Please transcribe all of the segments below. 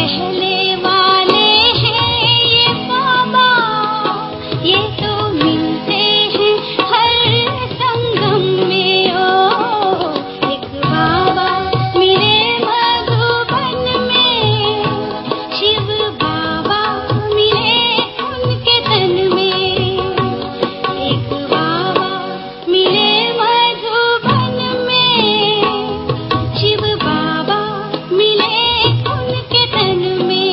शिव बाबा मिले उनके तन में।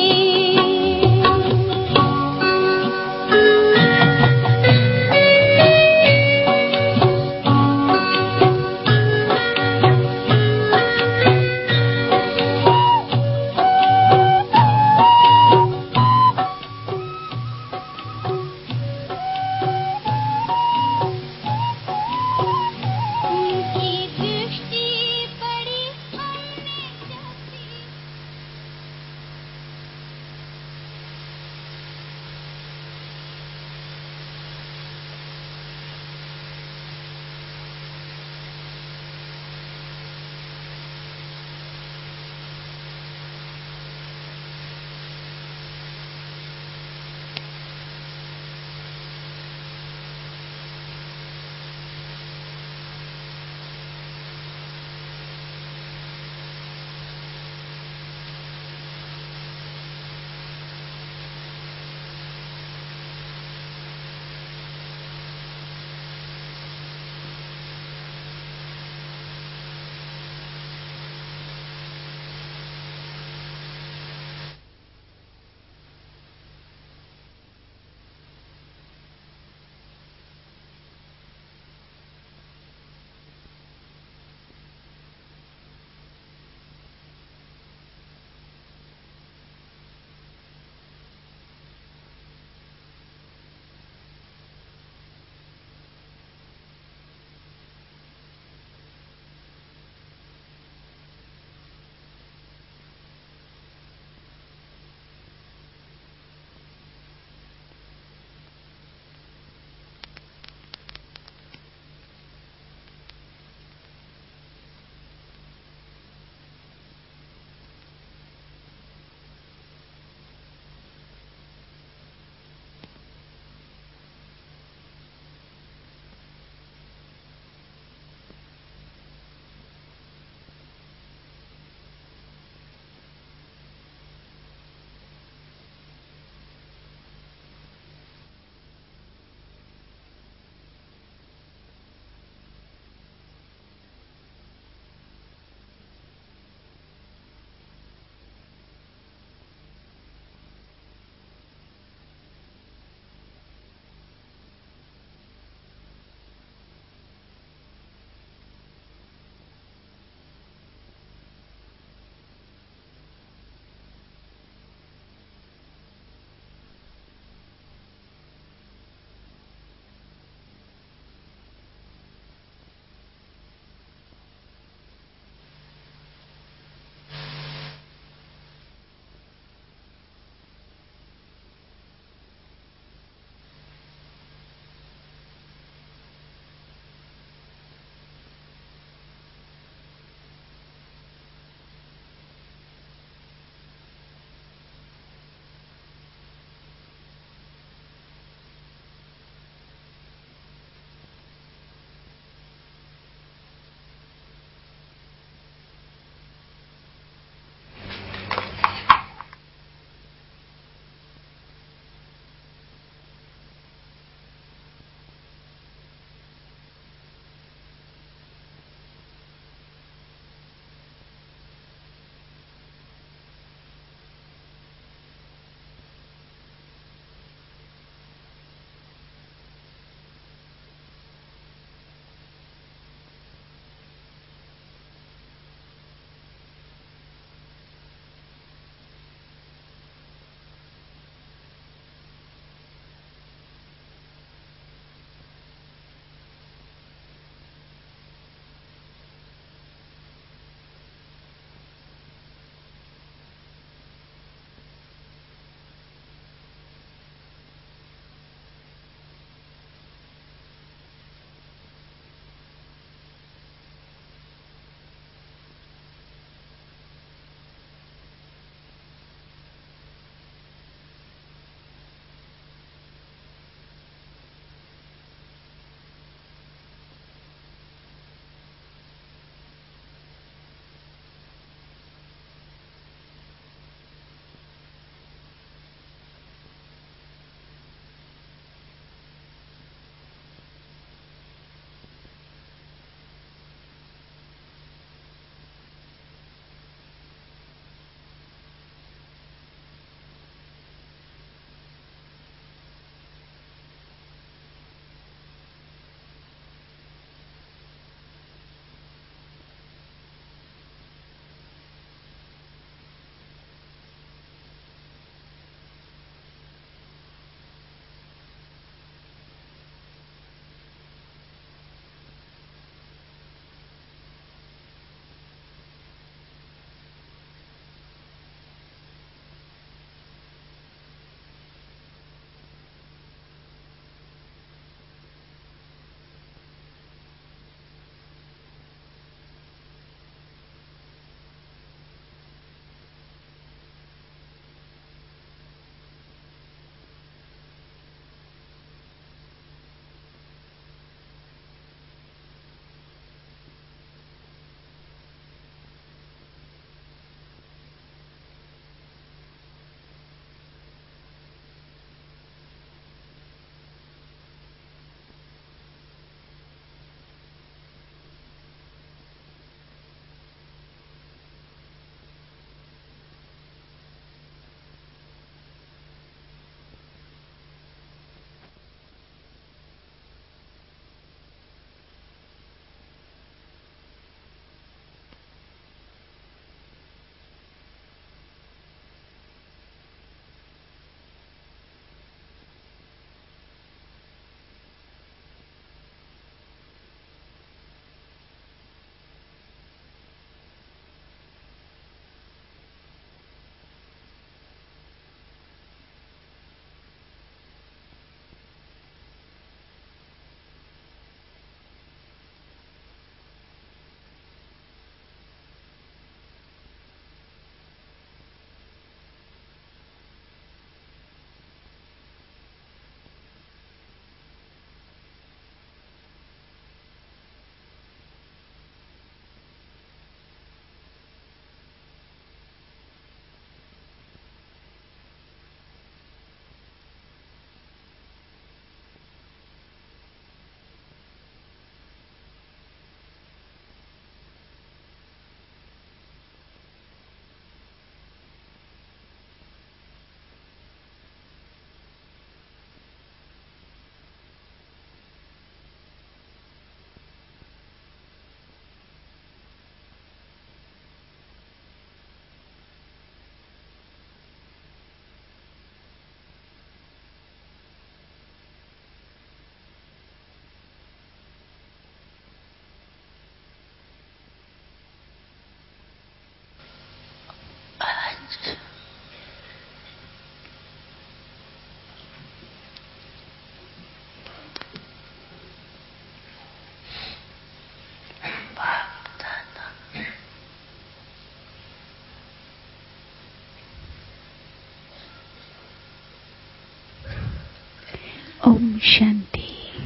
Om Shanti.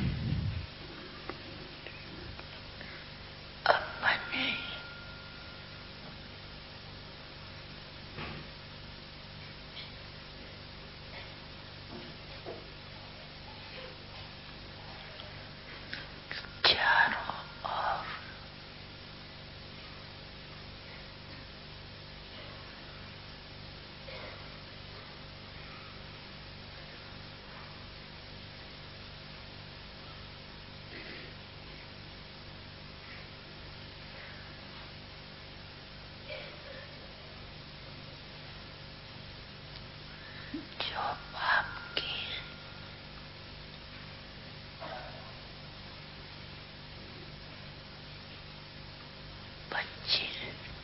अपने चारों ओर जो आपके बच्चे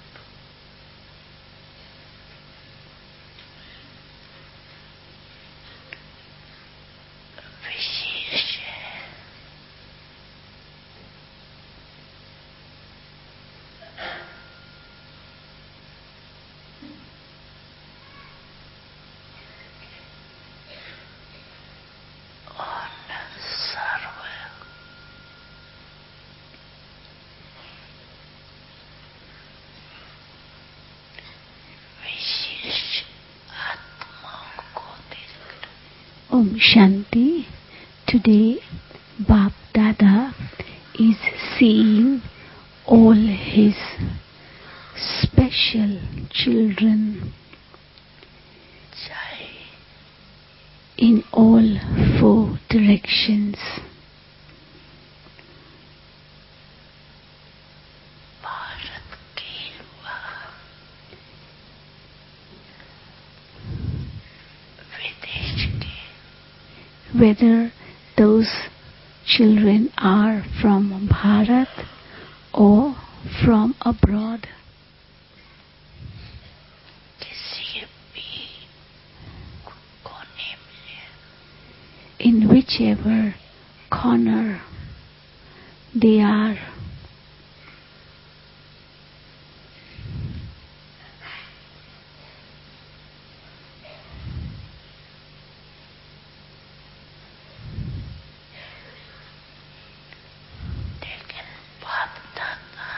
विशेष है, और सर्व विशेष आत्माओं को देखकर Om Shanti. Today, Bap Dada is seeing all his special children चाहे in all four directions. Bharat के व विदेश के Whether those children are from Bharat or from abroad, किसी भी कोने में in whichever corner they are, लेकिन बाप दादा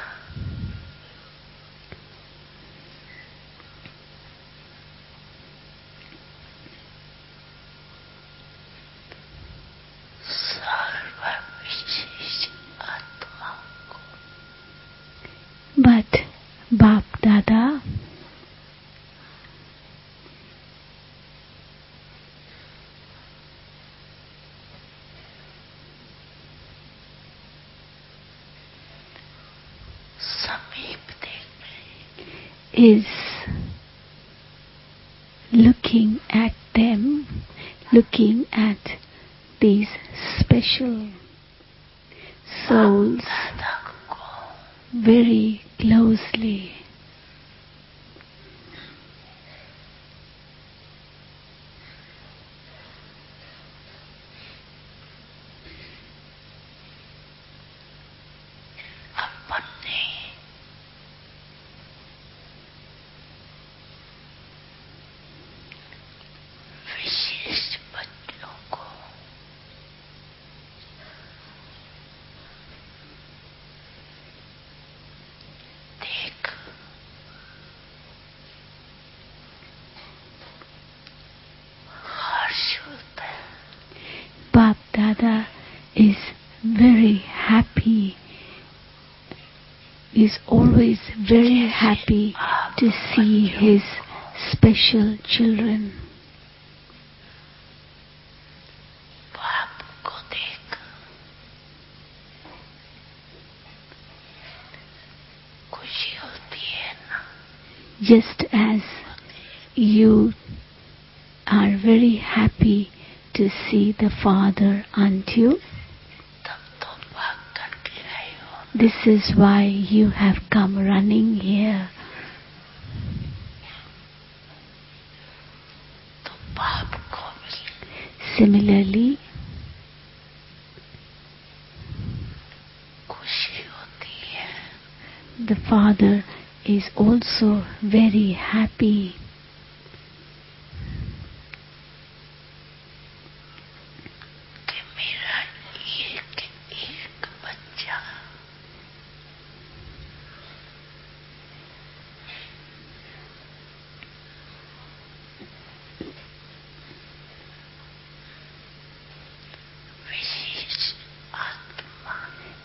सर्व विशेष आत्माओं को but Bap Dada समीप देख रहे हैं, is looking at them, looking at these special souls दादा को very closely. अपने विशेष बच्चों को देख हर्ष होता है, Bap Dada is very happy, is always very happy to see his special children. बाप को देख खुशी होती है ना, Just as you are very happy to see the Father unto, तब तो भाग करके आए हो, this is why you have come running here. तो बाप को भी Similarly, खुशी होती है, the Father is also very happy कि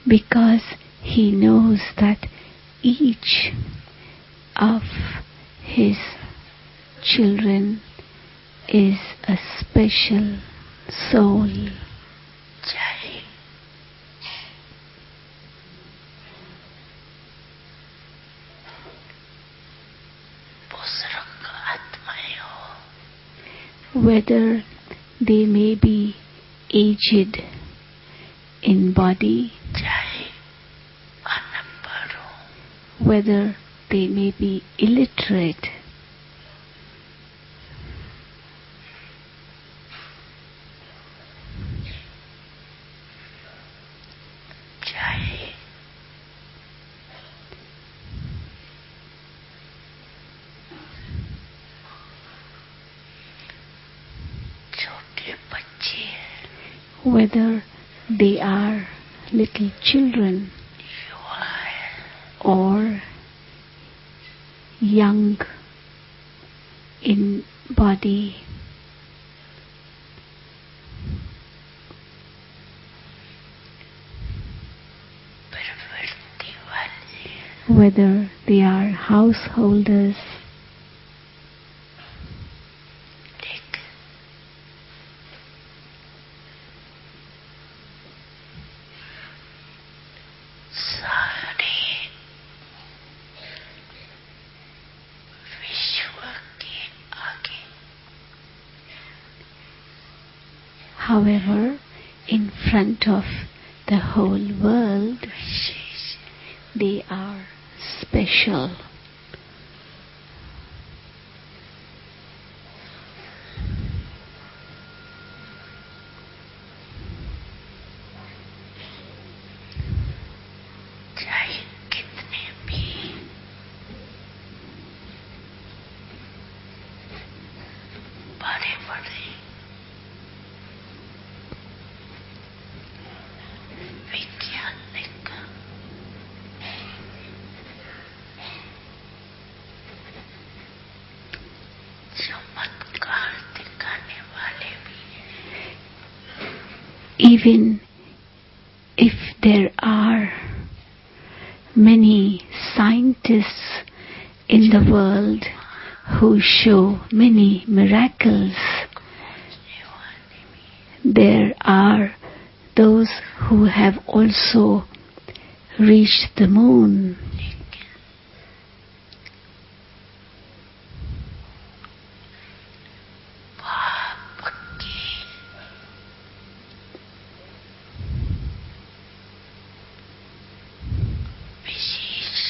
because he knows that each of his children is a special soul. जय बुजुर्ग आत्माएं हो, whether they may be aged in body, जय अनपढ़ हो, whether they may be illiterate, जय छोटे बच्चे हैं, whether they are little children युवा है, or young in body, प्रवृत्ति वाले हैं, whether they are householders, लेकिन सारे विश्व के आगे however, in front of the whole world, wishes they are special. चाहे कितने भी बड़े बड़े वैज्ञानिक चमत्कार दिखाने वाले भी हैं, Even if there are many scientists in the world who show many miracles, खोजने वाले भी हैं, there are those who have also reached the moon, लेकिन पाप की विशेष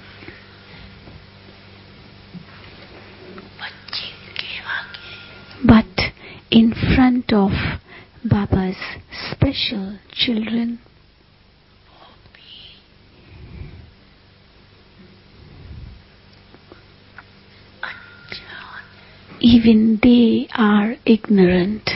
बच्चे के आगे but in front of Baba's special children, वो भी अनजान है, even they are ignorant.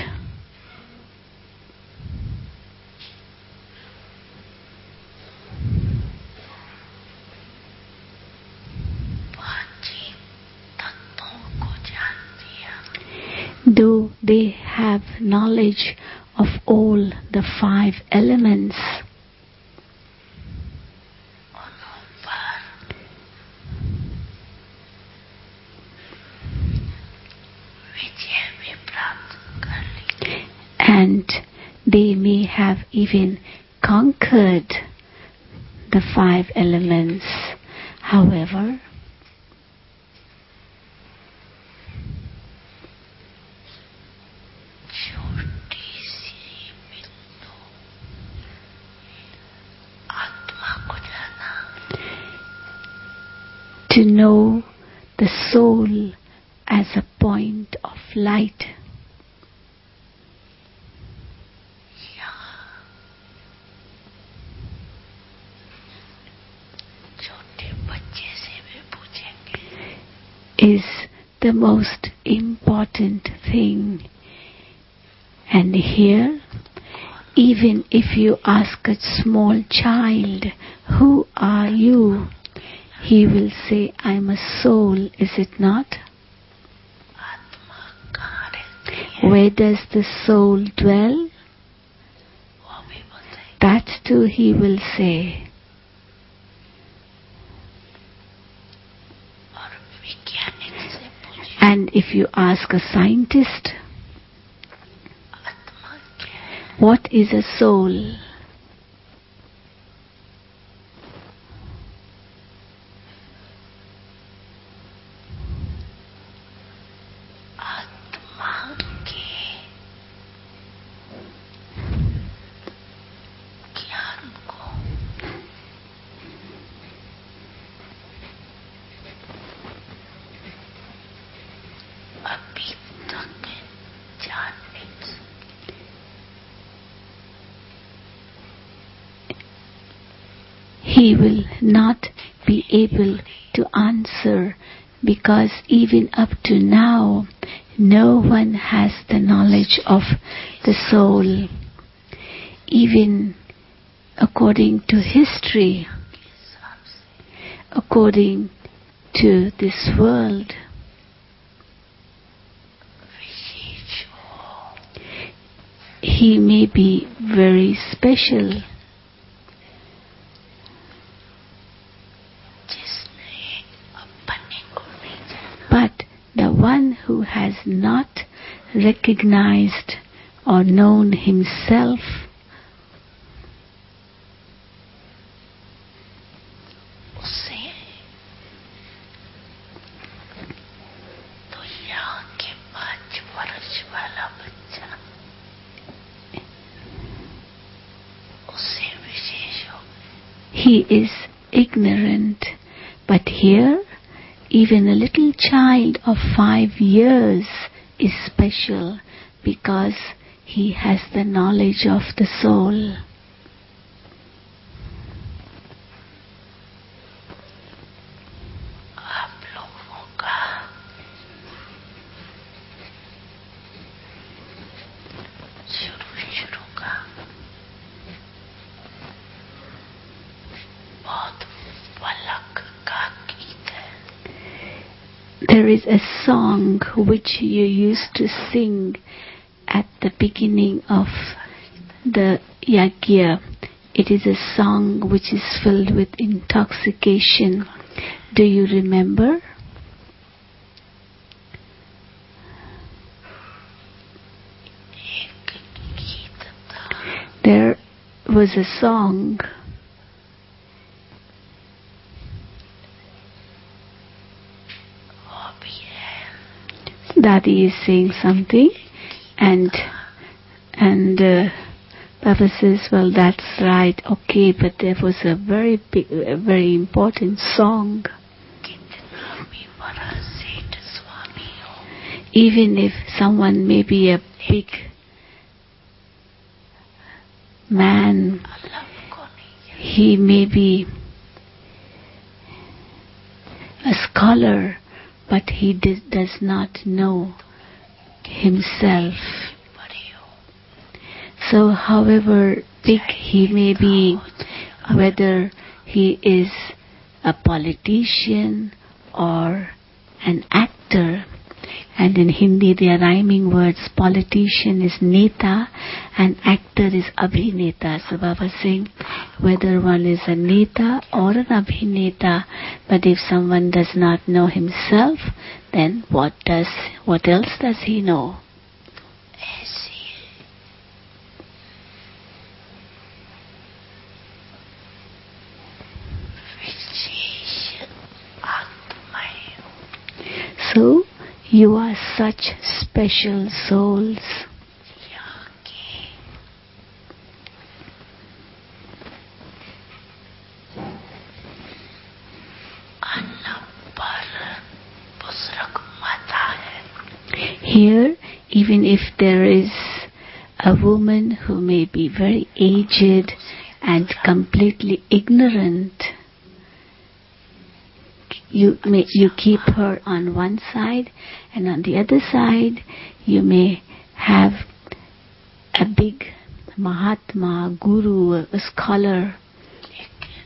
बातचीत तत्वों को जान दिया, Though they have knowledge of all the 5 elements, उन्हों पर विजय भी प्राप्त कर ली, and they may have even conquered the 5 elements. However, छोटी सी बिंदु आत्मा को जाना, to know the soul as a point of light, यहाँ छोटे बच्चे से भी पूछेंगे, is the most important thing. And here, even if you ask a small child, who are you? He will say, I'm a soul, is it not? आत्मा कहाँ रहती है Where does the soul dwell? वो भी बताएंगे, That too he will say. और वैज्ञानिक से पूछिए And if you ask a scientist, आत्मा क्या है? what is a soul? आत्मा के ज्ञान को अभी तक जान नहीं सकते। He will not be able to answer, because even up to now no one has the knowledge of the soul. Even according to history, के हिसाब से according to this world, विशेष हो, he may be very special, जिसने अपने को नहीं जाना, but the one who has not recognized or known himself, उसे तो यहाँ के 5 वर्ष वाला बच्चा उससे विशेष हो। he is ignorant. But here, even a little child of 5 years is special, because he has the knowledge of the soul. आप लोगों का शुरू का बहुत पलक का गीत है। There is a song which you used to sing at the beginning of the yajna. It is a song which is filled with intoxication. Do you remember? एक गीत था, There was a song. वो भी है। Daddy is saying something, and Baba says, well, that's right, okay, but there was a very big, a very important song. कितना भी बड़ा सेठ स्वामी हो, Even if someone may be a big man, अलग को नहीं जाना। he may be a scholar, but he does not know himself. बड़े हो, So however big he may be, whether he is a politician or an actor, and in Hindi they are rhyming words, politician is neta and actor is abhineta. So Baba is saying whether one is a neta or an abhineta, but if someone does not know himself, then what else does he know? ऐसी विशेष आत्माएं हो, So you are such special souls. यहाँ के अन्न पर बुजुर्ग माता है। Here, even if there is a woman who may be very aged and completely ignorant, you keep her on one side, and on the other side you may have a big Mahatma, Guru, a scholar. लेकिन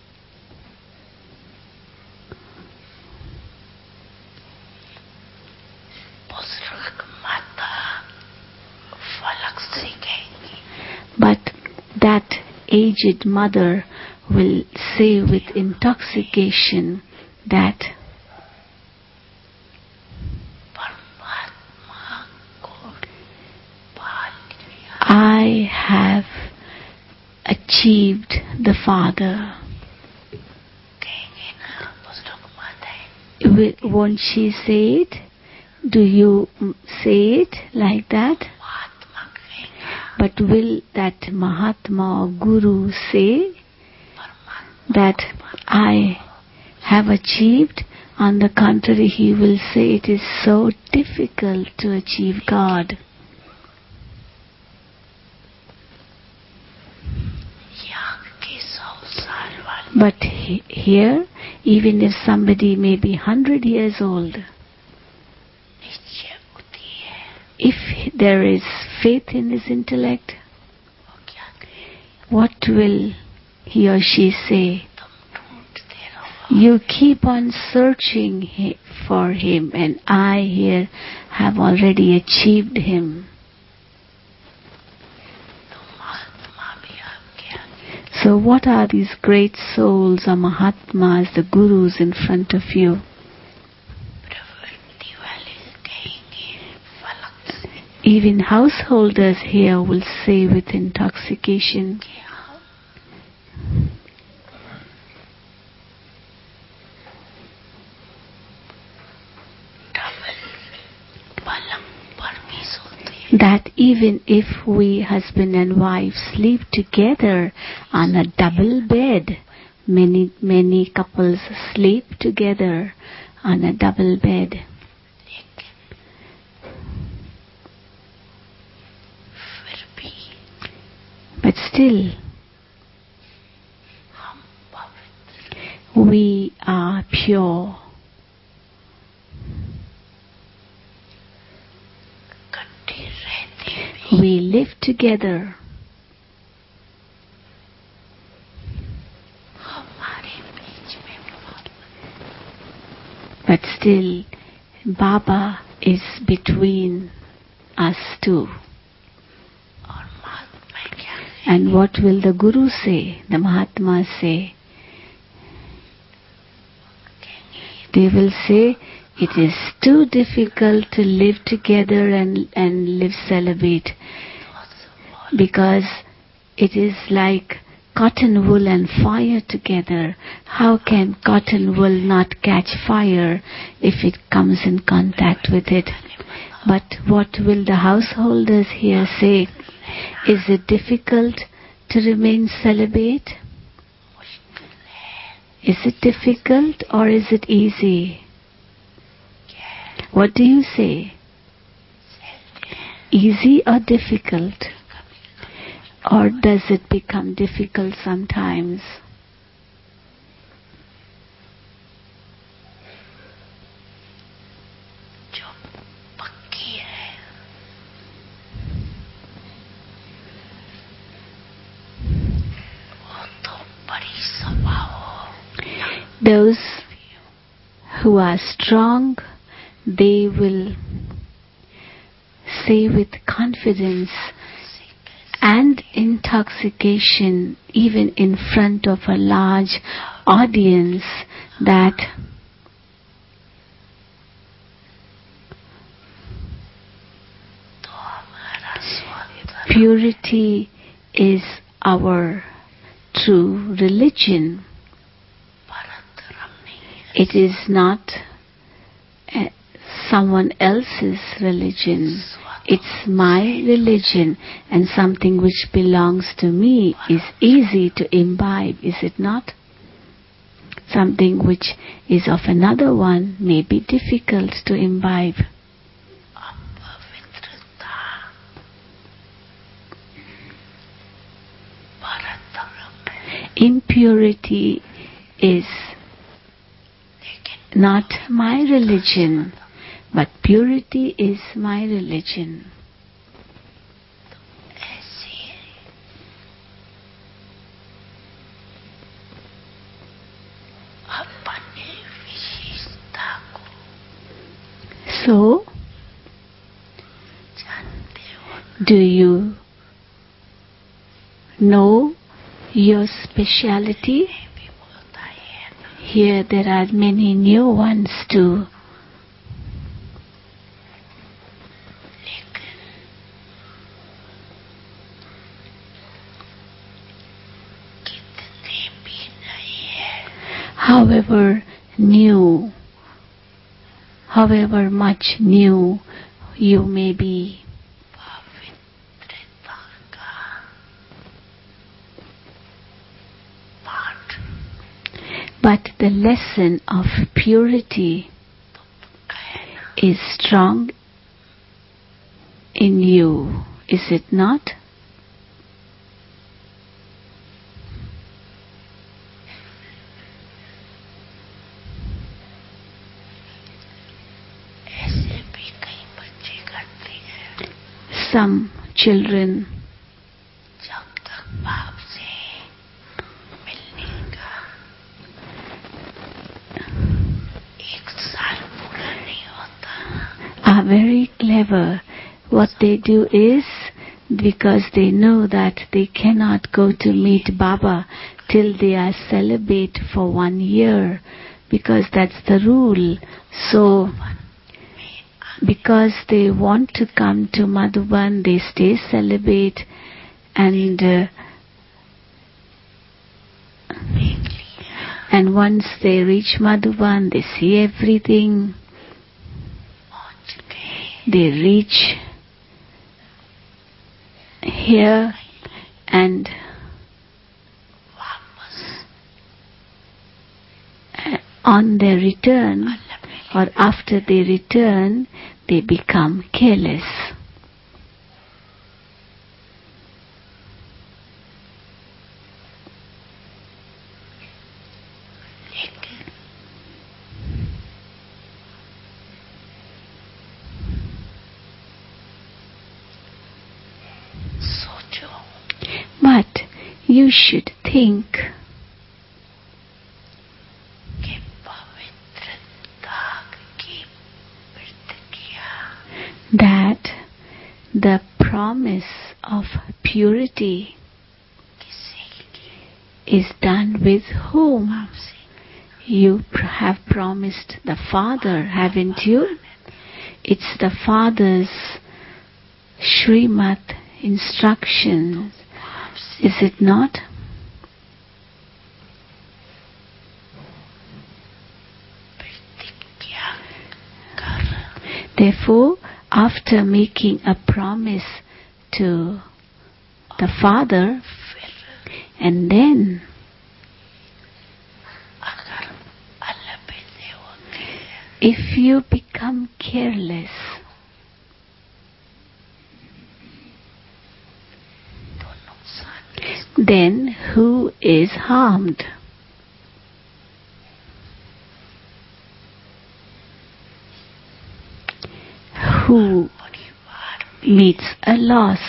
बुजुर्ग माता फलक से कहेंगी, But that aged mother will say with intoxication that I have achieved the Father. Won't she say it? Do you say it like that? But will that Mahatma or Guru say that I have achieved? On the contrary, he will say it is so difficult to achieve God. But here, even if somebody may be 100 years old, if there is faith in his intellect, what will he or she say? You keep on searching for him, and I here have already achieved him. So what are these great souls or Mahatmas, the Gurus in front of you? Even householders here will say with intoxication, that even if we husband and wife sleep together on a double bed, many couples sleep together on a double bed, but still we are pure. We live together. But still, Baba is between us two. And what will the Guru say, the Mahatmas say? They will say, it is too difficult to live together and live celibate, because it is like cotton wool and fire together. How can cotton wool not catch fire if it comes in contact with it? But what will the householders here say? Is it difficult to remain celibate? Is it difficult or is it easy? What do you say? Easy or difficult? Or does it become difficult sometimes? Those who are strong, they will say with confidence and intoxication, even in front of a large audience, that purity is our true religion. It is not someone else's religion. It's my religion, and something which belongs to me is easy to imbibe, is it not? Something which is of another one may be difficult to imbibe. Impurity is not my religion, but purity is my religion. So, do you know your speciality. มีเมืองไทยเห็น Here there are many new ones too. เล็กคิดที่ปีไหน However new, however much new you may be, ปาวิตริตากาปาด but the lesson of purity แก่นะ is strong in you, is it not? เอสเอพีไก่ปัจจิกันติ Some children जब तक बाप से मिलने का 1 साल पूरा नहीं होता are very clever. What they do is, because they know that they cannot go to meet Baba till they are celibate for 1 year, because that's the rule. So, because they want to come to Madhuban, they stay celibate and once they reach Madhuban, they see everything. पहुंच गए They reach here and वापस on their return or after they return, they become careless. लेकिन सोचो But you should think कि पवित्रता की प्रतिज्ञा that the promise of purity किसी की is done with whom? से You have promised the Father, haven't you? It's the Father's Srimad instructions, is it not? प्रतिज्ञा कर Therefore, after making a promise to the Father, फिर and then अगर अलबेले होते हैं if you become careless, तो नुकसान किस then who is harmed? Who परिवार meets a loss?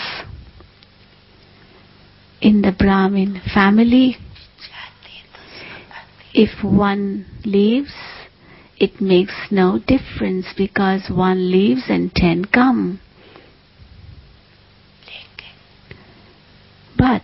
In the Brahmin family, जाते तो संगति if one leaves, it makes no difference because one leaves and 10 come. लेकिन But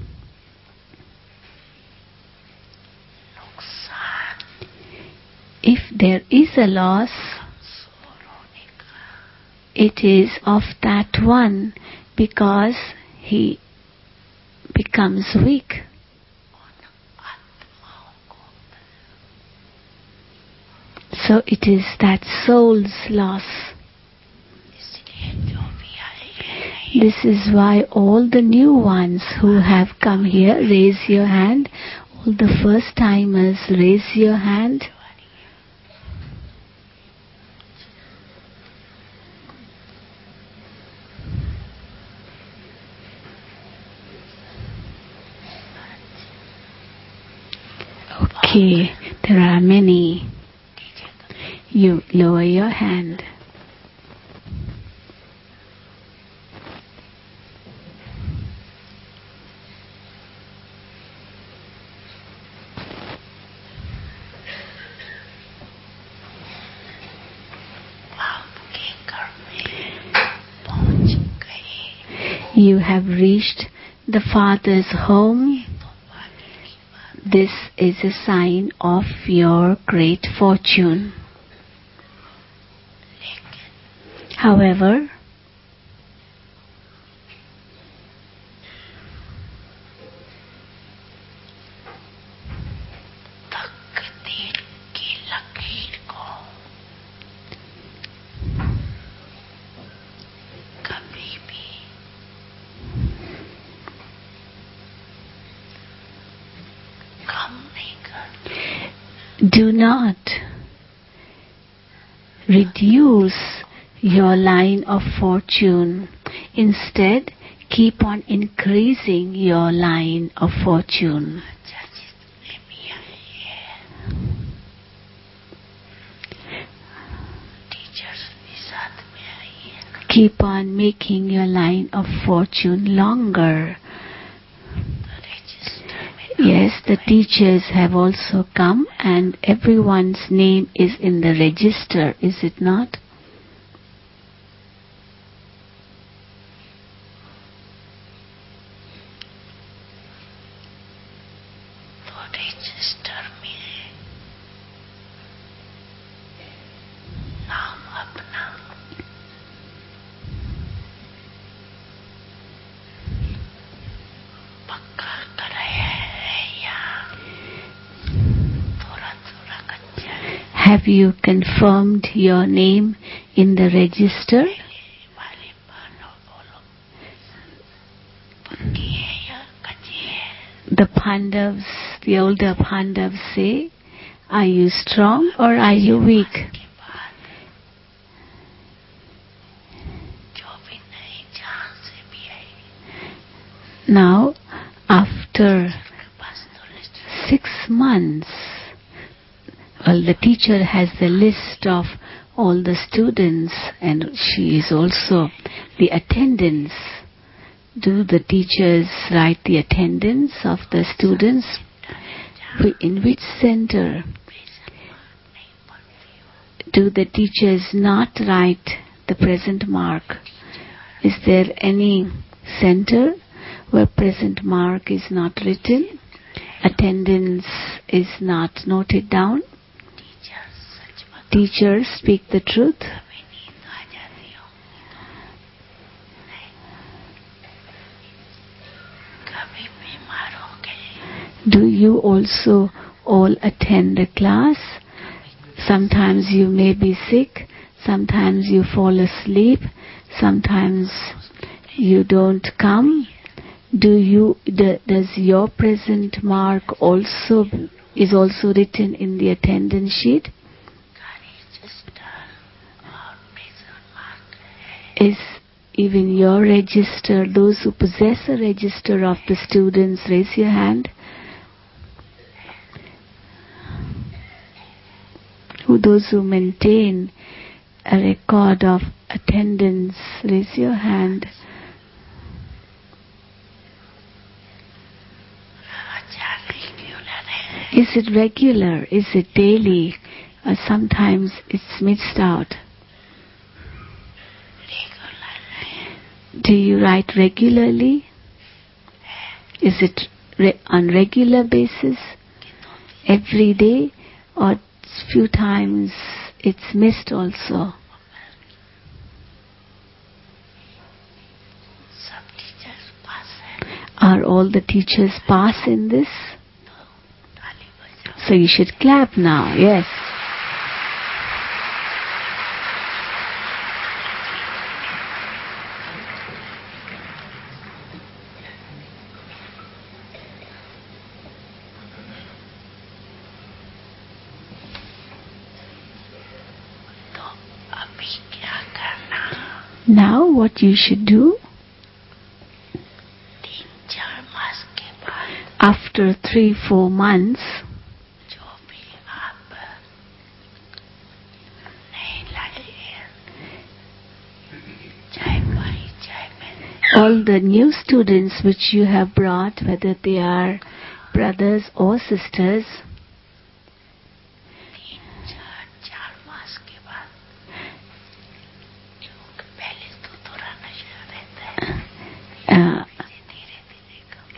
नुकसान if there is a loss, कमजोर होने का it is of that one because he becomes weak. उन आत्माओं को So it is that soul's loss. इसलिए जो भी आए हैं नहीं This is why all the new ones who have come here, raise your hand. All the first timers, raise your hand. Okay, there are many. You lower your hand. आपके घर में पहुंच गए You have reached the Father's home. तो this is a sign of your great fortune. However, तकदीर की लकीर को कभी भी कम नहीं कर। do not reduce your line of fortune. Instead, keep on increasing your line of fortune. Keep on making your line of fortune longer. Yes, the teachers have also come and everyone's name is in the register, is it not? Register में नाम अपना पक्का कराया है या थोड़ा थोड़ा कच्चा है? Have you confirmed your name in the register? वाले बहनों बोलो पक्की है या कच्ची है? The Pandavas, the older Pandavas say, are you strong or are you weak? के बाद जो भी नहीं जहाँ से भी आई Now, after बस तो list 6 months, well, the teacher has the list of all the students and she is also the attendance. Do the teachers write the attendance of the students? In which center do the teachers not write the present mark? Is there any center where present mark is not written? Attendance is not noted down? Teachers speak the truth? कभी नींद आ जाती होगी कभी बीमार हो गए Do you also all attend the class? Sometimes you may be sick, sometimes you fall asleep, sometimes you don't come. Does your present mark is also written in the attendance sheet? Is even your register, those who possess a register of the students, raise your hand. Those who maintain a record of attendance, raise your hand. Is it regular? Is it daily? Or sometimes it's mixed out? Do you write regularly? Is it on regular basis? Every day? Or few times it's missed also? Are all the teachers pass in this? So you should clap now, yes. Now what you should do, after 3-4 months, all the new students which you have brought, whether they are brothers or sisters,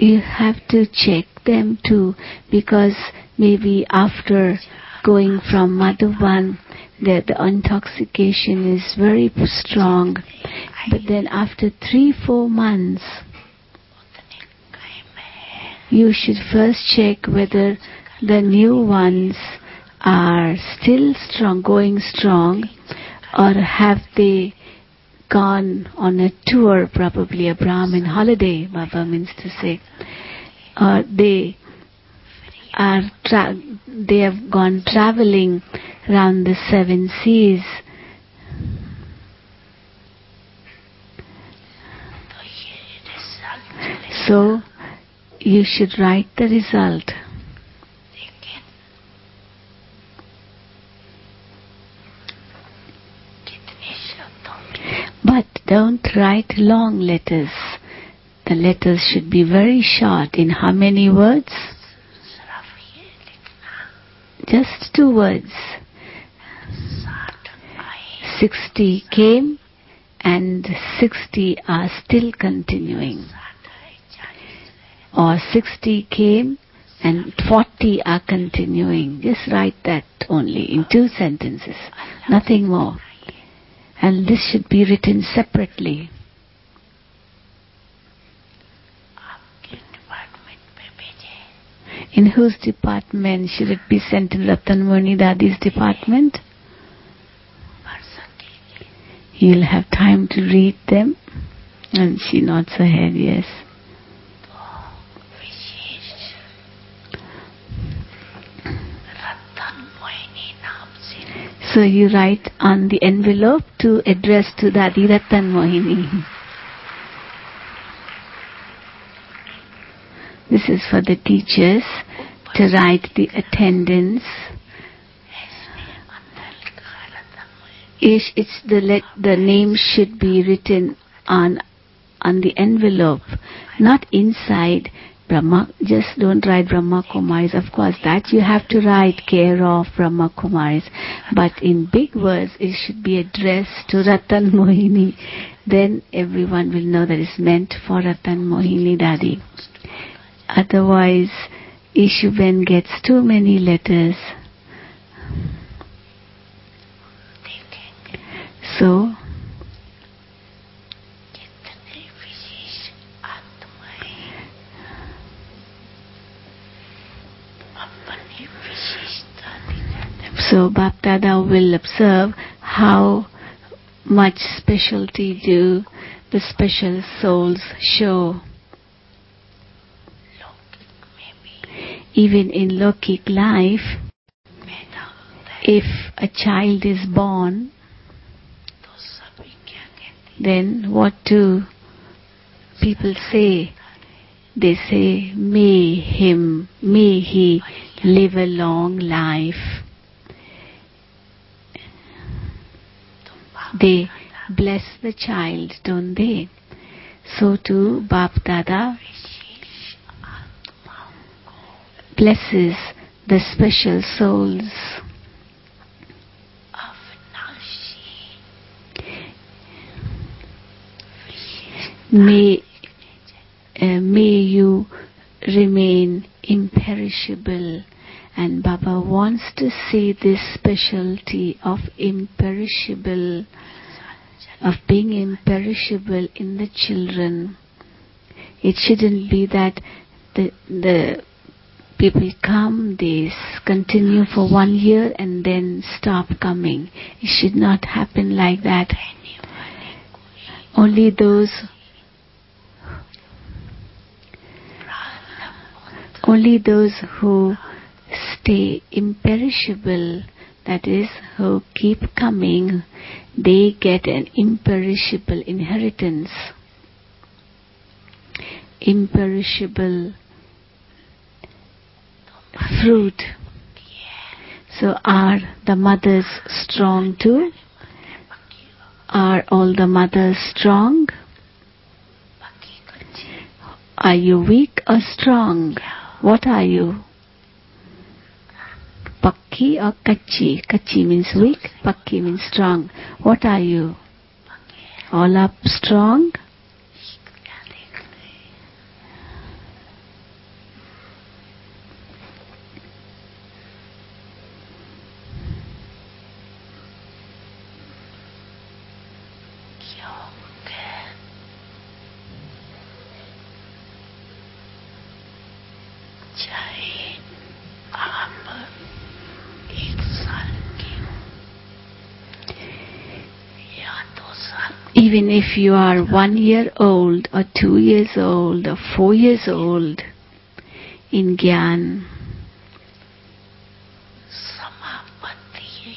you have to check them too, because maybe after going from Madhuban, the intoxication is very strong. But then after 3-4 months, you should first check whether the new ones are still strong, going strong, or have they gone on a tour, probably a Brahmin holiday, Baba means to say, or they have gone traveling around the 7 seas. So you should write the result. But don't write long letters. The letters should be very short. In how many words? Just 2 words. 60 came and 60 are still continuing. Or 60 came and 40 are continuing. Just write that only in 2 sentences. Nothing more. And this should be written separately. In whose department should it be sent? In Ratan Muni Dadi's department? You'll have time to read them. And she nods her head, yes. So you write on the envelope to address to Dadi Ratan Mohini. This is for the teachers to write the attendance. It's the name should be written on the envelope, not inside. Brahma, just don't write Brahma Kumaris. Of course, that you have to write care of Brahma Kumaris. But in big words, it should be addressed to Ratan Mohini. Then everyone will know that it's meant for Ratan Mohini Dadi. Otherwise, Ishuben gets too many letters. So, Bap Dada will observe how much specialty do the special souls show. Even in Lokik life, if a child is born, then what do people say? They say, may he live a long life. They bless the child, don't they? So too, Bap Dada blesses the special souls. May you remain imperishable. And Baba wants to see this specialty of imperishable, of being imperishable in the children. It shouldn't be that the people come, they continue for 1 year and then stop coming. It should not happen like that. Only those who stay imperishable, that is, who keep coming, they get an imperishable inheritance. Imperishable fruit. So are the mothers strong too? Are all the mothers strong? Are you weak or strong? What are you? Pakki or kachi? Kachi means weak, pakki means strong. What are you? All up strong? Even if you are 1 year old or 2 years old or 4 years old in Gyan, समापति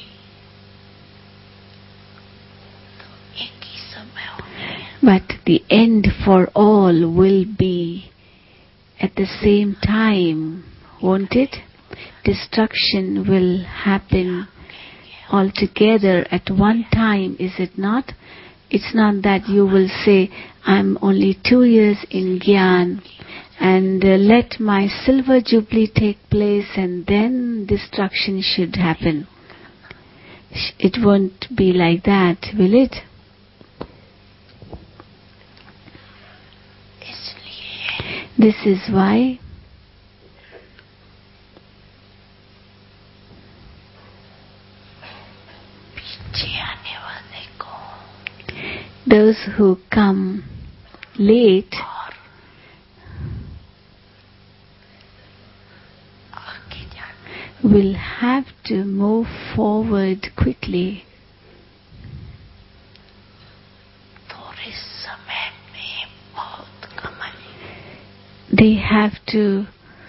तो एक ही समय होने but the end for all will be at the same time, won't it? Destruction will happen altogether at one time, is it not? It's not that you will say, I'm only 2 years in Gyan and let my silver jubilee take place and then destruction should happen. It won't be like that, will it? This is why those who come late will have to move forward quickly. They have to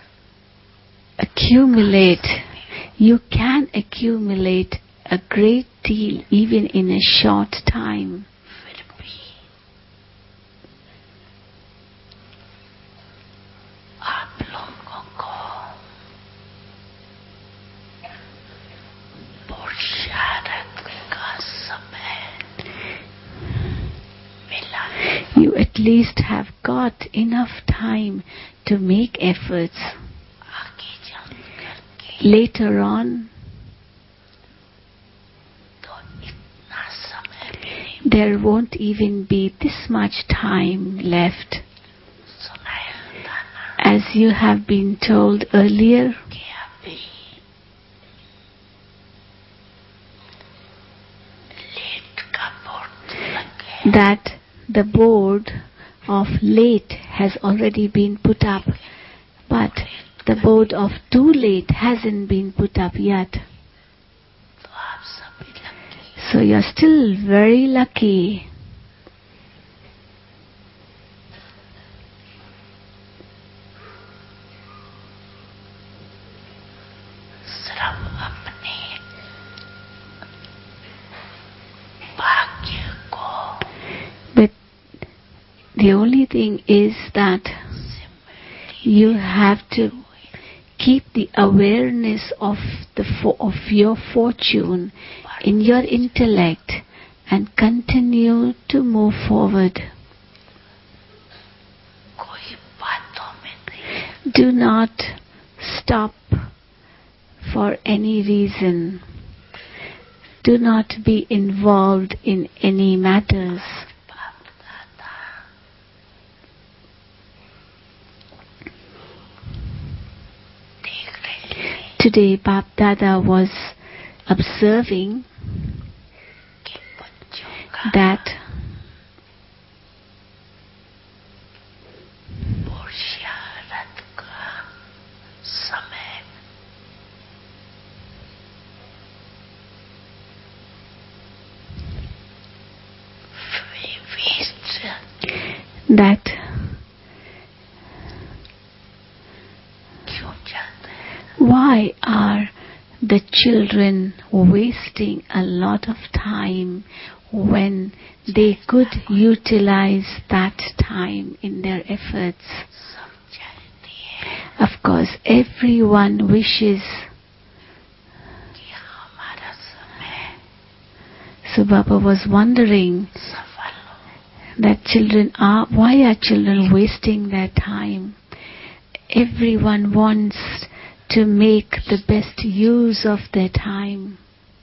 accumulate. You can accumulate a great deal even in a short time. You at least have got enough time to make efforts. Later on, there won't even be this much time left. As you have been told earlier, that the board of late has already been put up, but the board of too late hasn't been put up yet. So you're still very lucky. But the only thing is that you have to keep the awareness of your fortune in your intellect and continue to move forward. Do not stop for any reason. Do not be involved in any matters. Today, Bap Dada was observing that why are the children wasting a lot of time when they could utilize that time in their efforts? Of course, everyone wishes. So Baba was wondering that why are children wasting their time? Everyone wants to make the best use of their time.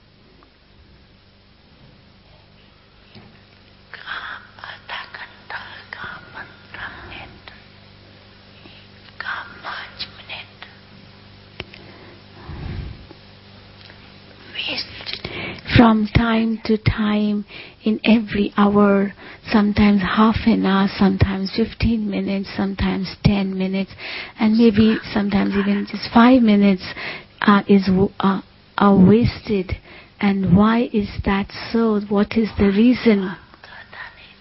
From time to time, in every hour, sometimes half an hour, sometimes 15 minutes, sometimes 10 minutes, and maybe sometimes even just 5 minutes are wasted. And why is that so? What is the reason?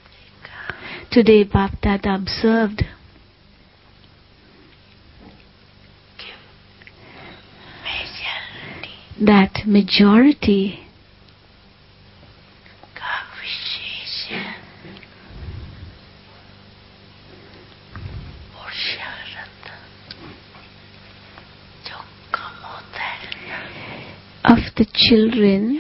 Today Baptata observed that majority of the children,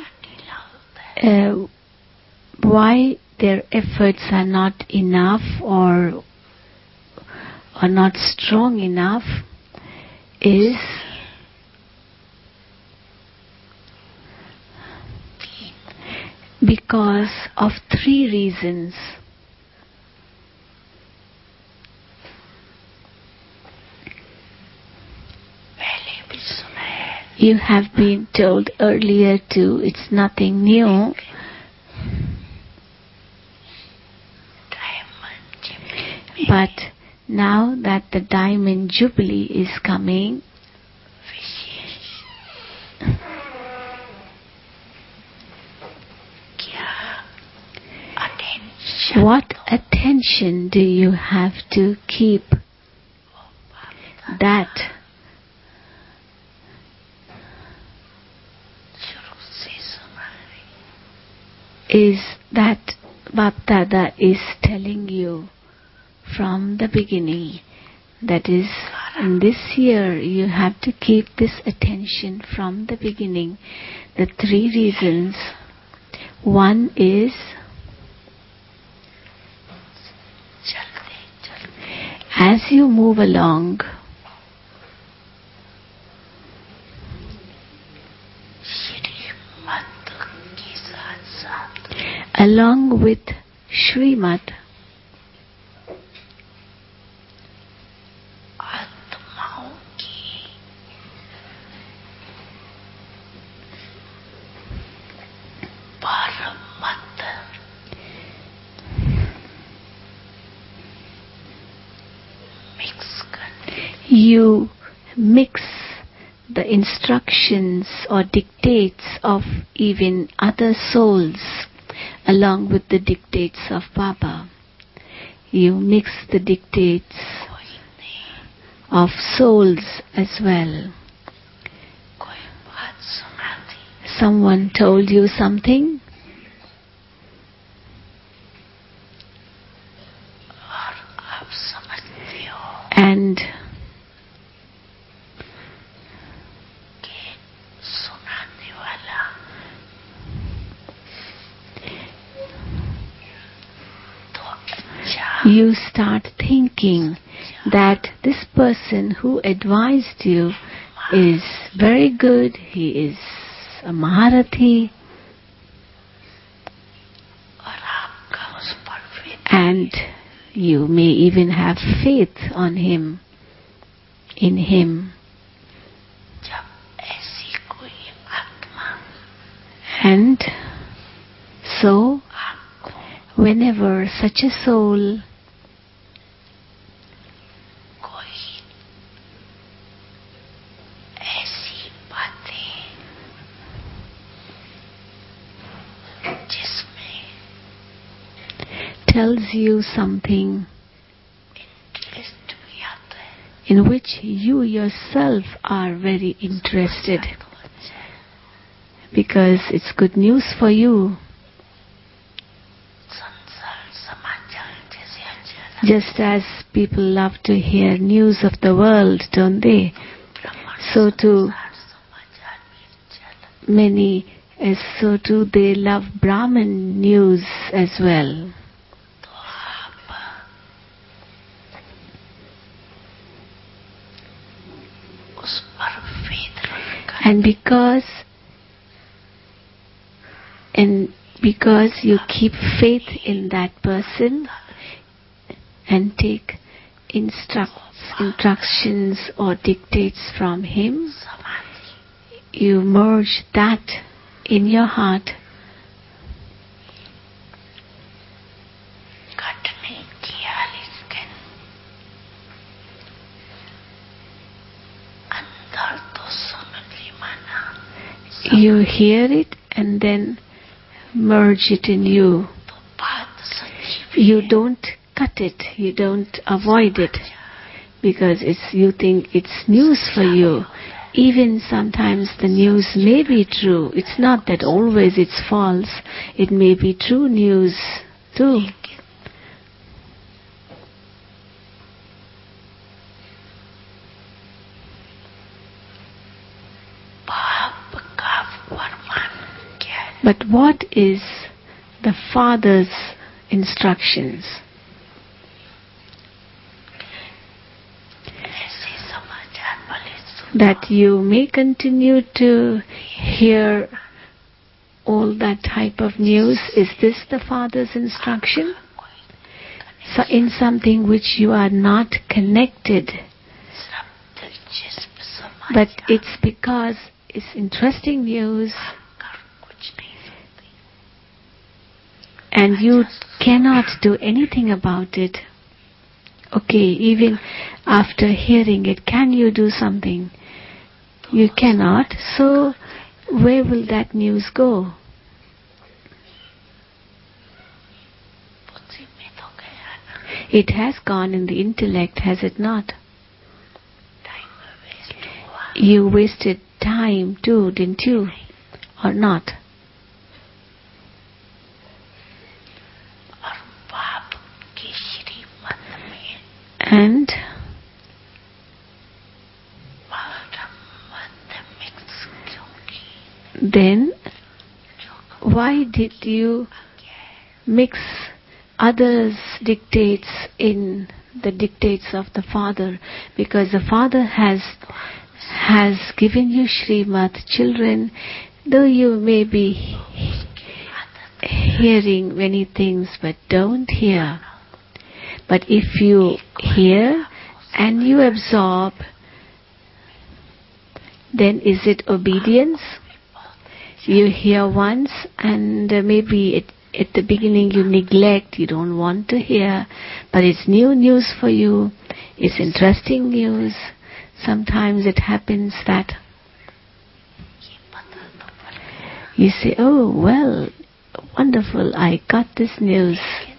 why their efforts are not enough or not strong enough is because of 3 reasons. You have been told earlier too, it's nothing new. But now that the Diamond Jubilee is coming, what attention do you have to keep? That is that Baptata is telling you from the beginning. That is, in this year you have to keep this attention from the beginning. The 3 reasons. One is as you move along, along with Srimad, you mix the instructions or dictates of even other souls along with the dictates of Baba. You mix the dictates of souls as well. Someone told you something? And you start thinking that this person who advised you is very good, he is a Maharathi, and you may even have faith on him, in him. And so, whenever such a soul tells you something in which you yourself are very interested, because it's good news for you. Just as people love to hear news of the world, don't they? So too they love Brahman news as well. And because you keep faith in that person and take instructions or dictates from him, you merge that in your heart. You hear it and then merge it in you. You don't cut it. You don't avoid it because you think it's news for you. Even sometimes the news may be true. It's not that always it's false. It may be true news too. But what is the Father's instructions? That you may continue to hear all that type of news. Is this the Father's instruction? So in something which you are not connected, but it's because it's interesting news and you cannot do anything about it. Okay, even after hearing it, can you do something? You cannot. So where will that news go? It has gone in the intellect, has it not? You wasted time too, didn't you? Or not? And then why did you mix others' dictates in the dictates of the Father? Because the Father has given you Srimad. Children, though you may be hearing many things but don't hear, but if you hear and you absorb, then is it obedience? You hear once and maybe at the beginning you neglect, you don't want to hear, but it's new news for you, it's interesting news. Sometimes it happens that you say, oh, well, wonderful, I got this news.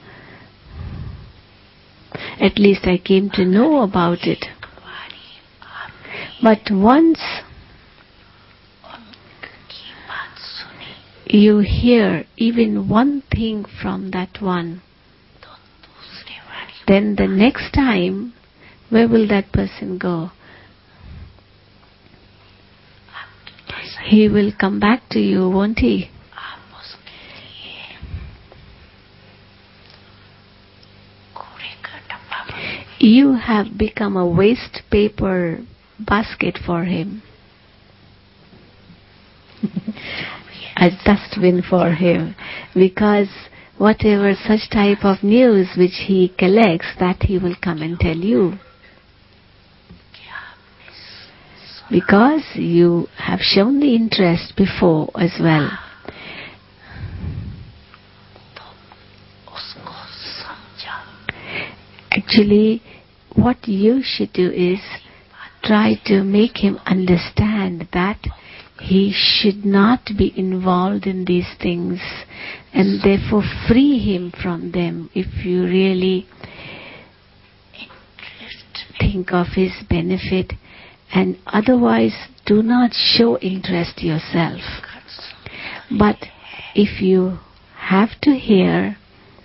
At least I came to know about it. But once you hear even one thing from that one, then the next time, where will that person go? He will come back to you, won't he? You have become a waste paper basket for him. A dustbin for him. Because whatever such type of news which he collects, that he will come and tell you. Because you have shown the interest before as well. Actually, what you should do is try to make him understand that he should not be involved in these things and therefore free him from them if you really think of his benefit, and otherwise do not show interest yourself. But if you have to hear,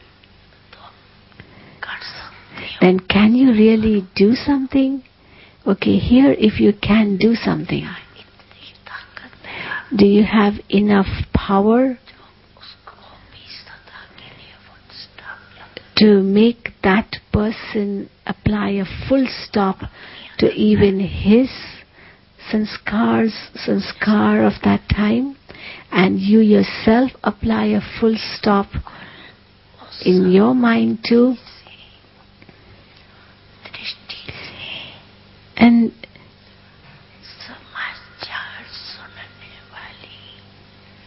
then can you really do something? Okay, here if you can do something, do you have enough power to make that person apply a full stop to even his sanskar of that time, and you yourself apply a full stop in your mind too?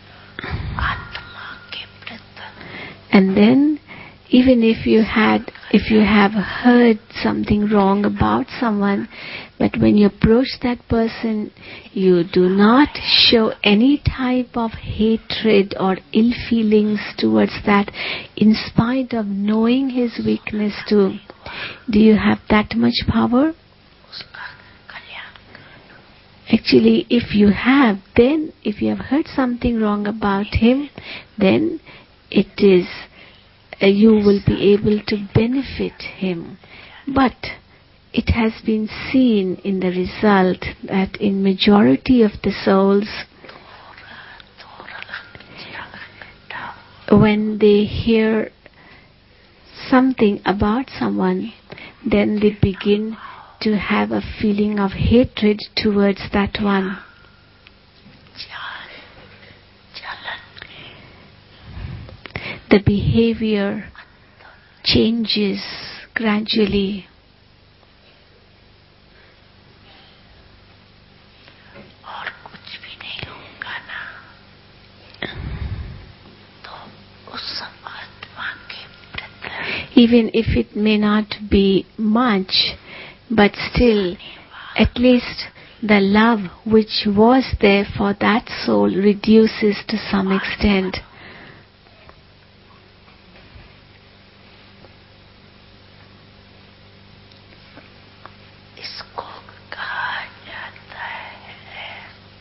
And then, even if you had if you have heard something wrong about someone, but when you approach that person, you do not show any type of hatred or ill feelings towards that, in spite of knowing his weakness too. Do you have that much power? उसका कल्याण करो। Actually, if you have heard something wrong about him, then it is you will be able to benefit him. But it has been seen in the result that in majority of the souls, when they hear something about someone, then they begin to have a feeling of hatred towards that one. The behavior changes gradually. और कुछ भी नहीं होगा ना, तो उस आत्मा के प्रति, even if it may not be much, but still, at least the love which was there for that soul reduces to some extent. इसको कहा जाता है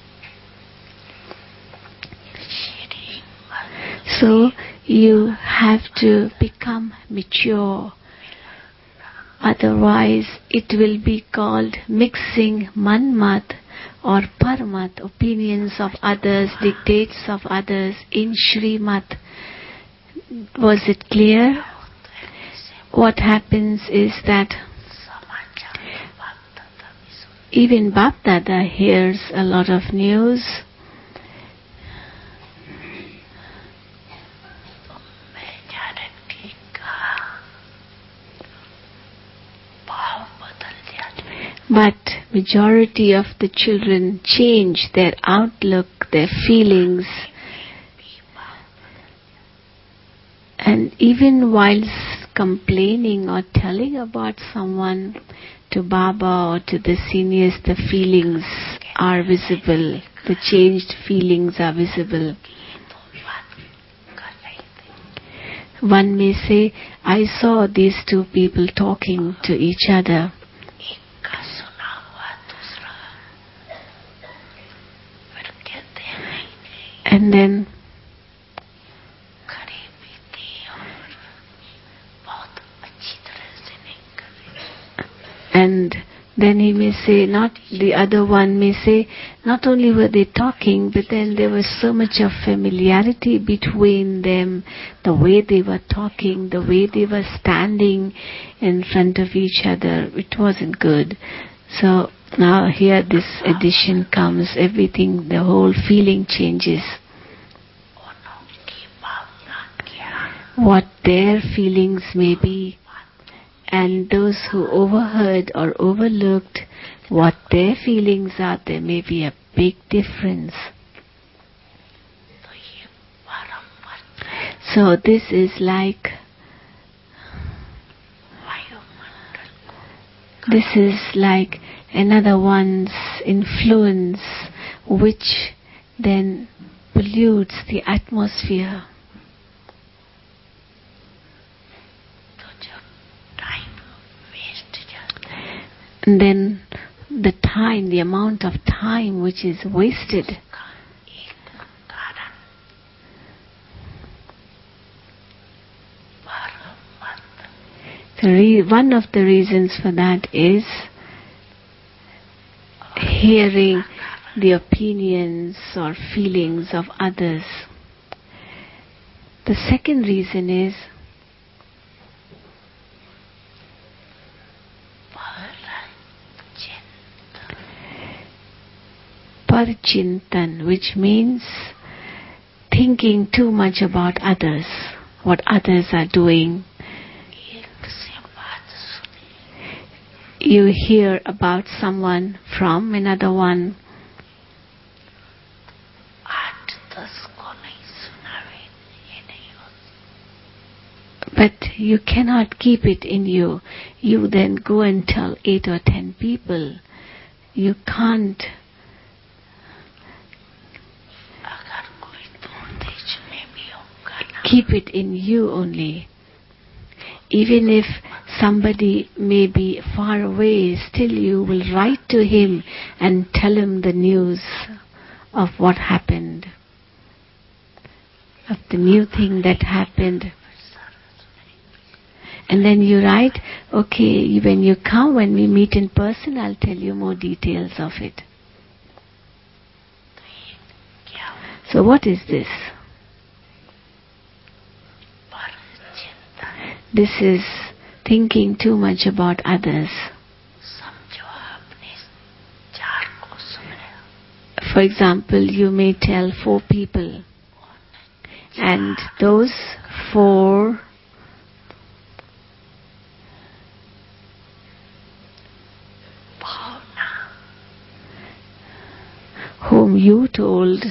श्रीमत। So you have to become mature. Otherwise, it will be called mixing manmat or parmat, opinions of others, dictates of others, in Shrimat. Was it clear? What happens is that even Bapdada hears a lot of news. But majority of the children change their outlook, their feelings. And even while complaining or telling about someone to Baba or to the seniors, the feelings are visible. The changed feelings are visible. One may say, I saw these two people talking to each other. And then he may say, the other one may say, not only were they talking, but then there was so much of familiarity between them, the way they were talking, the way they were standing in front of each other. It wasn't good. So now here this addition comes, everything, the whole feeling changes. What their feelings may be, and those who overheard or overlooked what their feelings are, there may be a big difference. So this is like another one's influence, which then pollutes the atmosphere. And then the amount of time which is wasted. One of the reasons for that is hearing the opinions or feelings of others. The second reason is parchintan, which means thinking too much about others, what others are doing. You hear about someone from another one, but you cannot keep it in you. You then go and tell 8 or 10 people. You can't. Keep it in you only. Even if somebody may be far away, still you will write to him and tell him the news of what happened, of the new thing that happened. And then you write, okay, when you come, when we meet in person, I'll tell you more details of it. So what is this? This is thinking too much about others. For example, you may tell 4 people, and those 4 whom you told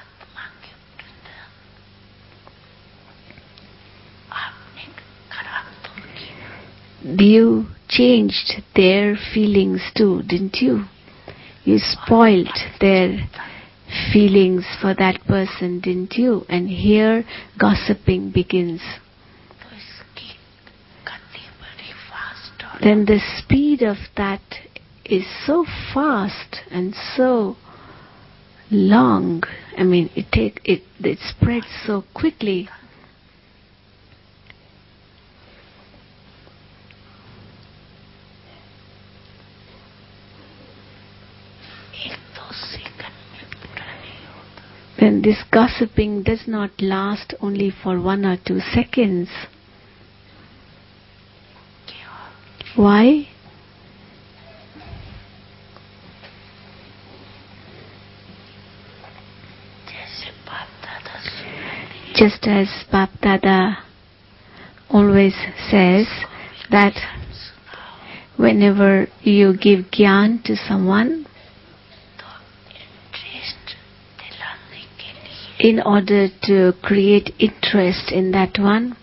you changed their feelings too, didn't you? You spoiled their feelings for that person, didn't you? And here gossiping begins. Then the speed of that is so fast and so long. I mean, it spreads so quickly. Then this gossiping does not last only for 1 or 2 seconds. Why? Just as Bap Dada always says that whenever you give Gyan to someone, in order to create interest in that one,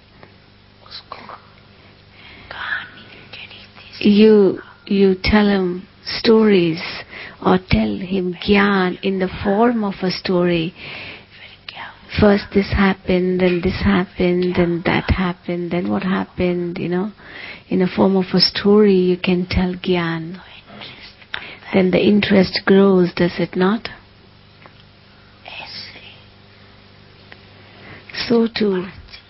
you tell him stories or tell him Gyan in the form of a story. First this happened, then this happened, then that happened, then what happened, in the form of a story you can tell Gyan. Then the interest grows, does it not? So too,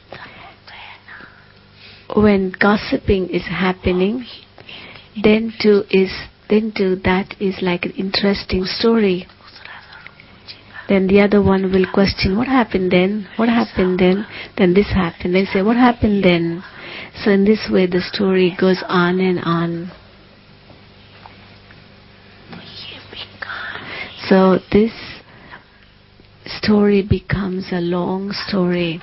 when gossiping is happening, then too that is like an interesting story. Then the other one will question, what happened then? What happened then? Then this happened. They say, what happened then? So in this way the story goes on and on. So this story becomes a long story.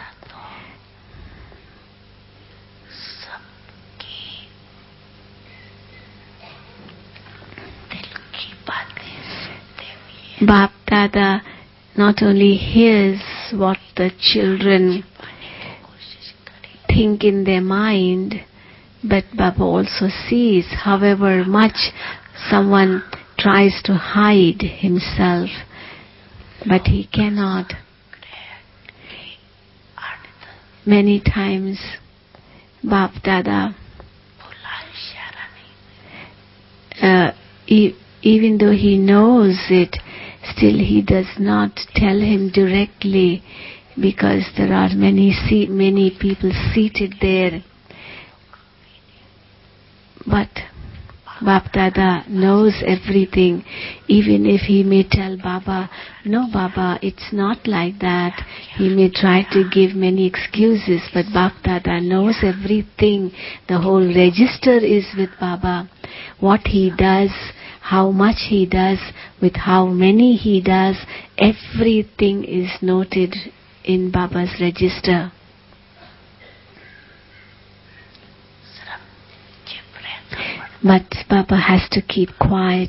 Bap Dada not only hears what the children think in their mind, but Baba also sees however much someone tries to hide himself, but he cannot. Many times Bap Dada, even though he knows it, still he does not tell him directly, because there are many people seated there. But Bap Dada knows everything, even if he may tell Baba, no Baba, it's not like that. He may try to give many excuses, but Bap Dada knows everything. The whole register is with Baba. What he does, how much he does, with how many he does, everything is noted in Baba's register. But Baba has to keep quiet.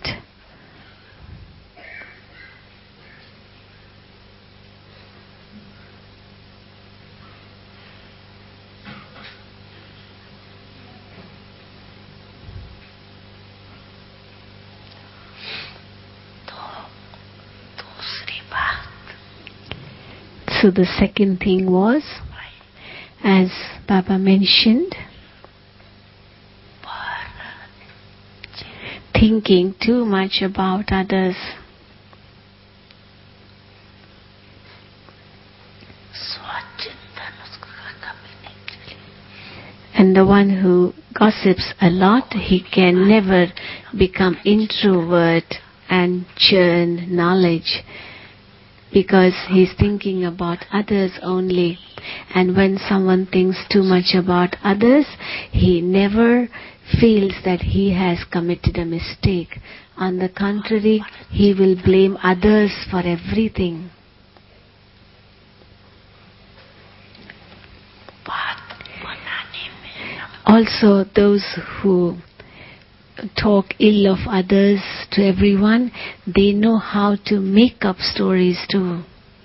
So the second thing was, as Baba mentioned, thinking too much about others. And the one who gossips a lot, he can never become introvert and churn knowledge, because he's thinking about others only. And when someone thinks too much about others, he never feels that he has committed a mistake. On the contrary, he will blame others for everything. Also, those who talk ill of others to everyone, they know how to make up stories too.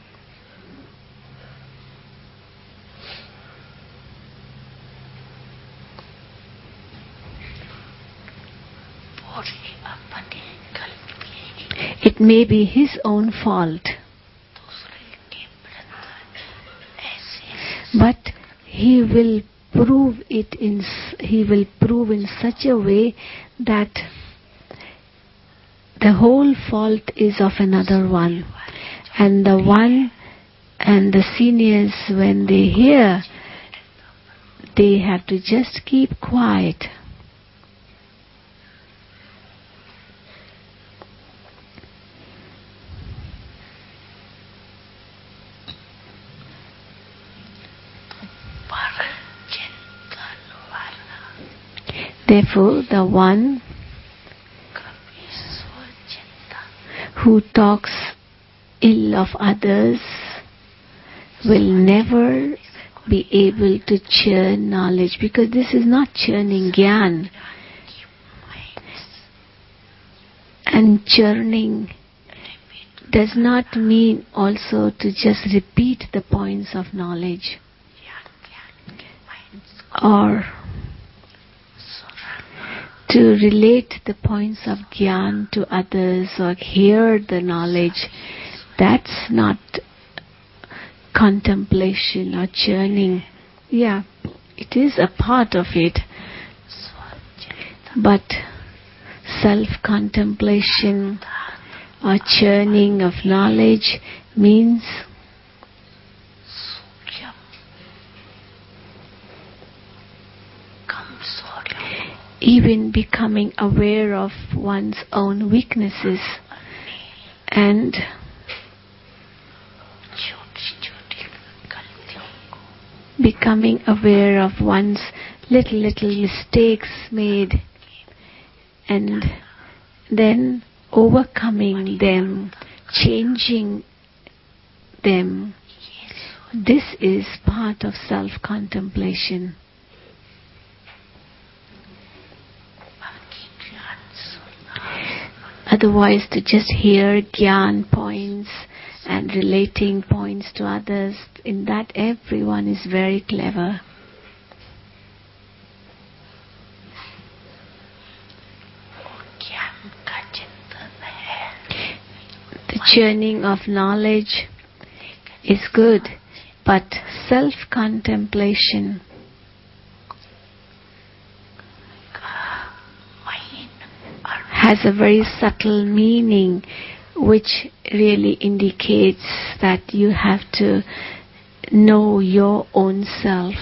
It may be his own fault, but he will prove in such a way that the whole fault is of another one. And the one and the seniors, when they hear, they have to just keep quiet. Therefore, the one who talks ill of others will never be able to churn knowledge, because this is not churning jnana. And churning does not mean also to just repeat the points of knowledge or to relate the points of jnana to others or hear the knowledge. That's not contemplation or churning. Yeah, it is a part of it. But self-contemplation or churning of knowledge means even becoming aware of one's own weaknesses and becoming aware of one's little mistakes made and then overcoming them, changing them. This is part of self-contemplation. Otherwise, to just hear jnana points and relating points to others, in that everyone is very clever. The churning of knowledge is good, but self-contemplation has a very subtle meaning, which really indicates that you have to know your own self.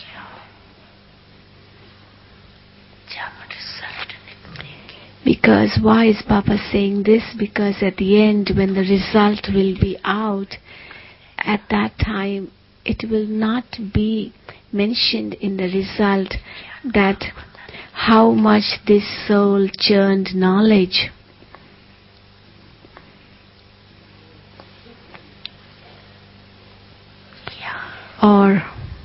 Because why is Baba saying this? Because at the end, when the result will be out, at that time it will not be mentioned in the result that how much this soul churned knowledge. Or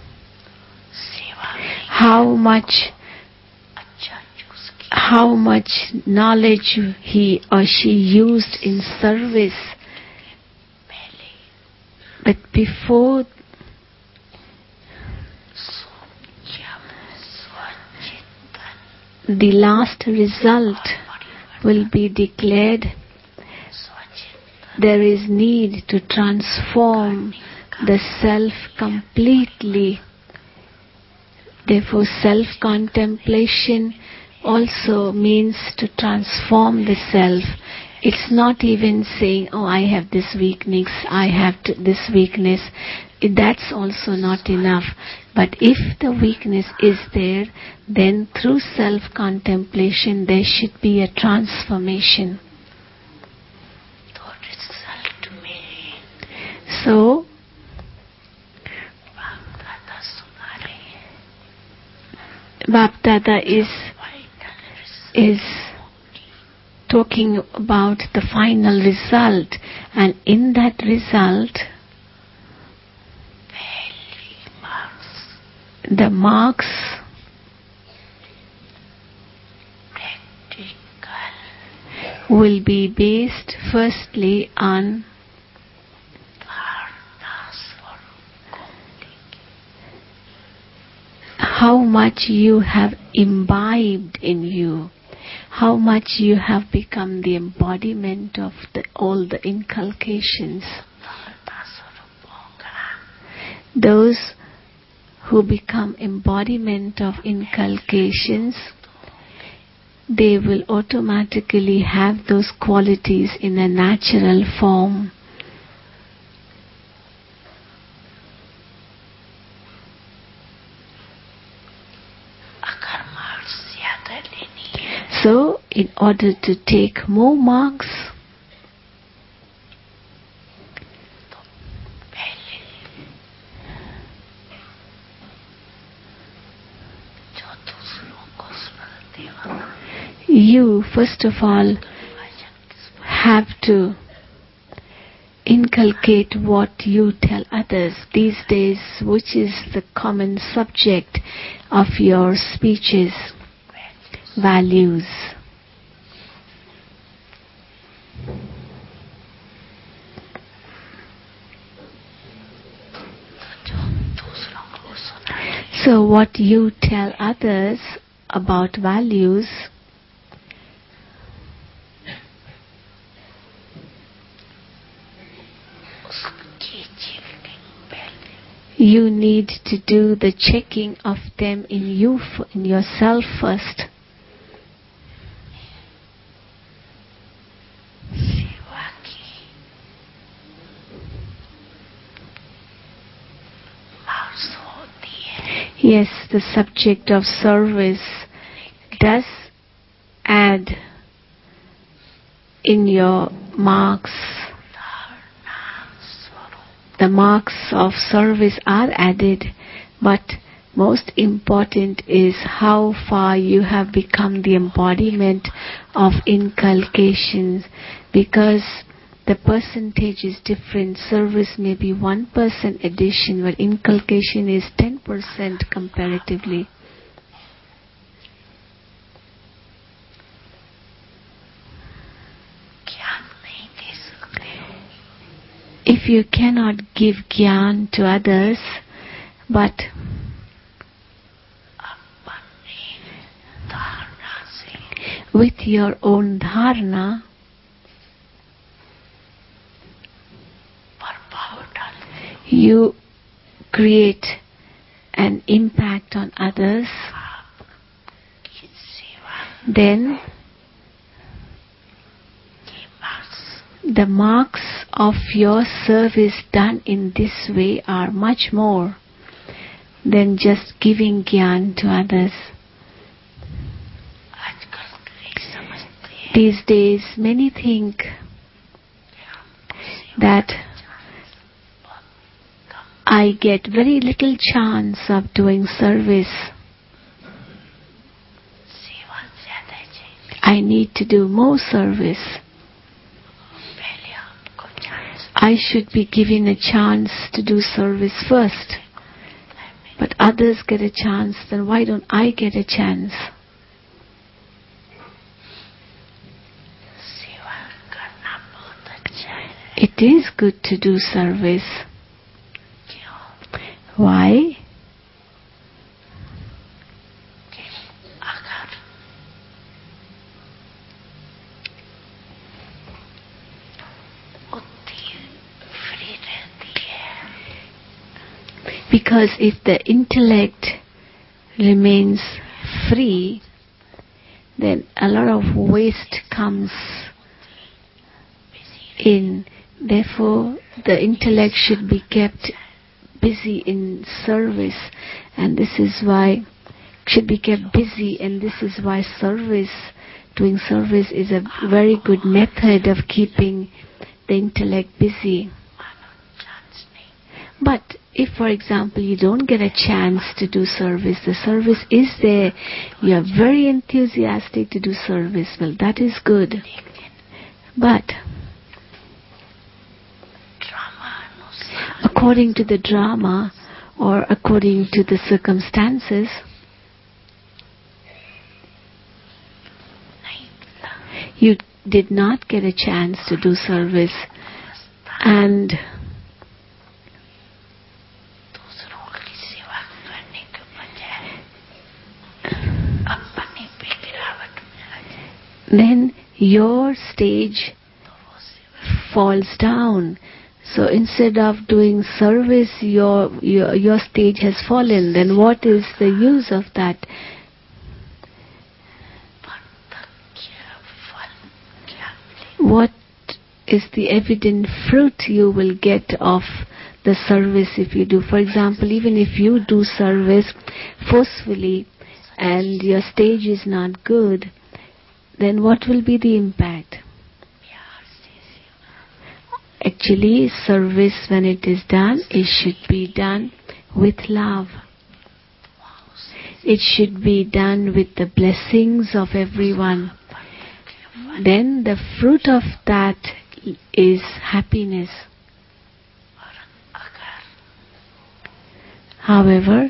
how much knowledge he or she used in service. But before the last result will be declared, there is need to transform the self completely. Therefore, self-contemplation also means to transform the self. It's not even saying, oh, I have this weakness, I have this weakness. That's also not enough. But if the weakness is there, then through self-contemplation there should be a transformation. So, Bapdada is talking about the final result, and in that result, the marks will be based firstly on how much you have imbibed in you, how much you have become the embodiment of all the inculcations. Those who become embodiment of inculcations, they will automatically have those qualities in a natural form. So, in order to take more marks, you first of all have to inculcate what you tell others. These days, which is the common subject of your speeches? Values. So what you tell others about values, you need to do the checking of them in yourself first. Yes, the subject of service does add in your marks. The marks of service are added, but most important is how far you have become the embodiment of inculcations, because the percentage is different. Service may be 1% addition, but inculcation is 10% comparatively. If you cannot give Gyan to others, but with your own dharana, you create an impact on others, then the marks of your service done in this way are much more than just giving Gyan to others. These days, many think that I get very little chance of doing service. I need to do more service. I should be given a chance to do service first. But others get a chance, then why don't I get a chance? It is good to do service. Why? Because if the intellect remains free, then a lot of waste comes in. Therefore, the intellect should be kept busy in service, and this is why doing service is a very good method of keeping the intellect busy. But if, for example, you don't get a chance to do service, the service is there, you are very enthusiastic to do service, well, that is good. But according to the drama or according to the circumstances, you did not get a chance to do service, and then your stage falls down. So instead of doing service, your stage has fallen. Then what is the use of that? What is the evident fruit you will get of the service if you do? For example, even if you do service forcefully and your stage is not good, then what will be the impact? Actually, service, when it is done, it should be done with love. It should be done with the blessings of everyone. Then the fruit of that is happiness. However,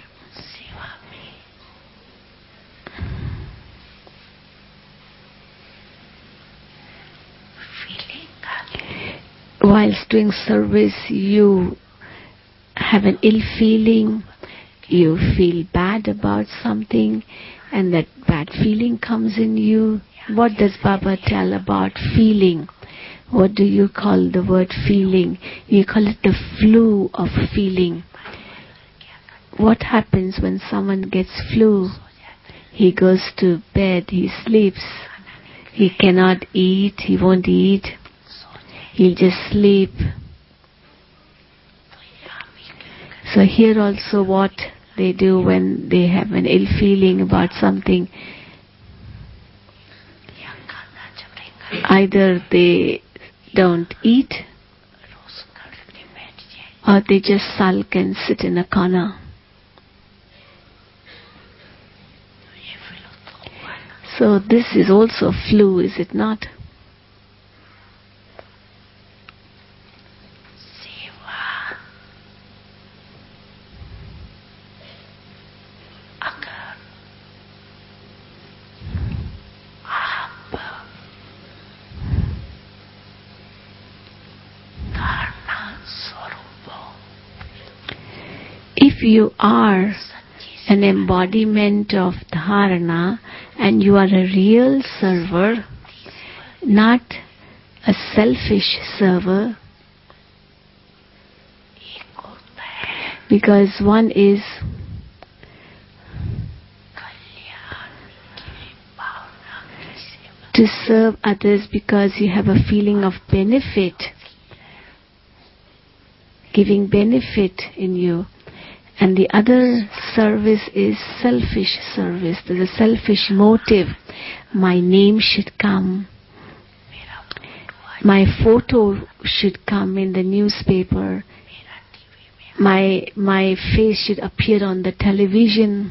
whilst doing service, you have an ill feeling, you feel bad about something, and that bad feeling comes in you. What does Baba tell about feeling? What do you call the word feeling? You call it the flu of feeling. What happens when someone gets flu? He goes to bed, he sleeps, he cannot eat, he won't eat, he'll just sleep. So here also what they do when they have an ill feeling about something, either they don't eat or they just sulk and sit in a corner. So this is also flu, is it not? If you are an embodiment of dharana and you are a real server, not a selfish server, because one is to serve others because you have a feeling of benefit, giving benefit in you. And the other service is selfish service. There's a selfish motive. My name should come. My photo should come in the newspaper. My face should appear on the television.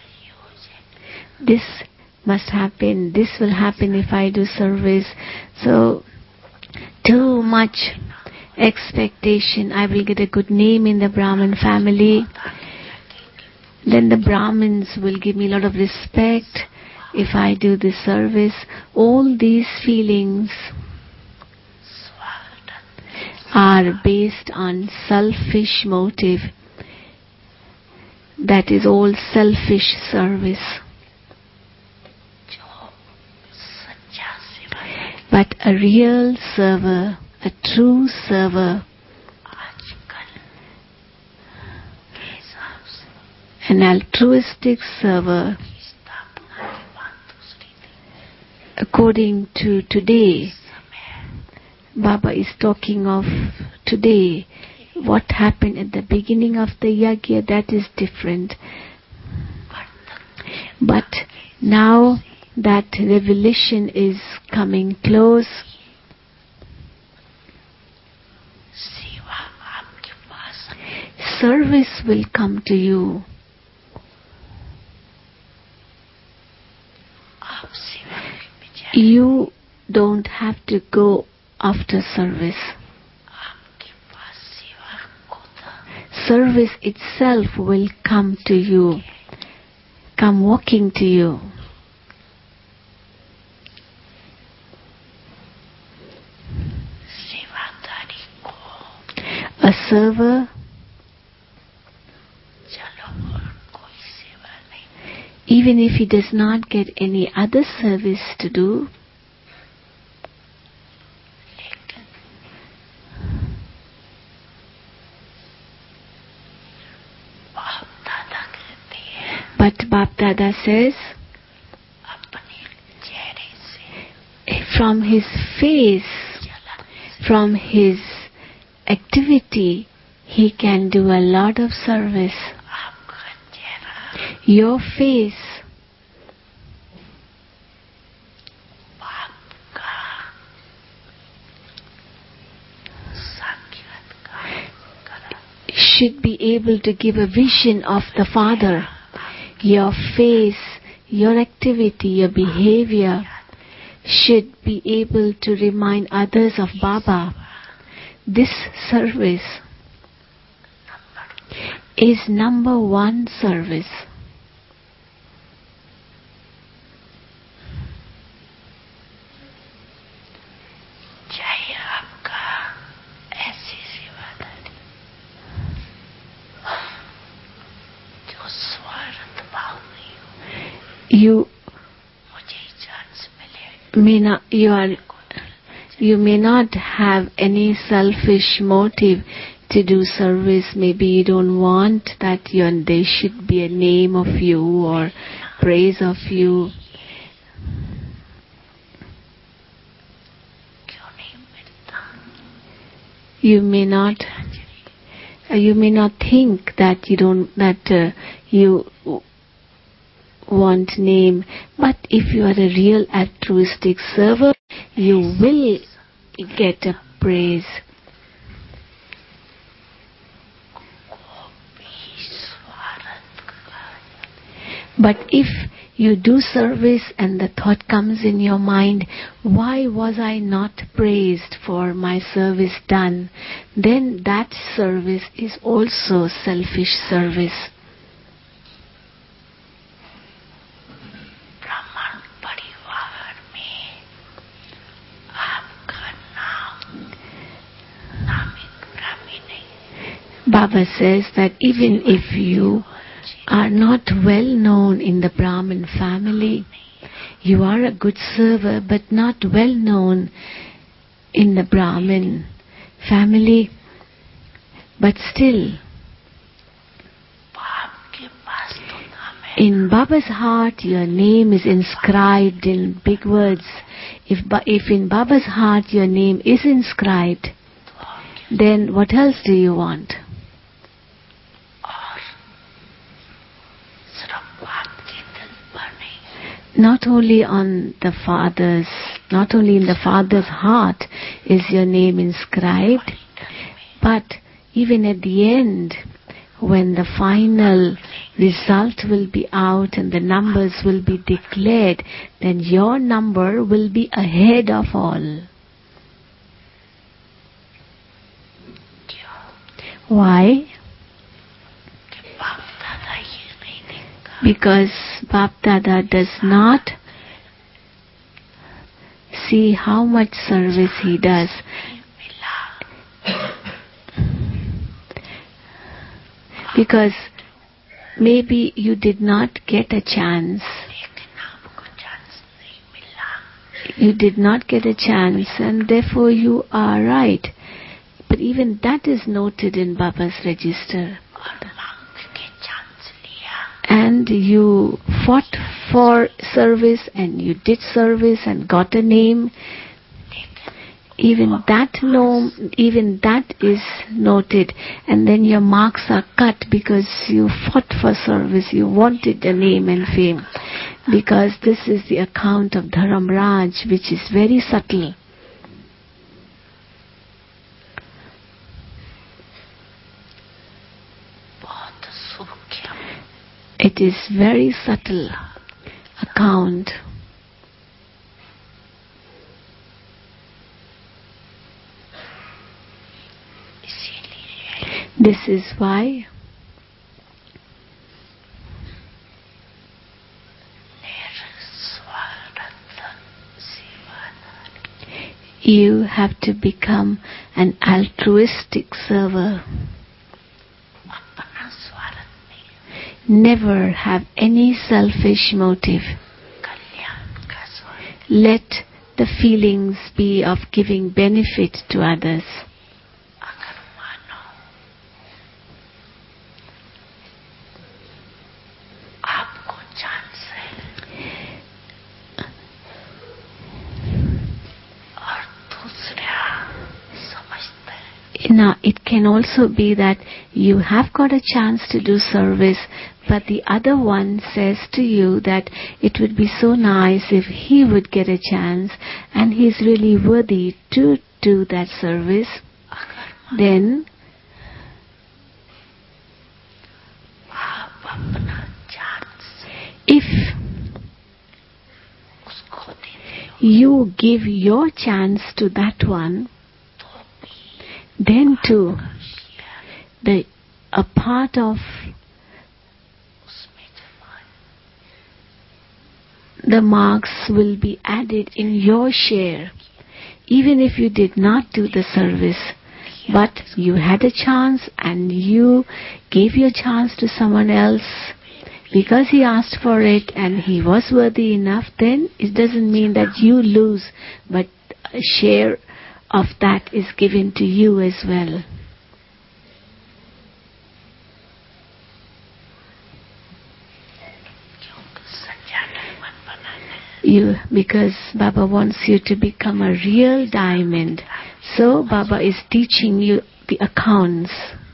This must happen. This will happen if I do service. So, too much expectation. I will get a good name in the Brahmin family. Then the Brahmins will give me a lot of respect if I do this service. All these feelings are based on selfish motive. That is all selfish service. But a real server, a true server, An altruistic server, according to today, Baba is talking of today. What happened at the beginning of the yajna, that is different. But now that revelation is coming close, service will come to you. You don't have to go after service. Service itself will come to you, come walking to you. A server, even if he does not get any other service to do, but Bap Dada says, from his face, from his activity, he can do a lot of service. Your face should be able to give a vision of the Father. Your face, your activity, your behavior should be able to remind others of Baba. This service is number one service. You may not have any selfish motive to do service. Maybe you don't want that there should be a name of you or praise of you. You may not think that you want name, but if you are a real altruistic server, you will get a praise. But if you do service and the thought comes in your mind, why was I not praised for my service done? Then that service is also selfish service. Baba says that even if you are not well known in the Brahmin family, you are a good server but not well known in the Brahmin family, but still in Baba's heart your name is inscribed in big words. If in Baba's heart your name is inscribed, then what else do you want? Not only in the Father's heart is your name inscribed, but even at the end, when the final result will be out and the numbers will be declared, then your number will be ahead of all. Why? Because Bap Dada does not see how much service he does. Because maybe you did not get a chance. You did not get a chance, and therefore you are right. But even that is noted in Baba's register. and you fought for service and you did service and got a name, even that is noted, and then your marks are cut because you fought for service, you wanted a name and fame, because this is the account of Dharamraj, which is very subtle. It is very subtle account. This is why you have to become an altruistic server. Never have any selfish motive. Let the feelings be of giving benefit to others. Now, it can also be that you have got a chance to do service, but the other one says to you that it would be so nice if he would get a chance and he's really worthy to do that service. Then if you give your chance to that one, then too a part of the marks will be added in your share, even if you did not do the service, but you had a chance and you gave your chance to someone else because he asked for it and he was worthy enough. Then it doesn't mean that you lose, but a share of that is given to you as well. Because Baba wants you to become a real diamond. So Baba is teaching you the accounts.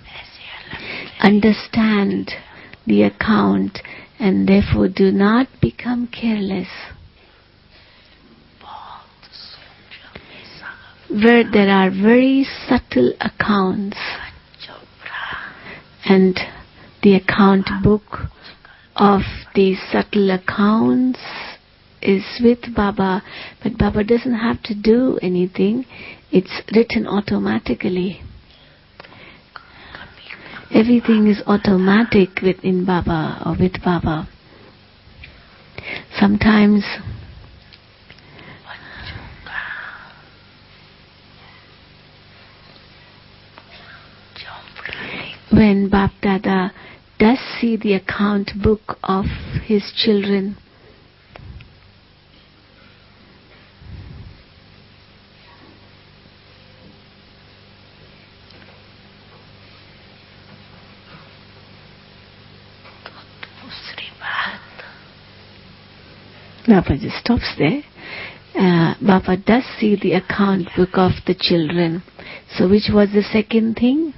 Understand the account and therefore do not become careless. Where there are very subtle accounts, and the account book of these subtle accounts is with Baba, but Baba doesn't have to do anything. It's written automatically. Everything is automatic within Baba or with Baba. Sometimes when Bap Dada does see the account book of his children, Baba just stops there. Baba does see the account book of the children. So which was the second thing?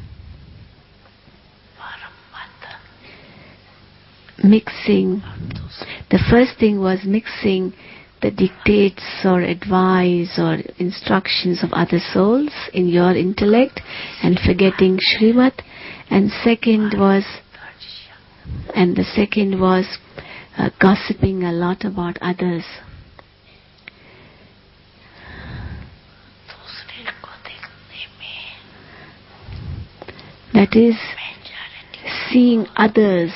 Mixing. The first thing was mixing the dictates or advice or instructions of other souls in your intellect and forgetting Srimad. And the second was gossiping a lot about others. That is seeing others.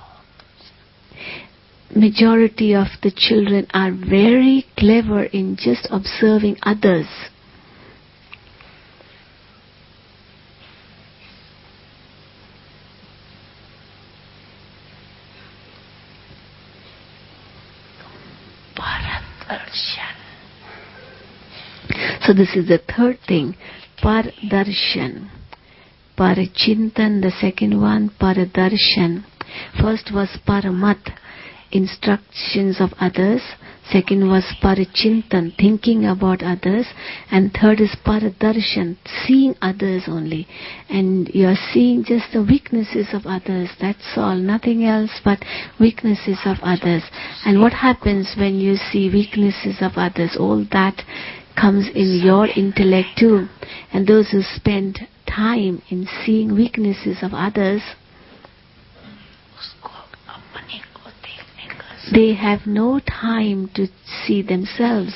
Majority of the children are very clever in just observing others. So this is the third thing, Pardarshan. Parachintan, the second one, Paradarshan. First was Paramat, instructions of others. Second was Parichintan, thinking about others. And third is Paradarshan, seeing others only. And you are seeing just the weaknesses of others. That's all, nothing else but weaknesses of others. And what happens when you see weaknesses of others? All that comes in your intellect too. And those who spend time in seeing weaknesses of others, they have no time to see themselves.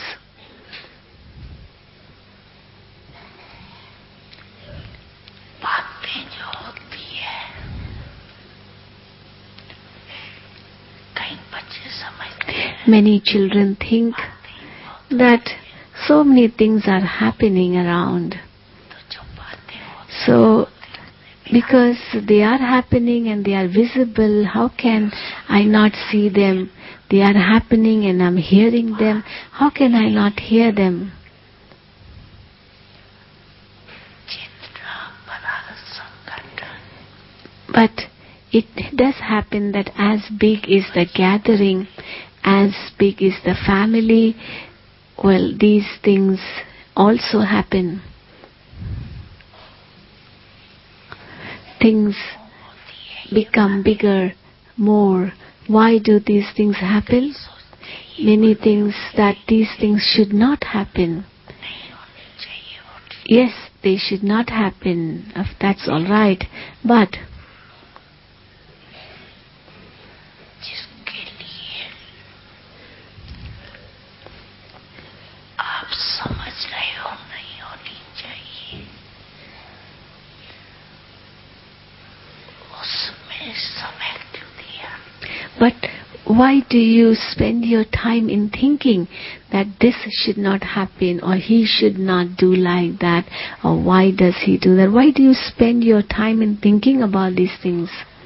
Many children think that so many things are happening around. So, because they are happening and they are visible, how can I not see them? They are happening and I'm hearing them. How can I not hear them? But it does happen that as big is the gathering, as big is the family, well, these things also happen. Things become bigger, more. Why do these things happen? Many things that these things should not happen. Yes, they should not happen. That's all right. But But why do you spend your time in thinking that this should not happen, or he should not do like that, or why does he do that? Why do you spend your time in thinking about these things?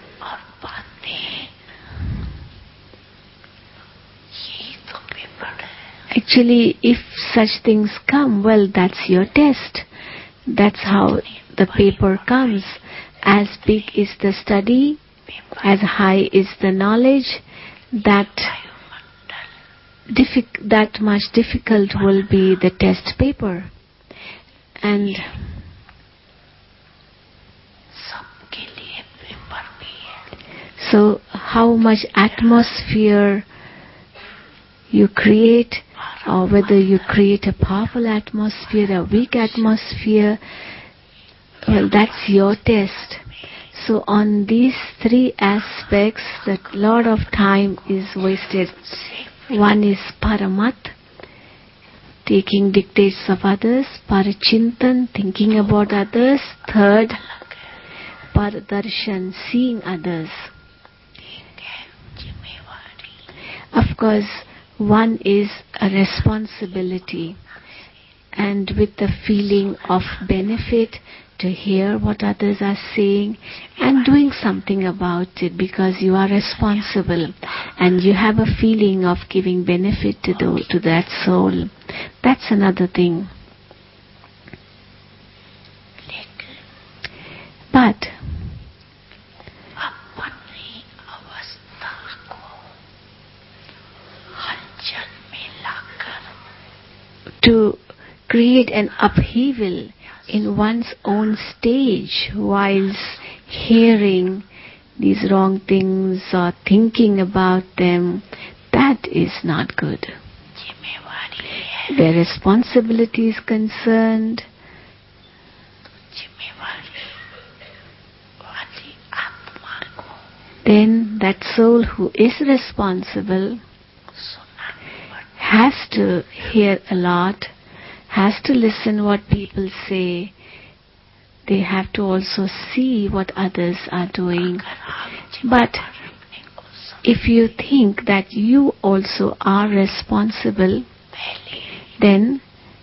Actually, if such things come, well, that's your test. That's how the paper comes. As big is the study, as high is the knowledge, that much difficult will be the test paper. And so how much atmosphere you create, or whether you create a powerful atmosphere, a weak atmosphere, well, that's your test. So on these three aspects, that lot of time is wasted. One is Paramat, taking dictates of others. Parichintan, thinking about others. Third, Paradarshan, seeing others. Of course, one is a responsibility, and with the feeling of benefit, to hear what others are saying and doing something about it, because you are responsible and you have a feeling of giving benefit to that soul. That's another thing. But to create an upheaval in one's own stage whilst hearing these wrong things or thinking about them, that is not good. Where responsibility is concerned, then that soul who is responsible has to hear a lot, has to listen what people say. They have to also see what others are doing. But if you think that you also are responsible, then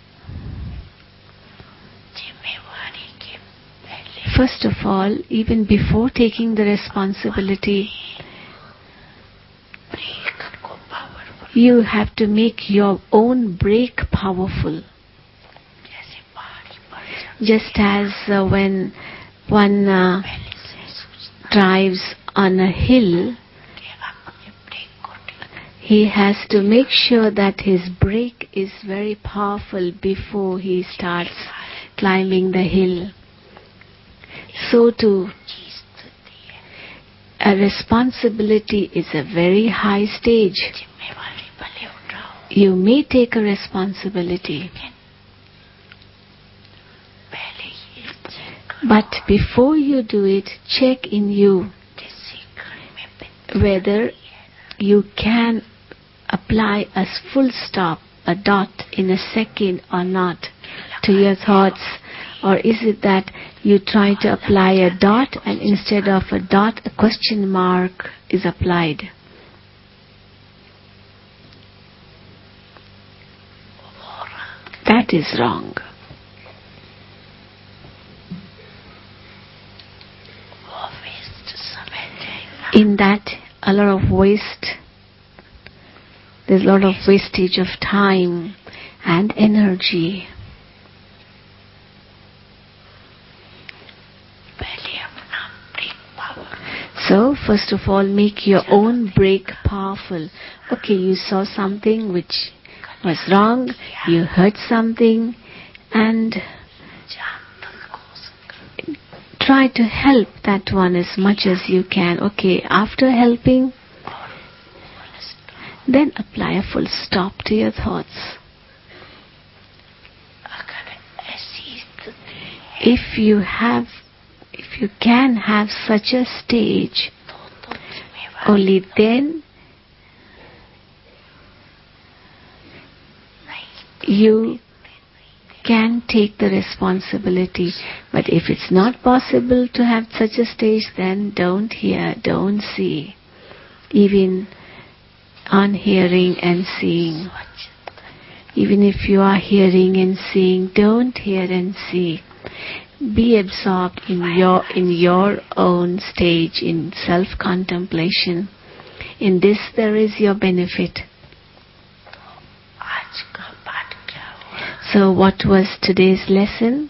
first of all, even before taking the responsibility, you have to make your own brake powerful. Just as when one drives on a hill, कि आप अपने break को ठीक he has to make sure that his brake is very powerful before he starts climbing the hill. So too, चीज होती है, a responsibility is a very high stage. जिम्मेवारी भले उठाओ, You may take a responsibility, लेकिन पहले ये check करो but before you do it, check in you किसी क्षण में बिंदु whether you can apply a full stop, a dot in a second or not to your thoughts. Or is it that you try to apply a dot and instead of a dot, a question mark is applied? That is wrong. वो waste समय जाएगा, In that, a lot of waste, there's a lot of wastage of time and energy. पहले अपना break power So, first of all, make your own brake powerful. Okay, you saw something which was wrong, you heard something, and जहाँ तक हो सके try to help that one as much as you can. Okay, after helping, then apply a full stop to your thoughts. अगर ऐसी स्थिति है If you can have such a stage, तो जिम्मेवारी only then नहीं you can take the responsibility. But if it's not possible to have such a stage, then don't hear, don't see. Even on hearing and seeing. Even if you are hearing and seeing, don't hear and see. Be absorbed in your own stage, in self-contemplation. In this there is your benefit. आज का पाठ क्या हुआ, So what was today's lesson?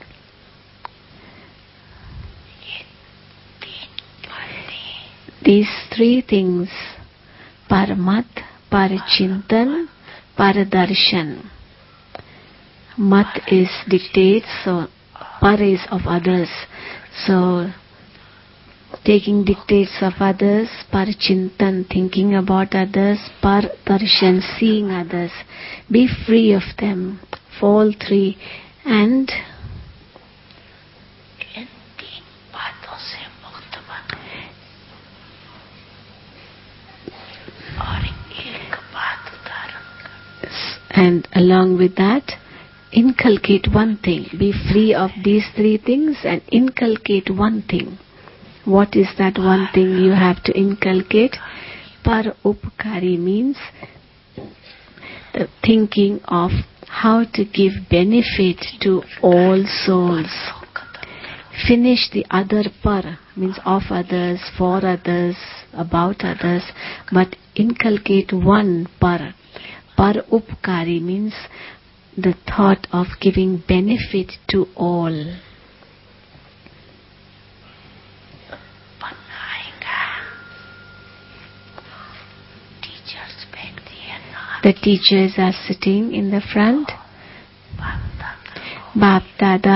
ये तीन बातें These three things: Paramat, Parachintan, Paradarshan. Mat is dictates, so Par is of others. So taking dictates of others, Parachintan, thinking about others, Pardarshan, seeing others. Be free of them, all three, and इन तीन बातों से मुक्त बनो और एक बात धारण करो, and along with that, inculcate one thing. Be free of these three things and inculcate one thing. What is that one thing you have to inculcate? Par upkari means the thinking of how to give benefit to all souls. Finish the other par, means of others, for others, about others, but inculcate one par. Par upkari means the thought of giving benefit to all. बनाएगा teachers बैठती है ना, The teachers are sitting in the front. बाप दादा को Bap Dada,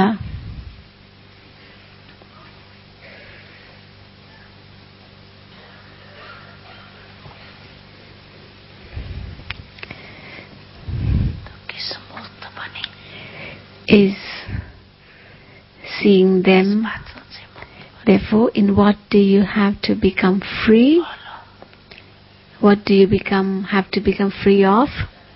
तो किस मुक्त बने is seeing them. बातों से मुक्त Therefore, in what do you have to become free? बोलो, What do you have to become free of?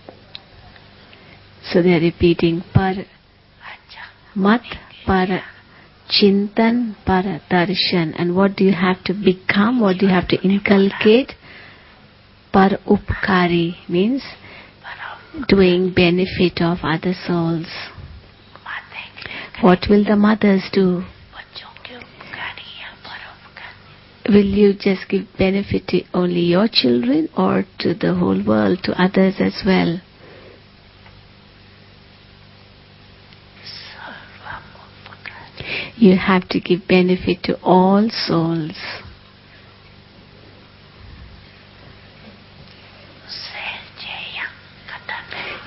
So they are repeating par अच्छा mat, par chintan, par darshan. And what do you have to become? What do you have to inculcate? Par upkari means पर doing benefit of other souls. माते के What will the mothers do? बच्चों के उपकारी या परोपकारी, Will you just give benefit to only your children or to the whole world, to others as well? सर्वोपकारी You have to give benefit to all souls.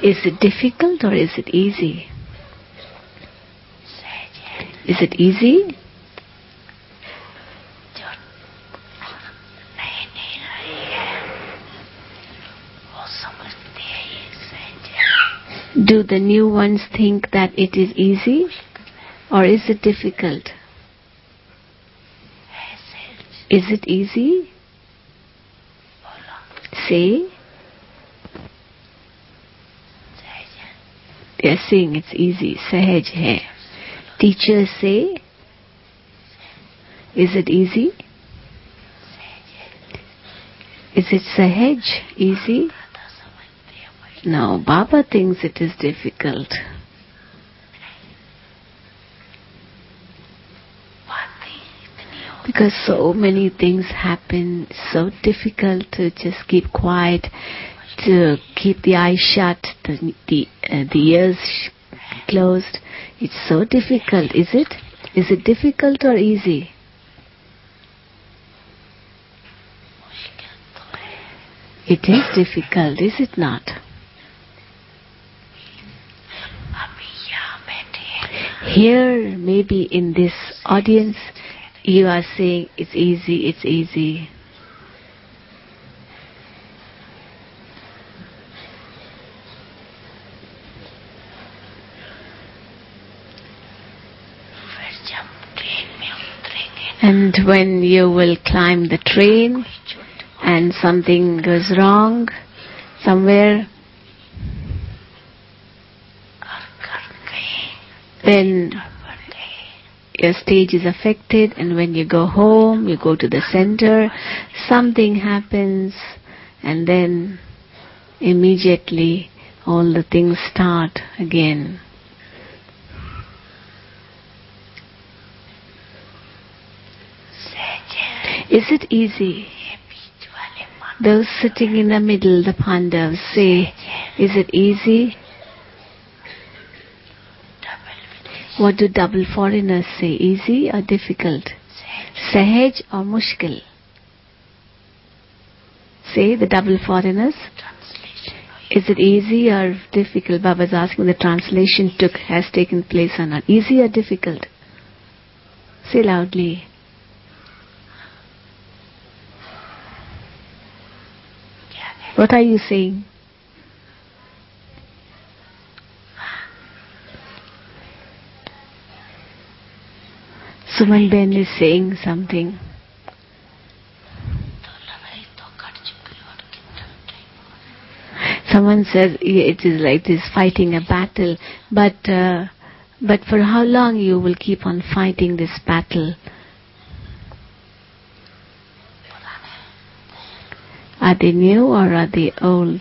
Is it difficult or is it easy? Is it easy? Do the new ones think that it is easy or is it difficult? Is it easy? Say. They are saying it's easy. Sahaj hai. Teachers say. Is it easy? Is it sahaj? Easy? No, Baba thinks it is difficult. Because so many things happen, so difficult to just keep quiet, to keep the eyes shut, the ears closed. It's so difficult, is it? Is it difficult or easy? It is difficult, is it not? Here, maybe in this audience, you are saying, it's easy, it's easy. And when you will climb the train and something goes wrong somewhere, then your stage is affected, and when you go home, you go to the center, something happens, and then immediately all the things start again. Is it easy? Those sitting in the middle, the Pandavas, say, is it easy? What do double foreigners say? Easy or difficult? Sahaj or mushkil? Say the double foreigners. Is it easy or difficult? Baba is asking the translation has taken place or not. Easy or difficult? Say loudly. What are you saying? Suman Ben is saying something. Someone says it is like this fighting a battle, but for how long you will keep on fighting this battle? Are they new or are they old?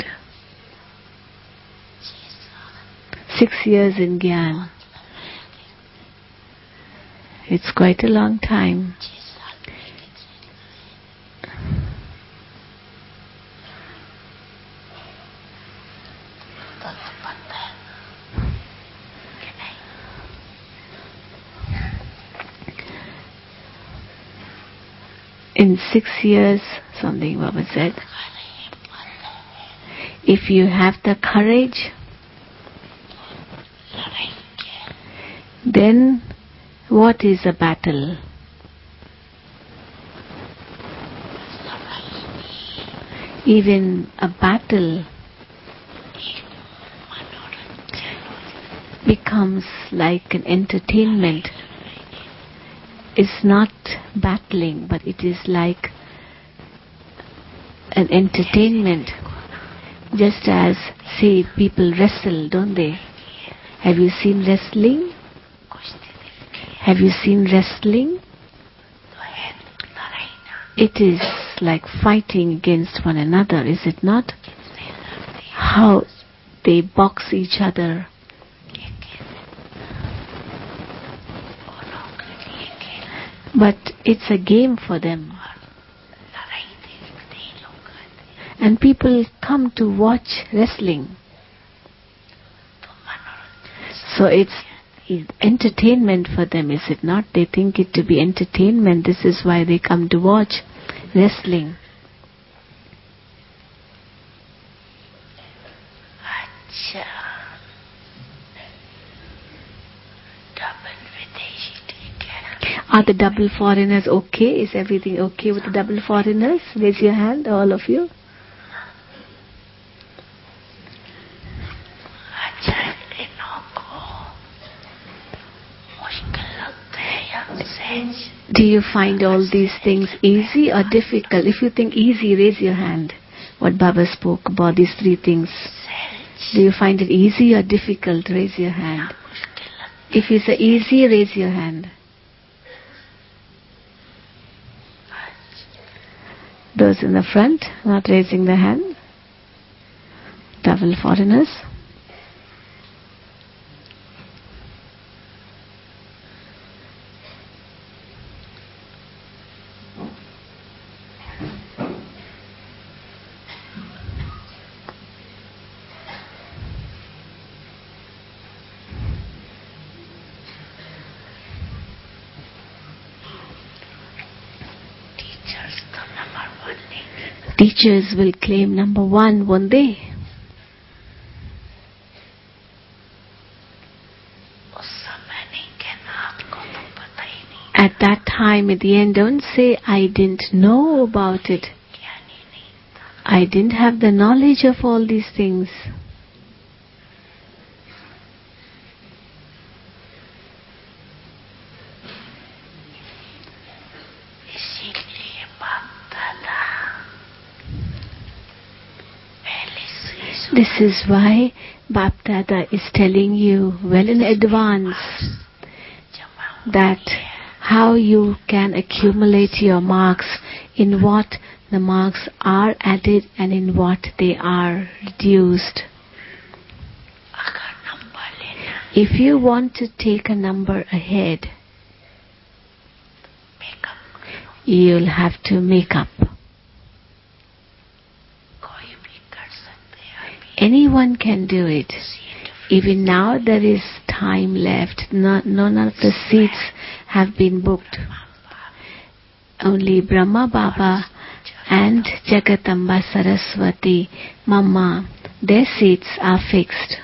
6 years in Gyan. It's quite a long time. In 6 years, something Baba said, if you have the courage, then what is a battle? Even a battle becomes like an entertainment. It's not battling, but it is like an entertainment. Just as, say, people wrestle, don't they? Have you seen wrestling? Have you seen wrestling? It is like fighting against one another, is it not? How they box each other. But it's a game for them. And people come to watch wrestling. So it's entertainment for them, is it not? They think it to be entertainment. This is why they come to watch wrestling. Acha. Are the double foreigners okay? Is everything okay with the double foreigners? Raise your hand, all of you. Do you find all these things easy or difficult? If you think easy, raise your hand. What Baba spoke about these three things. Do you find it easy or difficult? Raise your hand. If you say easy, raise your hand. Those in the front, not raising the hand. Double foreigners. Teachers will claim number one, won't they? At that time, at the end, don't say, I didn't know about it. I didn't have the knowledge of all these things. This is why Bap Dada is telling you well in advance that how you can accumulate your marks, in what the marks are added and in what they are reduced. If you want to take a number ahead, you'll have to make up. Anyone can do it. Even now there is time left. None of the seats have been booked. Only Brahma Baba and Jagatamba Saraswati Mama, their seats are fixed.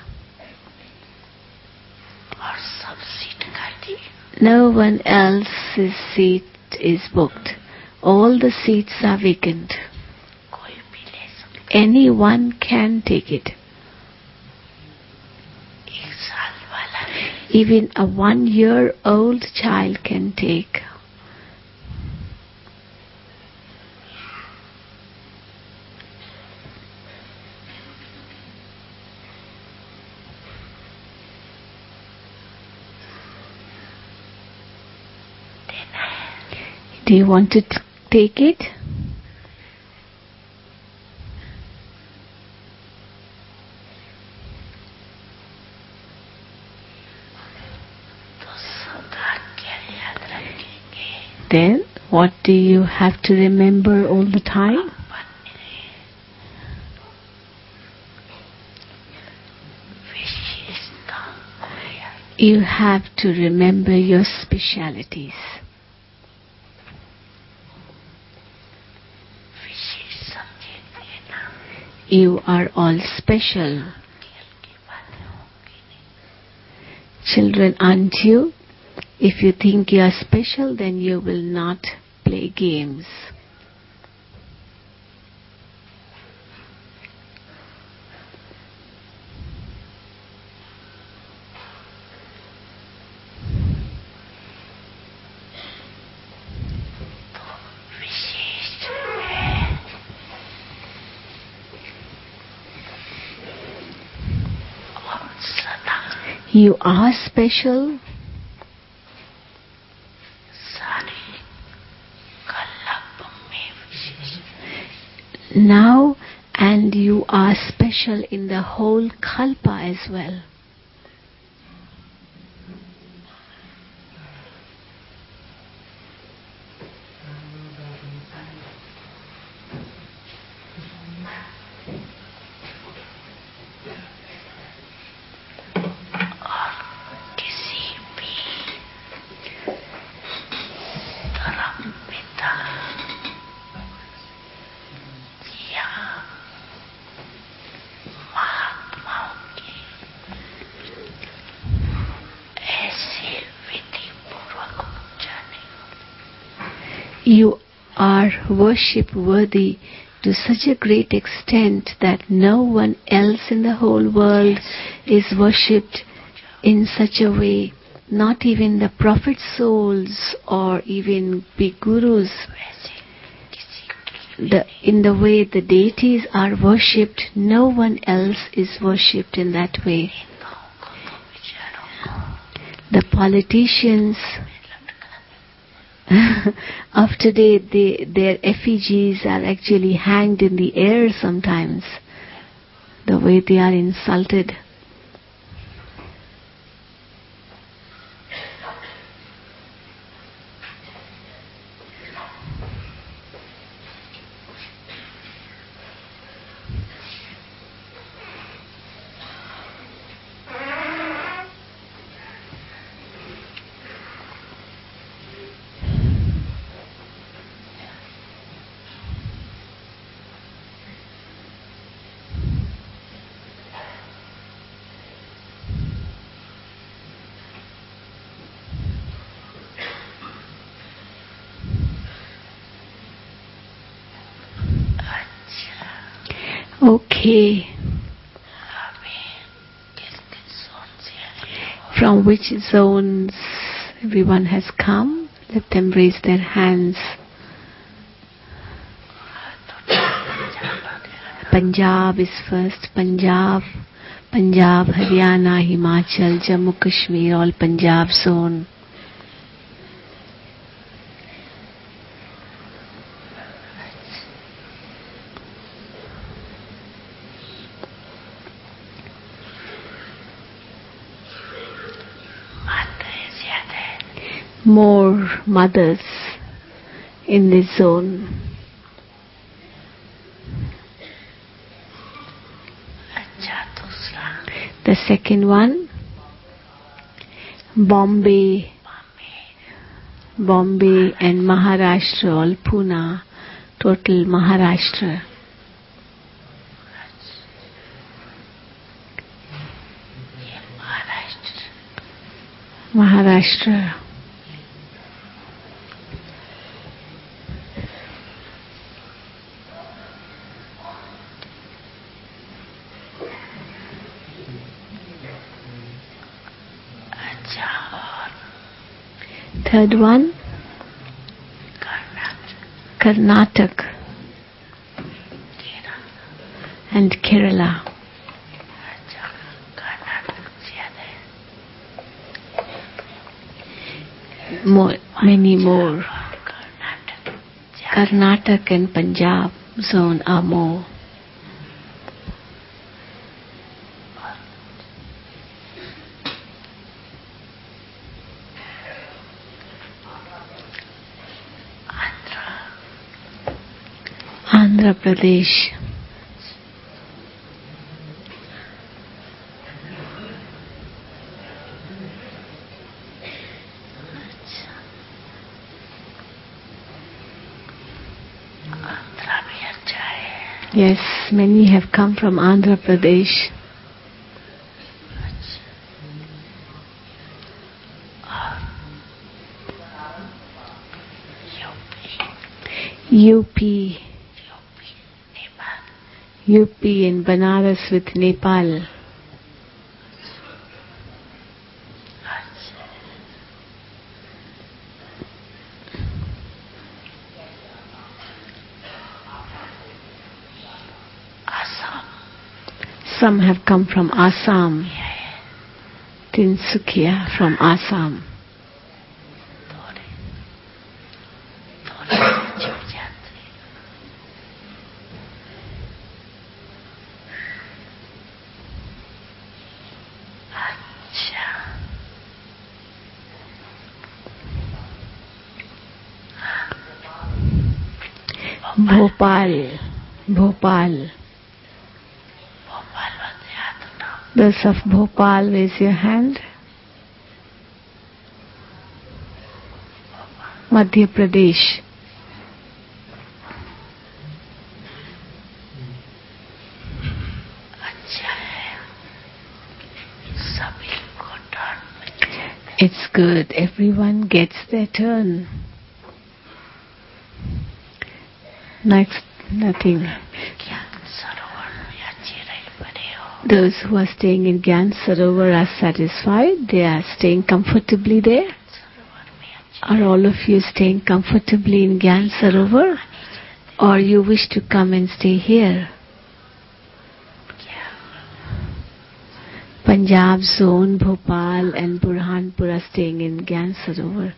No one else's seat is booked. All the seats are vacant. Anyone can take it. Even a 1-year-old child can take. Do you want to take it? Then, what do you have to remember all the time? You have to remember your specialities. You are all special. Children, aren't you? If you think you are special, then you will not play games. You are special. Now, and you are special in the whole kalpa as well. You are worship worthy to such a great extent that no one else in the whole world is worshipped in such a way. Not even the prophet souls or even big gurus. In the way the deities are worshipped, no one else is worshipped in that way. The politicians of today, their effigies are actually hanged in the air sometimes, the way they are insulted. Okay. From which zones everyone has come? Let them raise their hands. Punjab is first. Punjab, Haryana, Himachal, Jammu Kashmir, all Punjab zone. More mothers in this zone. The second one, Bombay and Maharashtra, all Pune, total Maharashtra. Maharashtra. Third one, Karnataka and Kerala. Many more. Karnataka and Punjab zone are more. Andhra Pradesh. Yes, many have come from Andhra Pradesh. UP in Banaras with Nepal. Some have come from Assam. Tinsukia from Assam. Bhopal. Those of Bhopal, raise your hand. Madhya Pradesh. It's good. Everyone gets their turn. Next, nothing. ज्ञान सरोवर में अच्छे रह पड़े हो Those who are staying in Gyan Sarovar are satisfied. They are staying comfortably there. सरोवर में अच्छे Are all of you staying comfortably in Gyan Sarovar? Or you wish to come and stay here? क्या Punjab zone, Bhopal and Burhanpur are staying in Gyan Sarovar.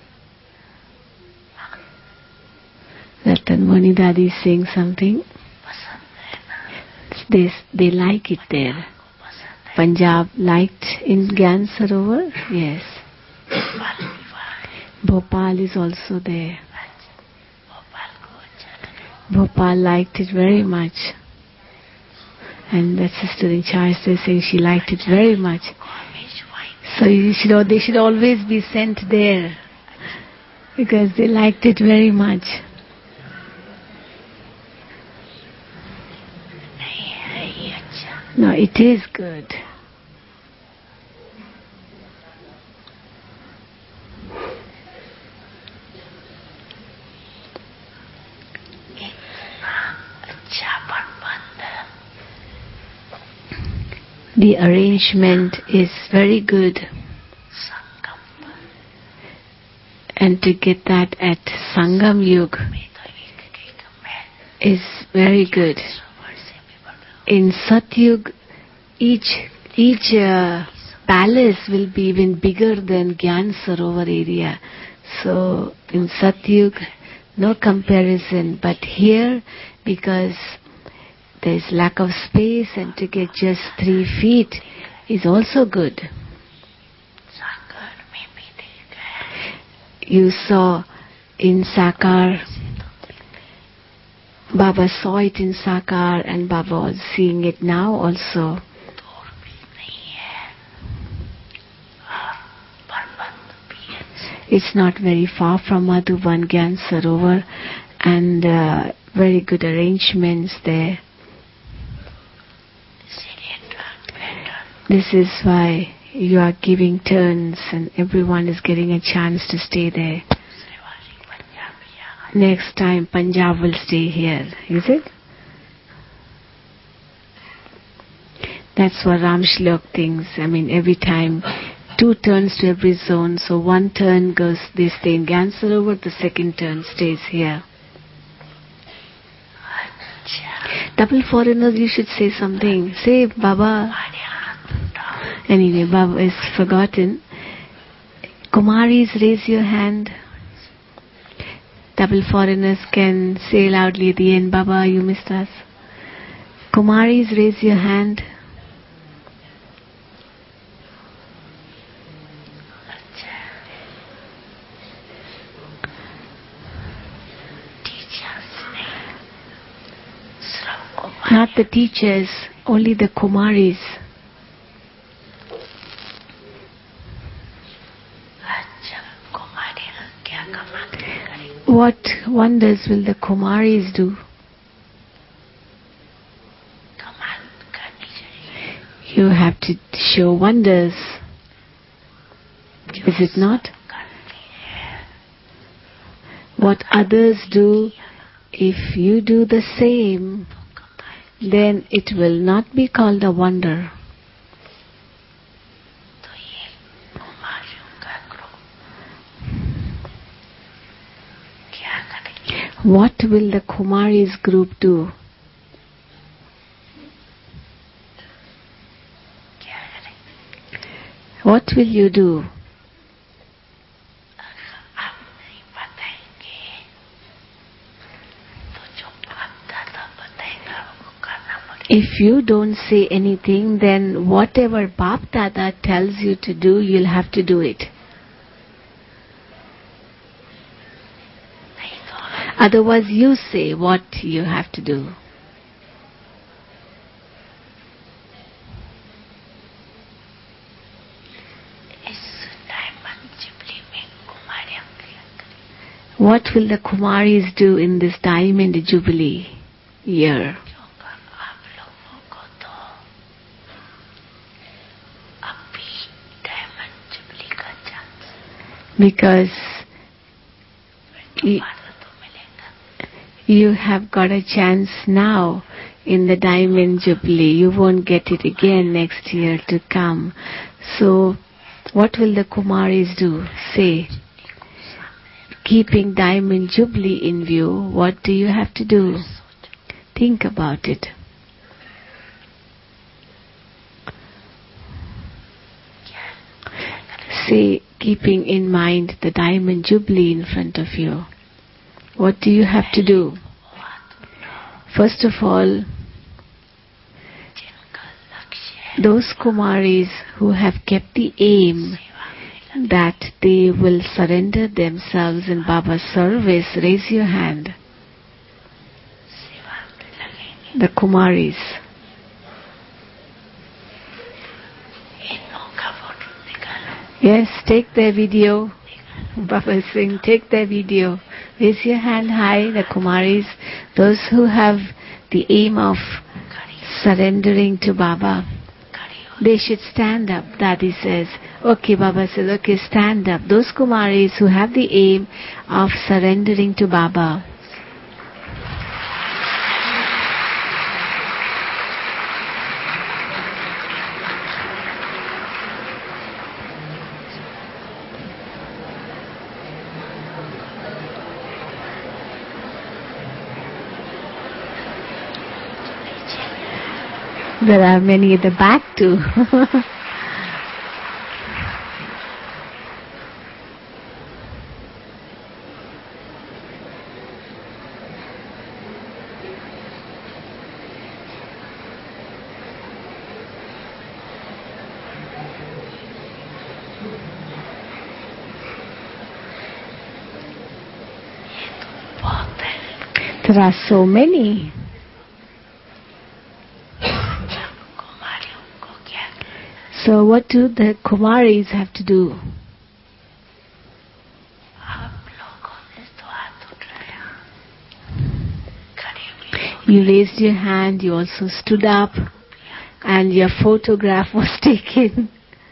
Ratan Mani Dadi is saying something. पसंद है ना They like it there. को पसंद है Punjab liked in Gyan Sarovar? Yes. Bhopal विवाह है Bhopal is also there. Bhopal को अच्छा लगा Bhopal liked it very much. And the sister in charge is saying she liked it very much. So they should always be sent there because they liked it very much. नहीं है ये अच्छा No, it is good. इतना अच्छा प्रबंध The arrangement is very good. Sangam And to get that at Sangam Yug में तो एक मैं is very good. सरोवर से भी बड़ा In Satyug, each palace will be even bigger than Gyan Sarovar area. So in Satyug, no comparison. But here, because there is lack of space and to get just 3 feet is also good. सागर में भी देख है You saw in Sakar, Baba saw it in Sakar and Baba was seeing it now also. दूर भी नहीं है और प्रबंध भी अच्छा It's not very far from Madhuban Gyan Sarovar and very good arrangements there. इसीलिए turn pattern This is why you are giving turns and everyone is getting a chance to stay there. सेवारी पंजाबिया Next time Punjab will stay here, is it? That's what Ram Shlok thinks. I mean, every time 2 turns to every zone. So 1 turn goes, they stay in Gyan Sarovar, the second turn stays here. अच्छा Double foreigners, you should say something. Say, Baba. हमारे हाथ उठाओ Anyway, Baba is forgotten. Kumaris, raise your hand. Double foreigners can say loudly at the end, Baba, you missed us. Kumaris, raise your hand. अच्छा teachers नहीं श्रम को Not the teachers, only the Kumaris. अच्छा कुमारी क्या कमाल करेंगे What wonders will the Kumaris do? कमाल करनी चाहिए You have to show wonders. Is it not? करती है What others do, if you do the same, कमाल then it will not be called a wonder. तो ये कुमारियों का ग्रुप क्या करेंगे What will the Kumaris group do? क्या करेंगे What will you do? आप नहीं बताएंगे तो जो बाप दादा बताएगा वो करना पड़ेगा If you don't say anything, then whatever Bap Dada tells you to do, you'll have to do it. नहीं तो Otherwise, you say what you have to do. इस डायमंड जुबली में कुमारियां क्या करें What will the Kumaris do in this Diamond Jubilee year? क्योंकि आप लोगों को तो अभी डायमंड जुबली का चांस Because दोबारा तो मिलेगा You have got a chance now in the Diamond Jubilee. You won't get it again next year to come. So, what will the Kumaris do? Say, keeping Diamond Jubilee in view, what do you have to do? Think about it. Say, keeping in mind the Diamond Jubilee in front of you, what do you have to do? First of all, those Kumaris who have kept the aim that they will surrender themselves in Baba's service, raise your hand. The Kumaris. Yes, take their video. Baba is saying, take their video. Raise your hand high, the Kumaris. Those who have the aim of surrendering to Baba, they should stand up. Daddy says, okay, Baba says, okay, stand up. Those Kumaris who have the aim of surrendering to Baba, there are many at the back too. There are so many. So what do the Kumaris have to do? You raised your hand, you also stood up, and your photograph was taken.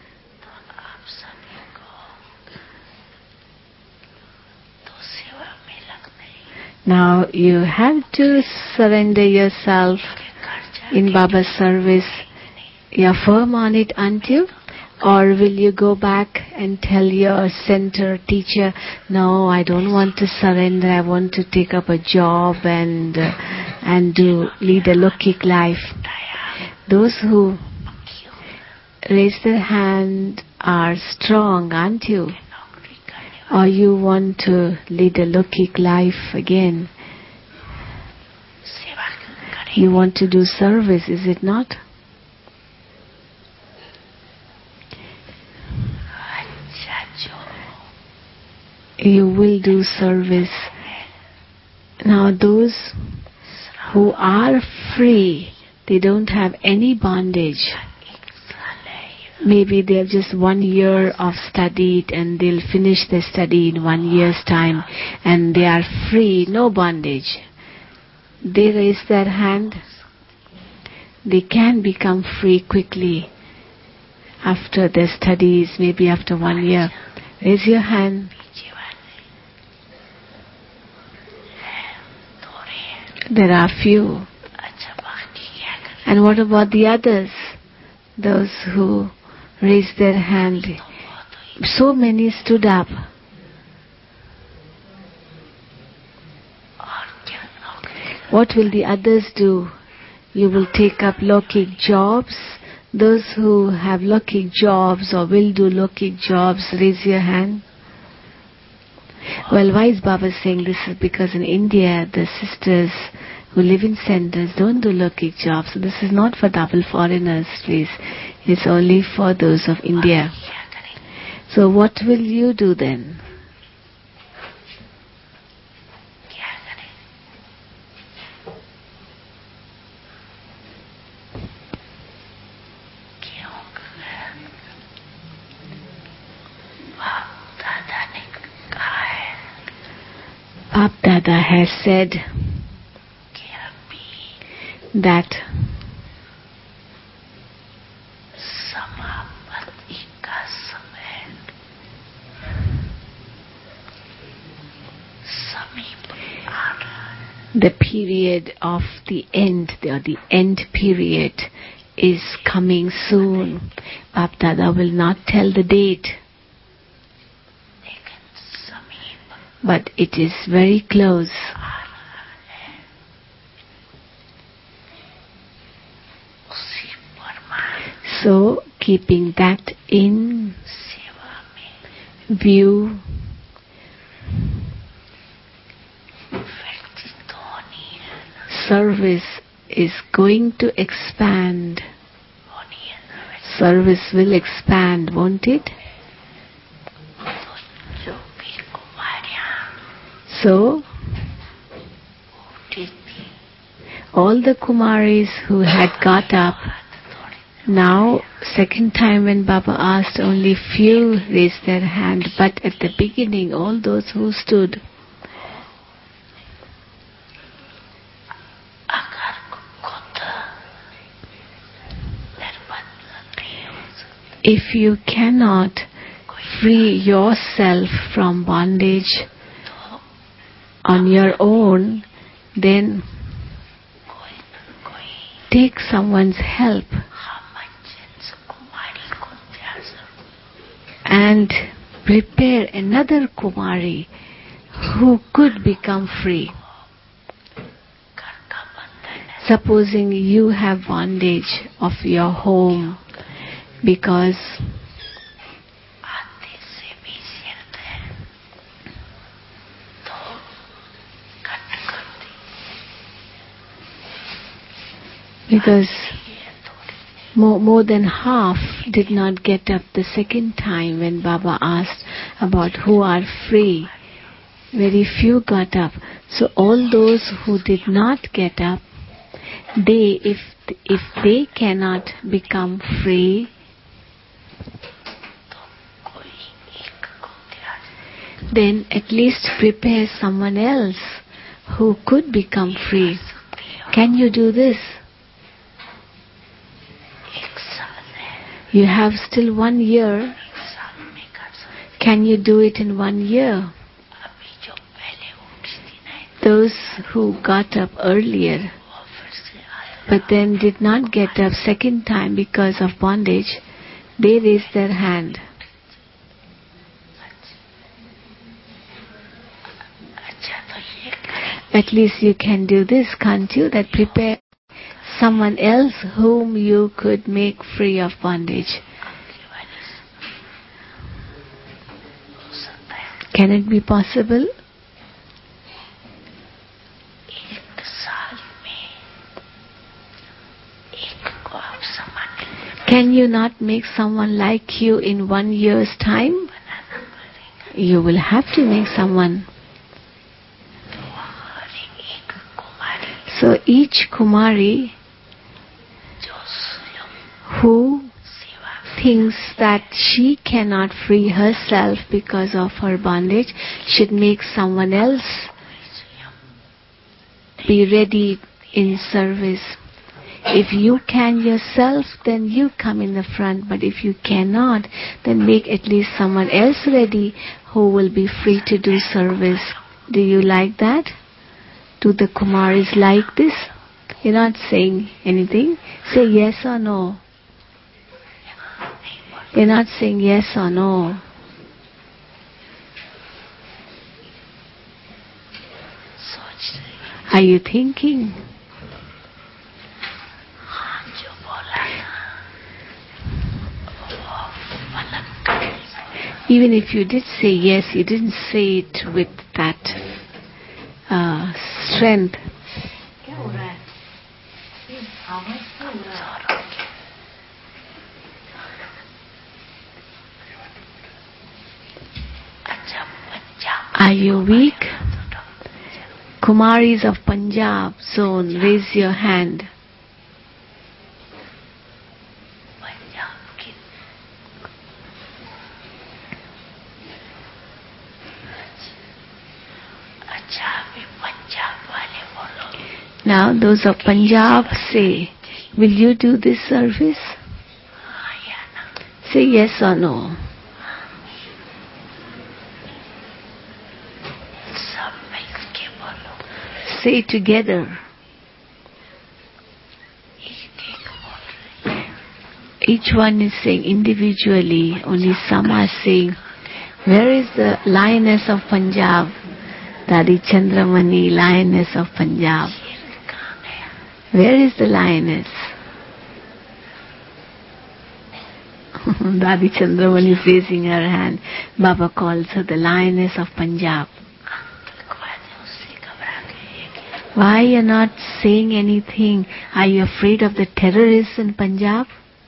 Now you have to surrender yourself in Baba's service. You're firm on it, aren't you? Or will you go back and tell your center teacher, no, I don't want to surrender, I want to take up a job and lead a Lokik life. Those who raise their hand are strong, aren't you? Or you want to lead a Lokik life again? You want to do service, is it not? You will do service. Now those who are free, they don't have any bondage. Maybe they have just 1 year of studied and they'll finish their study in 1 year's time and they are free, no bondage. They raise their hand. They can become free quickly after their studies, maybe after 1 year. Raise your hand. There are few. And what about the others? Those who raised their hand. So many stood up. What will the others do? You will take up Lokik jobs. Those who have Lokik jobs or will do Lokik jobs, raise your hand. Well, why is Baba saying this? Is because in India, the sisters who live in centers don't do Lokik jobs. So this is not for double foreigners, please. It's only for those of India. So what will you do then? Bap Dada has said that the period of the end, or the end period is coming soon. Bap Dada will not tell the date, but it is very close. So, keeping that in view, service is going to expand. Service will expand, won't it? So, all the Kumaris who had got up, now, second time when Baba asked, only few raised their hand, but at the beginning, all those who stood. If you cannot free yourself from bondage on your own, then take someone's help and prepare another Kumari who could become free. Supposing you have bondage of your home because more than half did not get up the second time when Baba asked about who are free. Very few got up. So all those who did not get up, they, if they cannot become free, then at least prepare someone else who could become free. Can you do this? You have still 1 year. Can you do it in 1 year? Those who got up earlier but then did not get up second time because of bondage, they raised their hand. At least you can do this, can't you? That prepare someone else whom you could make free of bondage. Can it be possible? Can you not make someone like you in 1 year's time? You will have to make someone. So each Kumari who thinks that she cannot free herself because of her bondage should make someone else be ready in service. If you can yourself, then you come in the front. But if you cannot, then make at least someone else ready who will be free to do service. Do you like that? Do the Kumaris like this? You're not saying anything. Say yes or no. You're not saying yes or no. Are you thinking? Even if you did say yes, you didn't say it with that strength. Are you weak? Kumaris of Punjab zone, raise your hand. Now those of Punjab say, will you do this service? Say yes or no. say together. Each one is saying individually, only some are saying, where is the lioness of Punjab? Dadi Chandramani, lioness of Punjab. Where is the lioness? Dadi Chandramani is raising her hand. Baba calls her the lioness of Punjab. Why you are not saying anything? Are you afraid of the terrorists in Punjab?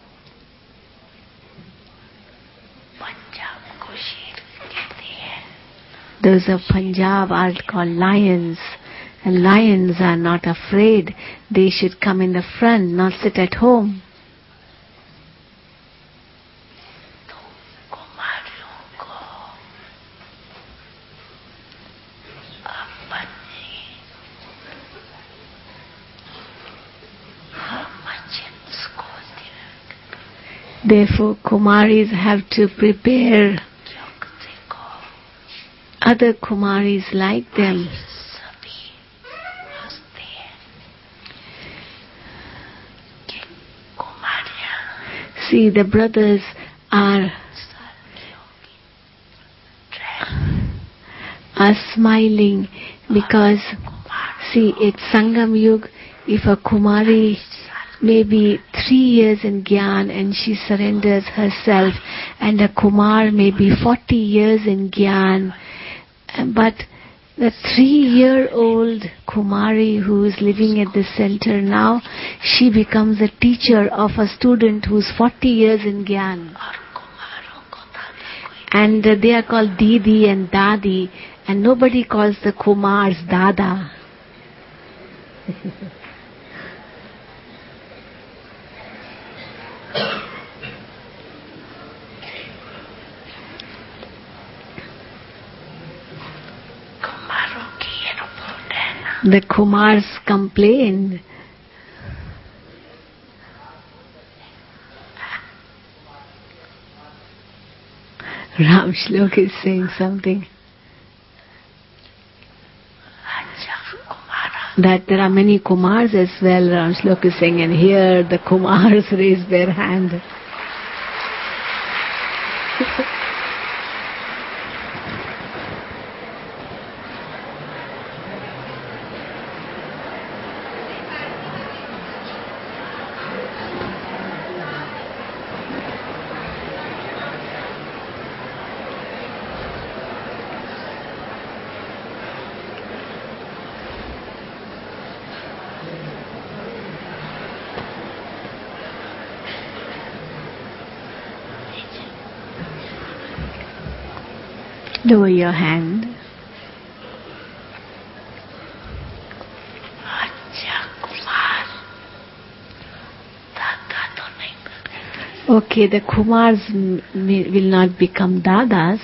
Those of Punjab are called lions. And lions are not afraid. They should come in the front, not sit at home. Therefore, Kumaris have to prepare other Kumaris like them. See, the brothers are smiling because, see, at Sangam Yug, if a Kumari may be 3 years in Gyan and she surrenders herself, and a Kumar may be 40 years in Gyan, but the 3-year-old Kumari who is living at the center now, she becomes a teacher of a student who is 40 years in Gyan. And they are called Didi and Dadi, and nobody calls the Kumars Dada. The Kumars complain. Ram Shlok is saying something. That there are many Kumars as well, Ram Shlok is saying, and here the Kumars raise their hand. Lower your hand. Okay, the Kumars will not become Dadas.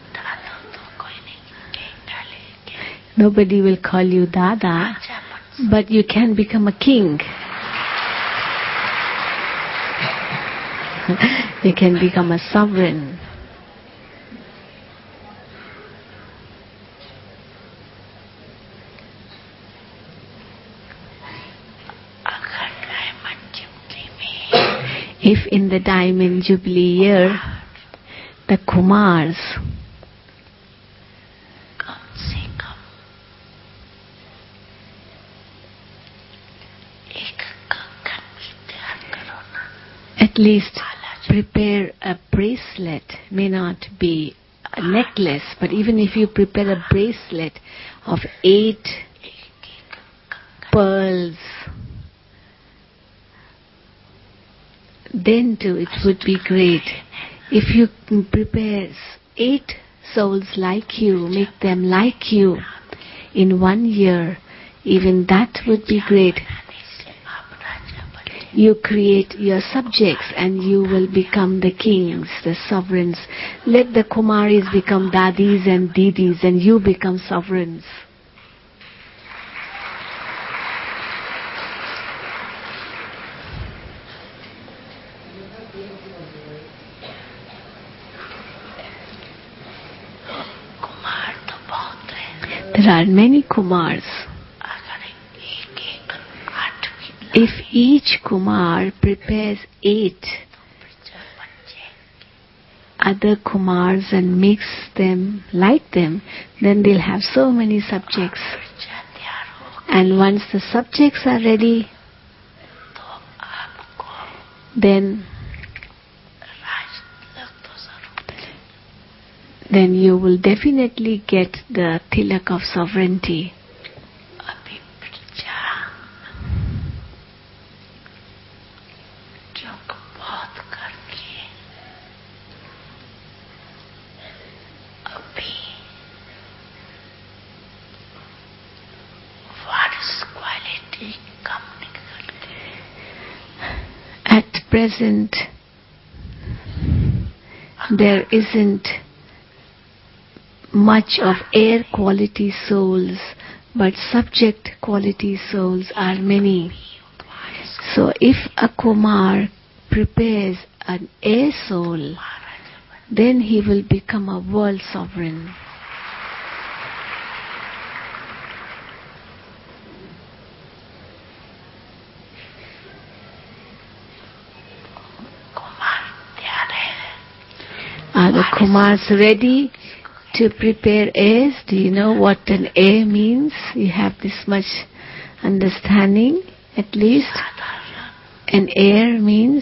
Nobody will call you Dada, but you can become a king. You can become a sovereign. If in the Diamond Jubilee year, the Kumars at least prepare a bracelet, may not be a necklace, but even if you prepare a bracelet of 8 pearls, then too it would be great. If you prepare 8 souls like you, make them like you in 1 year, even that would be great. You create your subjects and you will become the kings, the sovereigns. Let the Kumaris become Dadis and Didis and you become sovereigns. There are many Kumars. if each Kumar prepares 8 other Kumars and makes them like them, then they'll have so many subjects. And once the subjects are ready, then you will definitely get the tilak of sovereignty. At present, there isn't much of air quality souls, but subject quality souls are many. So if a Kumar prepares an air soul, then he will become a world sovereign. Are the Kumars ready to prepare airs? Do you know what an air means? You have this much understanding, at least. An air means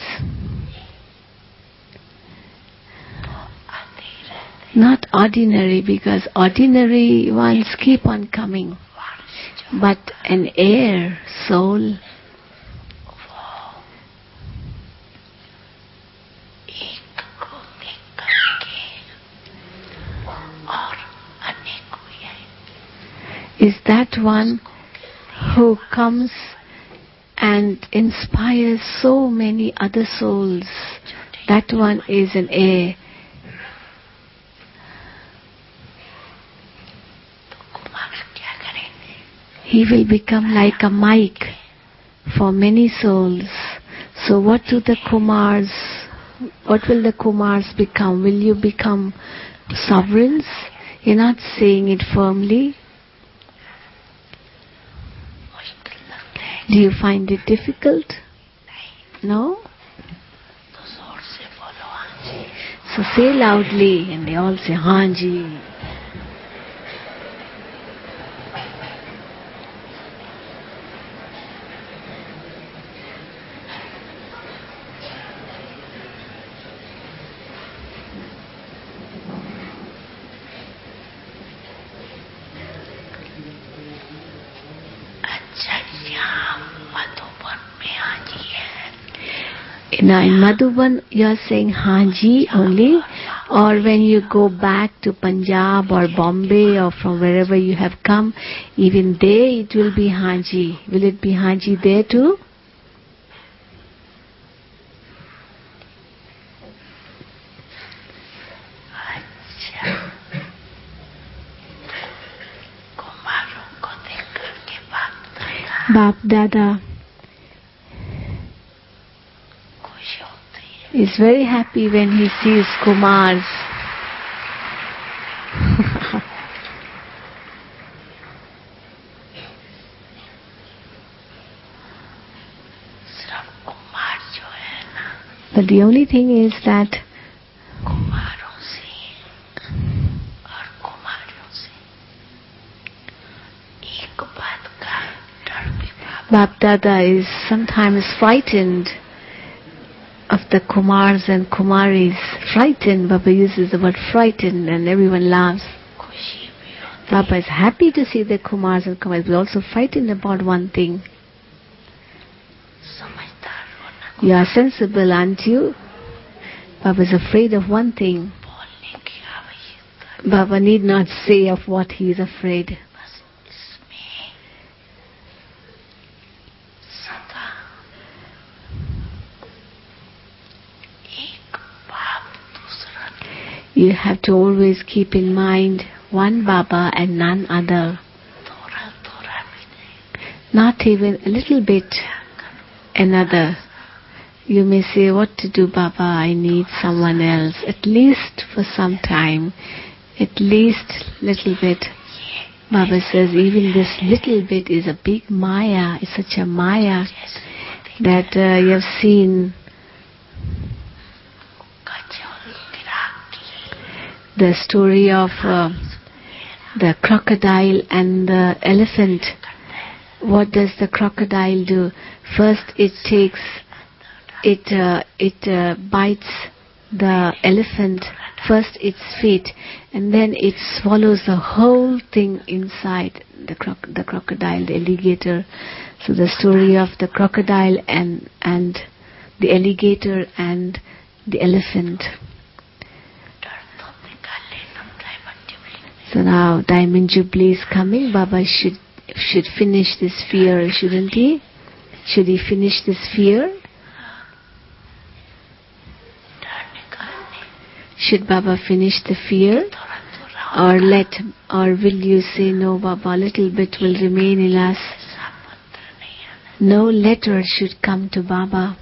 not ordinary, because ordinary ones keep on coming. But an air soul, is that one who comes and inspires so many other souls. That one is an air. He will become like a mic for many souls. So what will the Kumars become? Will you become sovereigns? You're not saying it firmly. Do you find it difficult? No? So say loudly, and they all say, Hanji. Now in Madhuban you are saying Hanji only, or when you go back to Punjab or Bombay or from wherever you have come, even there it will be Hanji. Will it be Hanji there too? Bap Dada is very happy when he sees Kumars. But the only thing is that Bap Dada is sometimes frightened of the Kumars and Kumaris. Frightened, Baba uses the word frightened and everyone laughs. Baba is happy to see the Kumars and Kumaris, but also frightened about one thing. You are sensible, aren't you? Baba is afraid of one thing. Baba need not say of what he is afraid. You have to always keep in mind one Baba and none other. Not even a little bit another. You may say, what to do, Baba? I need someone else. At least for some time. At least little bit. Baba says, even this little bit is a big Maya. It's such a Maya. that you have seen the story of the crocodile and the elephant. What does the crocodile do? First it bites the elephant, first its feet, and then it swallows the whole thing inside the crocodile, the alligator. So the story of the crocodile and the alligator and the elephant. So now Diamond Jubilee is coming. Baba should finish this fear, shouldn't he? Should he finish this fear? Should Baba finish the fear? Or will you say, no Baba, a little bit will remain in us. No letter should come to Baba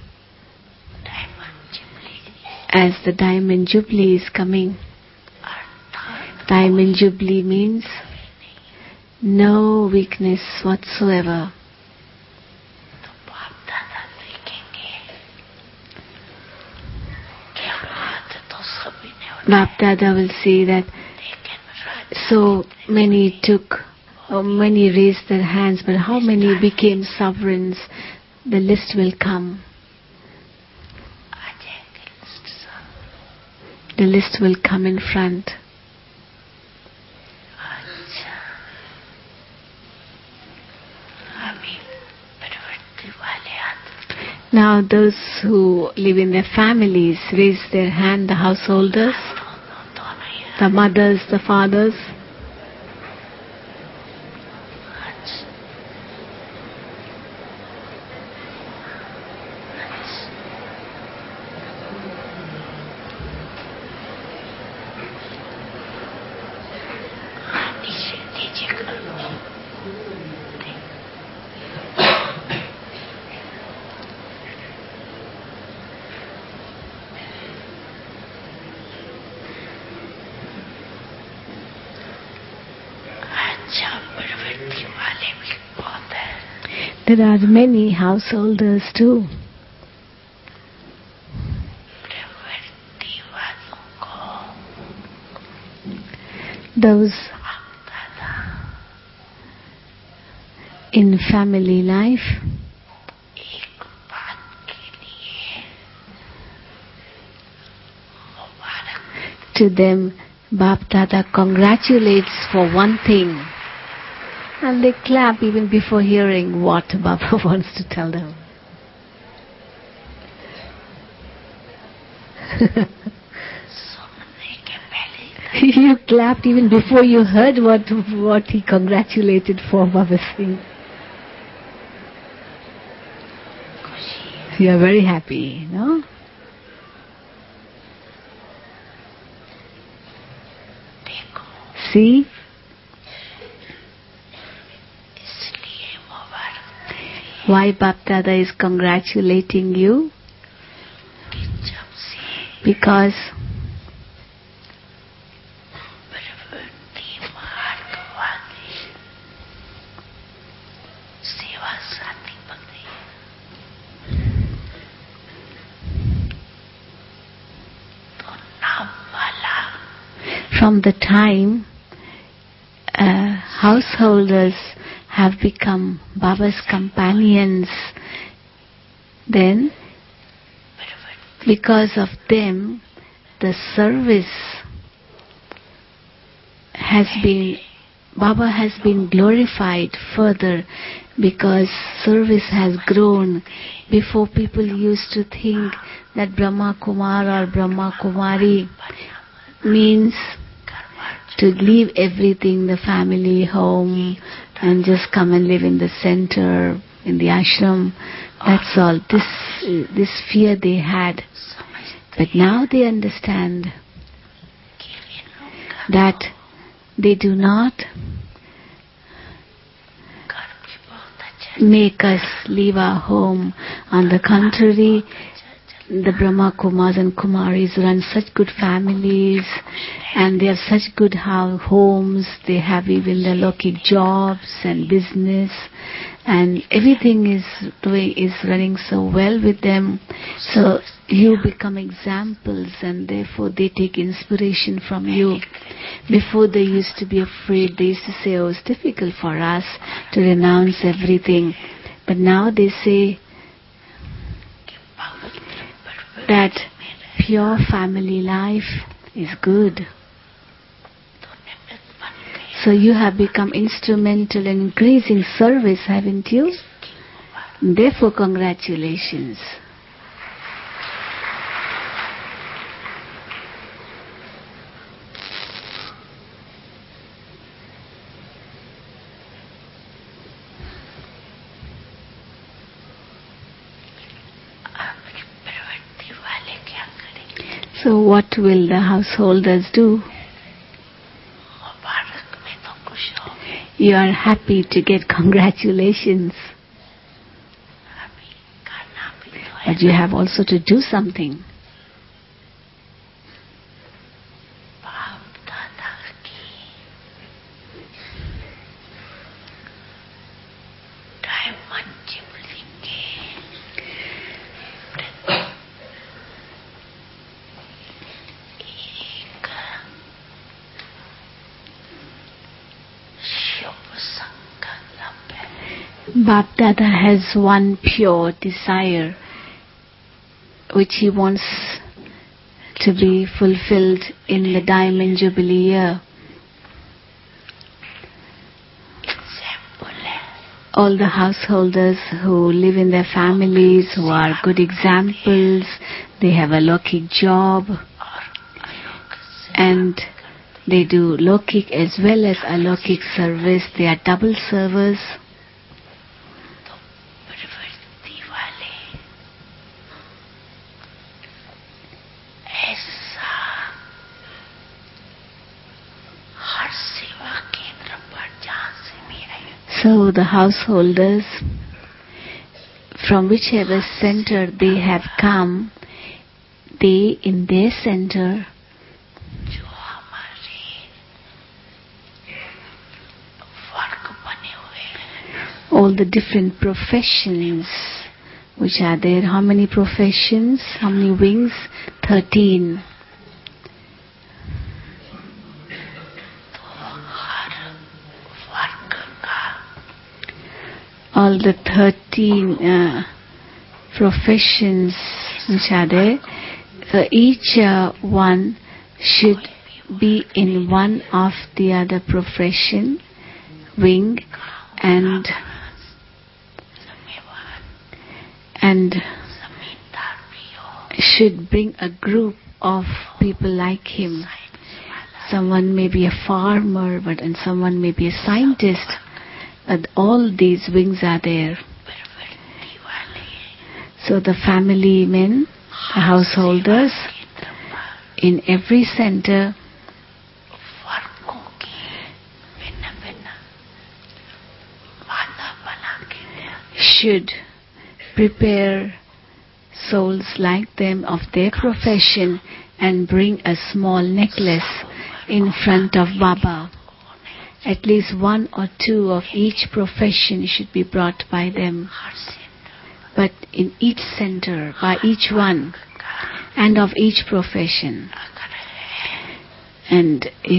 as the Diamond Jubilee is coming. Diamond Jubilee means no weakness whatsoever. Bap Dada will say that so many raised their hands, but how many became sovereigns? The list will come. The list will come in front. Now those who live in their families, raise their hand, the householders, the mothers, the fathers. There are many householders too. Those in family life, to them Bap Dada congratulates for one thing. And they clap even before hearing what Baba wants to tell them. You clapped even before you heard what he congratulated for, Baba Singh. You are very happy, no? See? Why Bap Dada is congratulating you? Because from the time householders have become Baba's companions, then because of them the service has been, Baba has been glorified further, because service has grown. Before people used to think that Brahma Kumar or Brahma Kumari means to leave everything, the family, home, and just come and live in the center, in the ashram. That's all. This fear they had. But now they understand that they do not make us leave our home. On the contrary, the Brahma Kumars and Kumaris run such good families, and they have such good homes. They have even the Lokik jobs and business, and everything is running so well with them. So you become examples, and therefore they take inspiration from you. Before they used to be afraid. They used to say, "Oh, it's difficult for us to renounce everything," but now they say that pure family life is good. So you have become instrumental in increasing service, haven't you? Therefore, congratulations. So what will the householders do? You are happy to get congratulations. But you have also to do something. Bap Dada has one pure desire which he wants to be fulfilled in the Diamond Jubilee year. All the householders who live in their families, who are good examples, they have a Lokik job, and they do Lokik as well as Alokik service. They are double servers. So the householders, from whichever center they have come, they in their center all the different professions which are there. How many professions? How many wings? 13. All the 13 professions which are there. So each one should be in one of the other profession, wing, and should bring a group of people like him. Someone may be a farmer, and someone may be a scientist. But all these wings are there. So the family men, the householders, in every center should prepare souls like them of their profession and bring a small necklace in front of Baba. At least one or two of each profession should be brought by them. But in each center, by each one, and of each profession. And if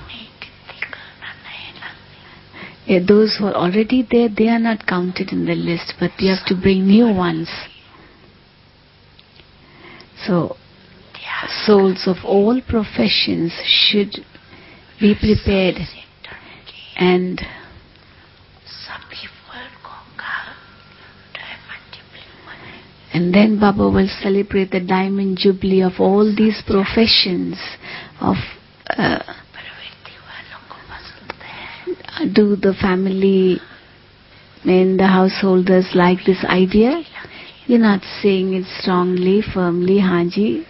those who are already there, they are not counted in the list, but you have to bring new ones. So, souls of all professions should be prepared, and then Baba will celebrate the Diamond Jubilee of all these professions. Do the family men, the householders like this idea? You're not saying it strongly, firmly, Haji.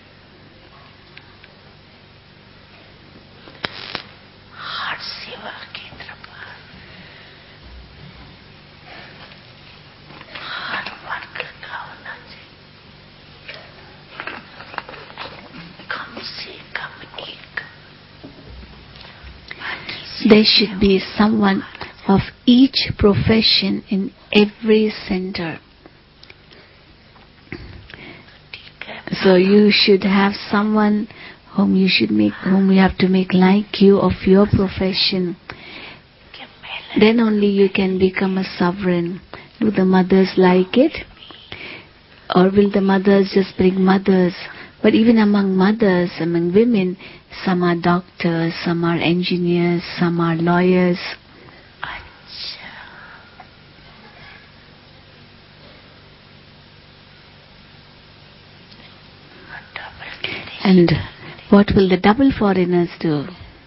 There should be someone of each profession in every center. So you should have someone whom you have to make like you of your profession. Then only you can become a sovereign. Do the mothers like it? Or will the mothers just bring mothers? But even among mothers, among women, some are doctors, some are engineers, some are lawyers. And what will the double foreigners do?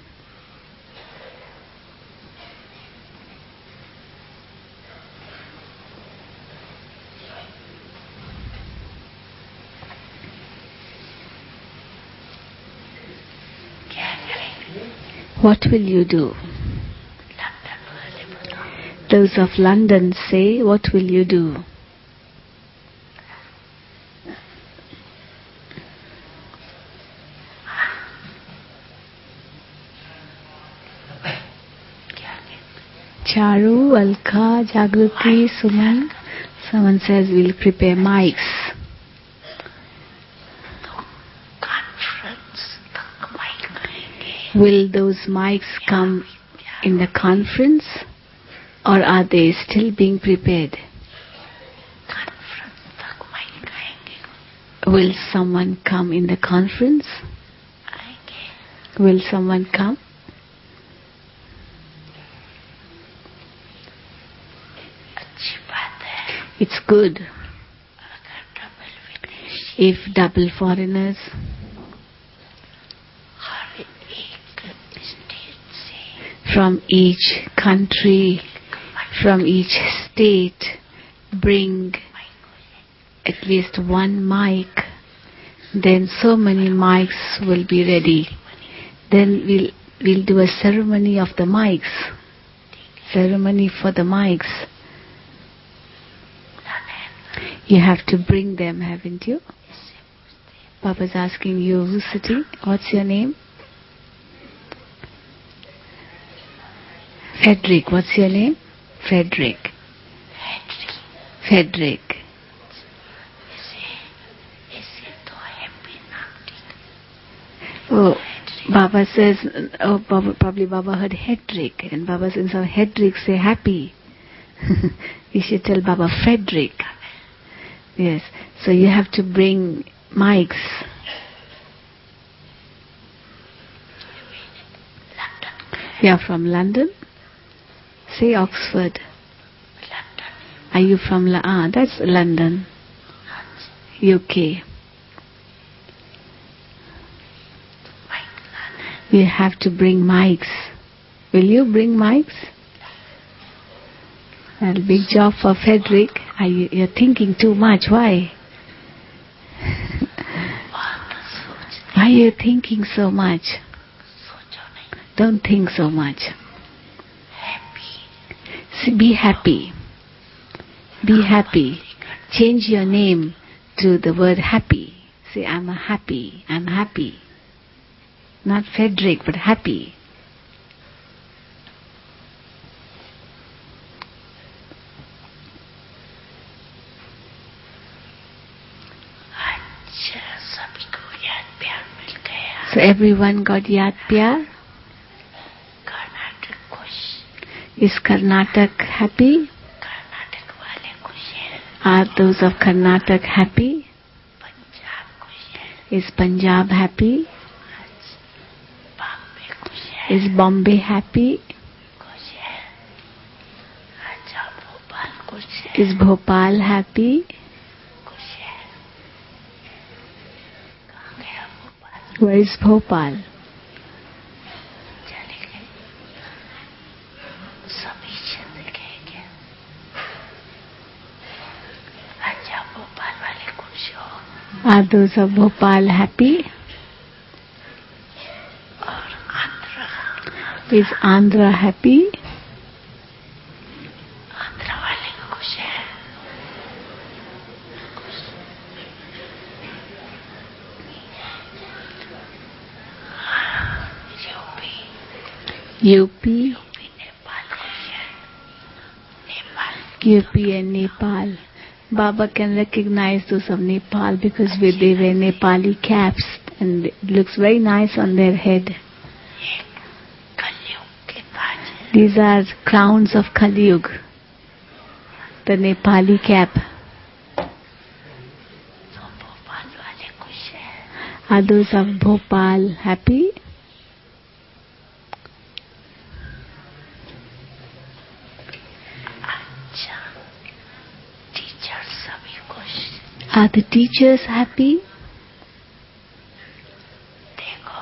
What will you do? Those of London say, what will you do? Charu, Alka, Jagruti, Suman. Someone says we'll prepare mics. Will those mics come in the conference, or are they still being prepared? Will someone come in the conference? Will someone come? It's good if double foreigners from each country, from each state, bring at least one mic. Then so many mics will be ready. Then we'll do a ceremony of the mics. Ceremony for the mics. You have to bring them, haven't you? Papa's asking you, who's sitting? What's your name? Frederick. What's your name? Frederick. Frederick. Oh, Baba says, probably Baba heard Hedrick, and Baba says, so Hedrick say happy. You should tell Baba Frederick. Yes, so you have to bring mics. You are from London? Say Oxford. Are you from that's London. UK. You have to bring mics. Will you bring mics? Well, big job for Frederick. You're thinking too much. Why? Why are you thinking so much? Don't think so much. See, be happy. Be happy. Change your name to the word happy. Say, I'm happy. I'm happy. Not Frederick, but happy. So everyone got Yad Pyar? Is Karnataka happy? Are those of Karnataka happy? Is Punjab happy? Is Bombay happy? Is Bhopal happy? Where is Bhopal? Are those of Bhopal happy? Is Andhra happy? UP, Nepal here. Nepal. UP and Nepal. Baba can recognize those of Nepal because they wear Nepali caps and it looks very nice on their head. ये कलयुग के ताज है. These are crowns of Kali Yuga. The Nepali cap. तो भोपाल वाले खुश हैं. Are those of Bhopal happy? अच्छा. Teacher सभी खुश. Are the teachers happy? देखो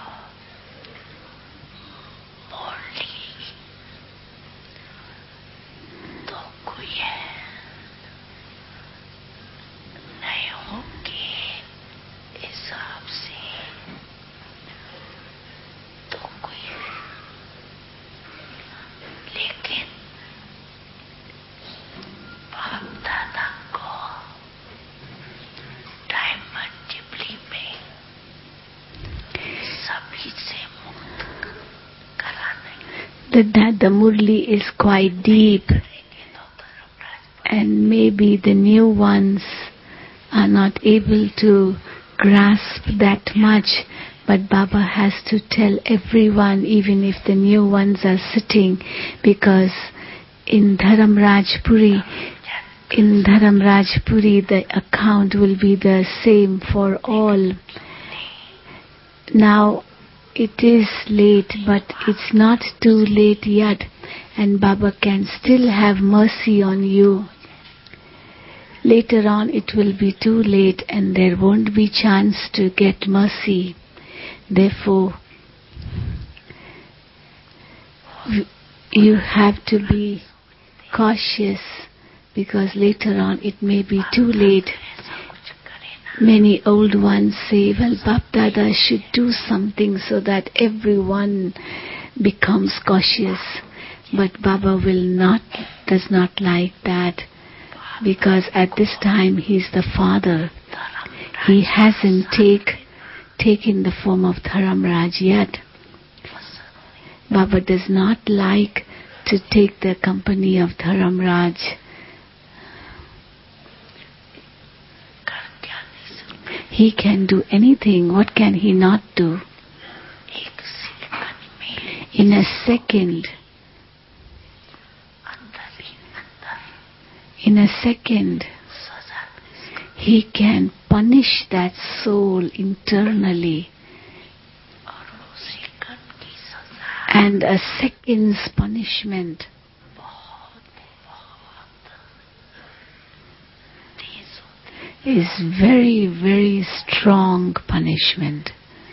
मुरली तो कोई है नयों के हिसाब से तो कोई है लेकिन बाप दादा को डायमंड जुबली में सभी से मुक्त कराने The Murli is quite deep करेंगे तो Dharmaraj and maybe the new ones are not able to grasp that much, but Baba has to tell everyone, even if the new ones are sitting, because in Dharamrajpuri the account will be the same for all. Now it is late, but it's not too late yet, and Baba can still have mercy on you. Later on it will be too late and there won't be chance to get mercy. Therefore, you have to be cautious because later on it may be too late. Many old ones say, well, Bap Dada should do something so that everyone becomes cautious. But Baba does not like that, because at this time he is the father. He hasn't taken the form of Dharamraj yet. Baba does not like to take the company of Dharamraj. He can do anything. What can he not do? In a second, he can punish that soul internally. And a second's punishment is very, very strong punishment.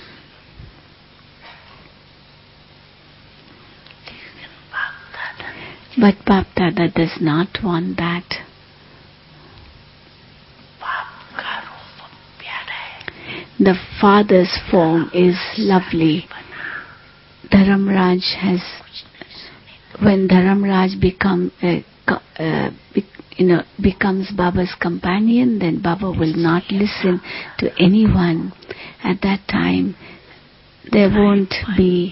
But Bap Dada does not want that. The father's form is lovely. When Dharamraj becomes Baba's companion, then Baba will not listen to anyone. At that time, there won't be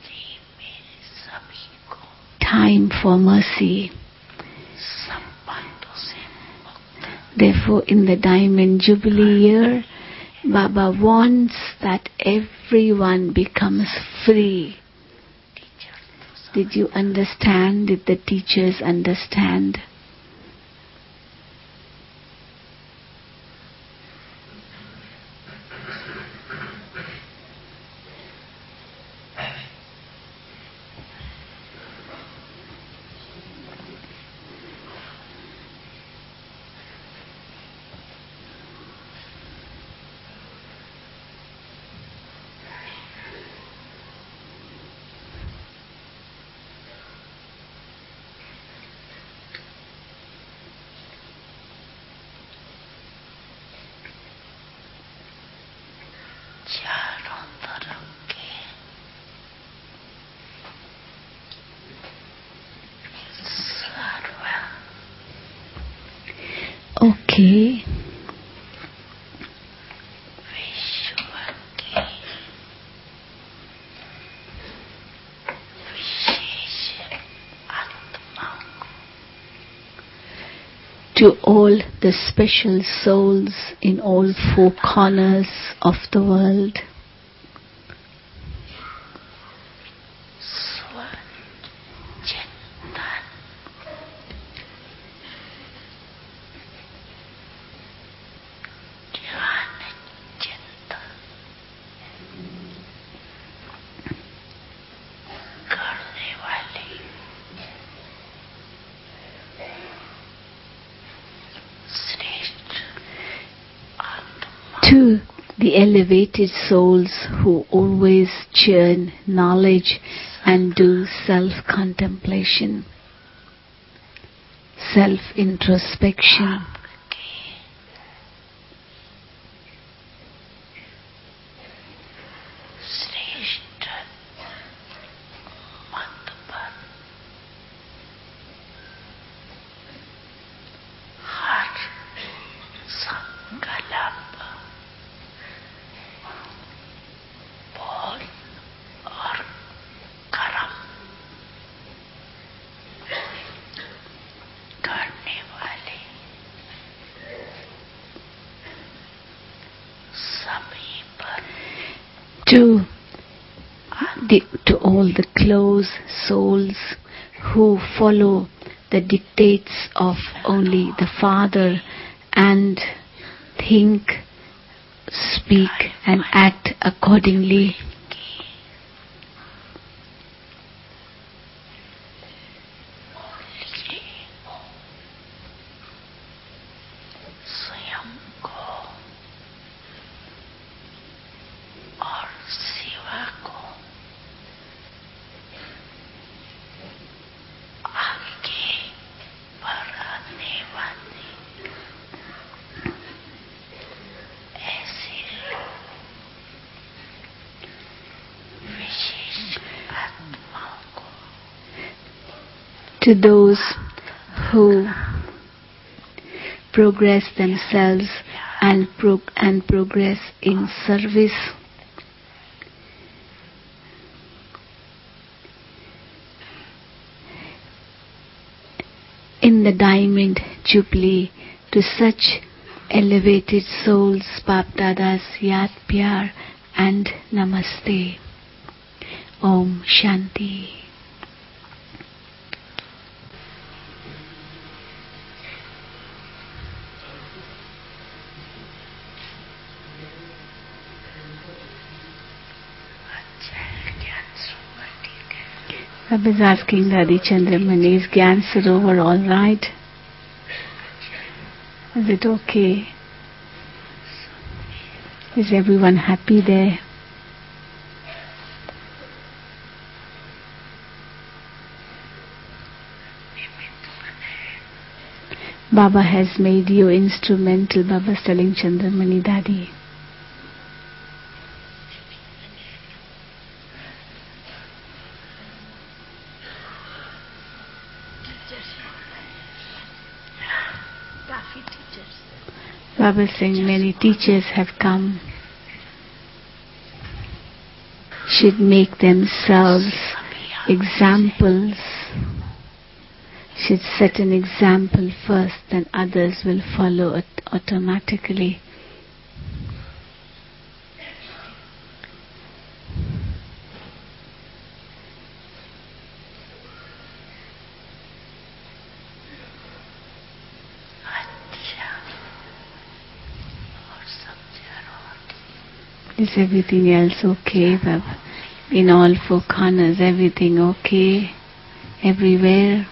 time for mercy. Therefore, in the Diamond Jubilee year, Baba wants that everyone becomes free. Did you understand? Did the teachers understand? Okay. to all the special souls in all four corners of the world. To the elevated souls who always churn knowledge and do self-contemplation, self-introspection. To all the close souls who follow the dictates of only the Father and think, speak and act accordingly. To those who progress themselves and progress in service, in the Diamond Jubilee, to such elevated souls, Bap Dada's Yad Pyar and Namaste. Om Shanti. Baba is asking Dadi Chandramani, is Gyan Sarovar all right? Is it okay? Is everyone happy there? Baba has made you instrumental. Baba is telling Chandramani, Dadi. Baba is saying many teachers have come, should make themselves examples, should set an example first, then others will follow it automatically. Is everything else okay, Baba? In all four corners, everything okay? Everywhere?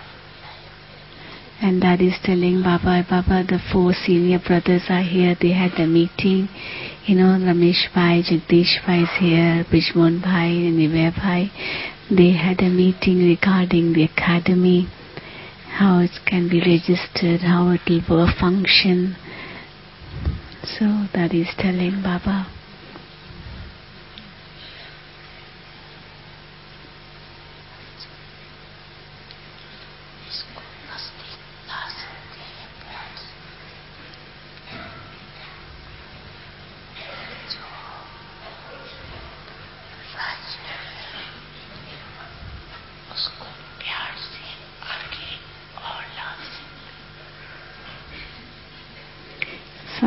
And Daddy is telling Baba, the four senior brothers are here. They had a meeting. Ramesh Bhai, Jagdish Bhai is here, Bijmon Bhai and Nivya Bhai. They had a meeting regarding the academy, how it can be registered, how it will function. So Daddy is telling Baba.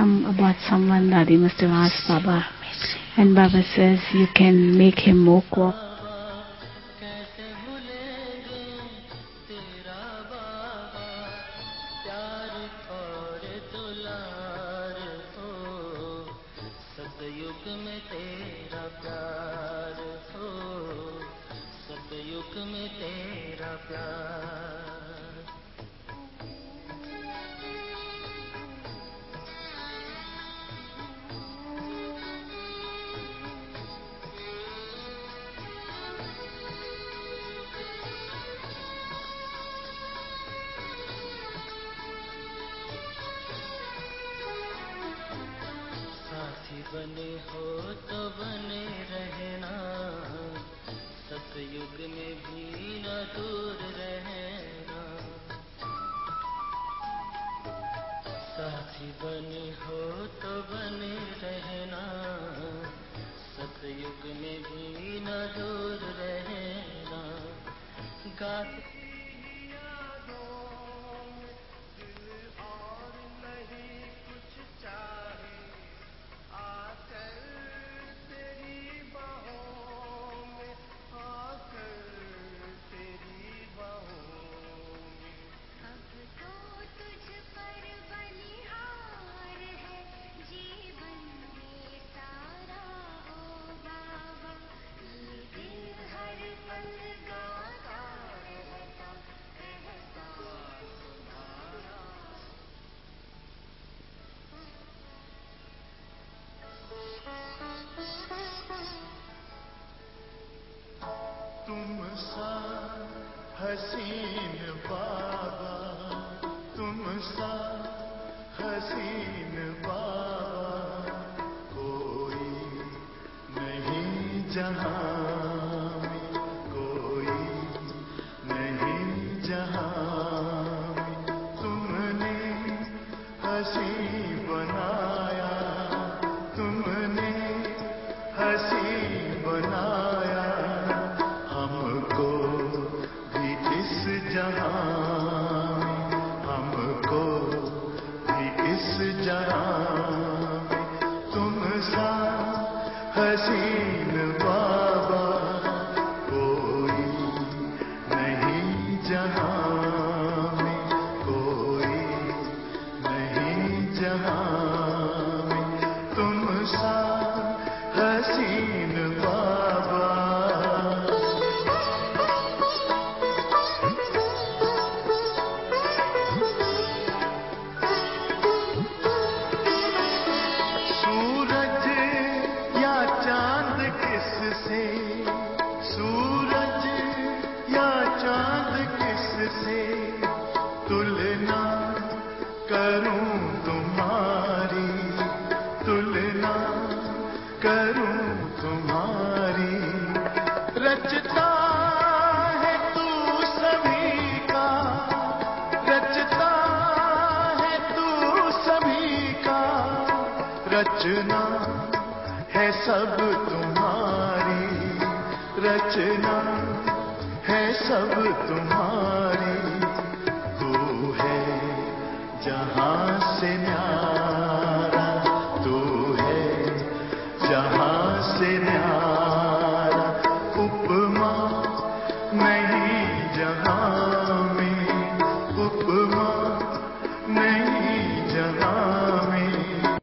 about someone Dadi must have asked Baba, and Baba says you can make him walk. बने हो तो बने रहना, सतयुग में भी न दूर रहना। साथी बने हो तो बने रहना, सतयुग में भी न दूर रहना। तुम सा हसीन बाबा, तुम सा हसीन बाबा, कोई नहीं जहां में, कोई नहीं जहां में। तुमने हसी बनाया, तुमने हसी बनाया, हमको भी इस जहां में, हमको भी इस जहां में। तुम सा हसीन बाबा, कोई नहीं जहां में, कोई नहीं जहां में। तुम सा हसीन बाबा। सूरज या चांद किससे, सूरज या चांद किससे तुलना करूं तुम्हारी, तुलना करूं तुम्हारी। रचता है तू सभी का, रचता है तू सभी का, रचना है सब तुम्हारी, रचना है सब तुम्हारी। तू है जहां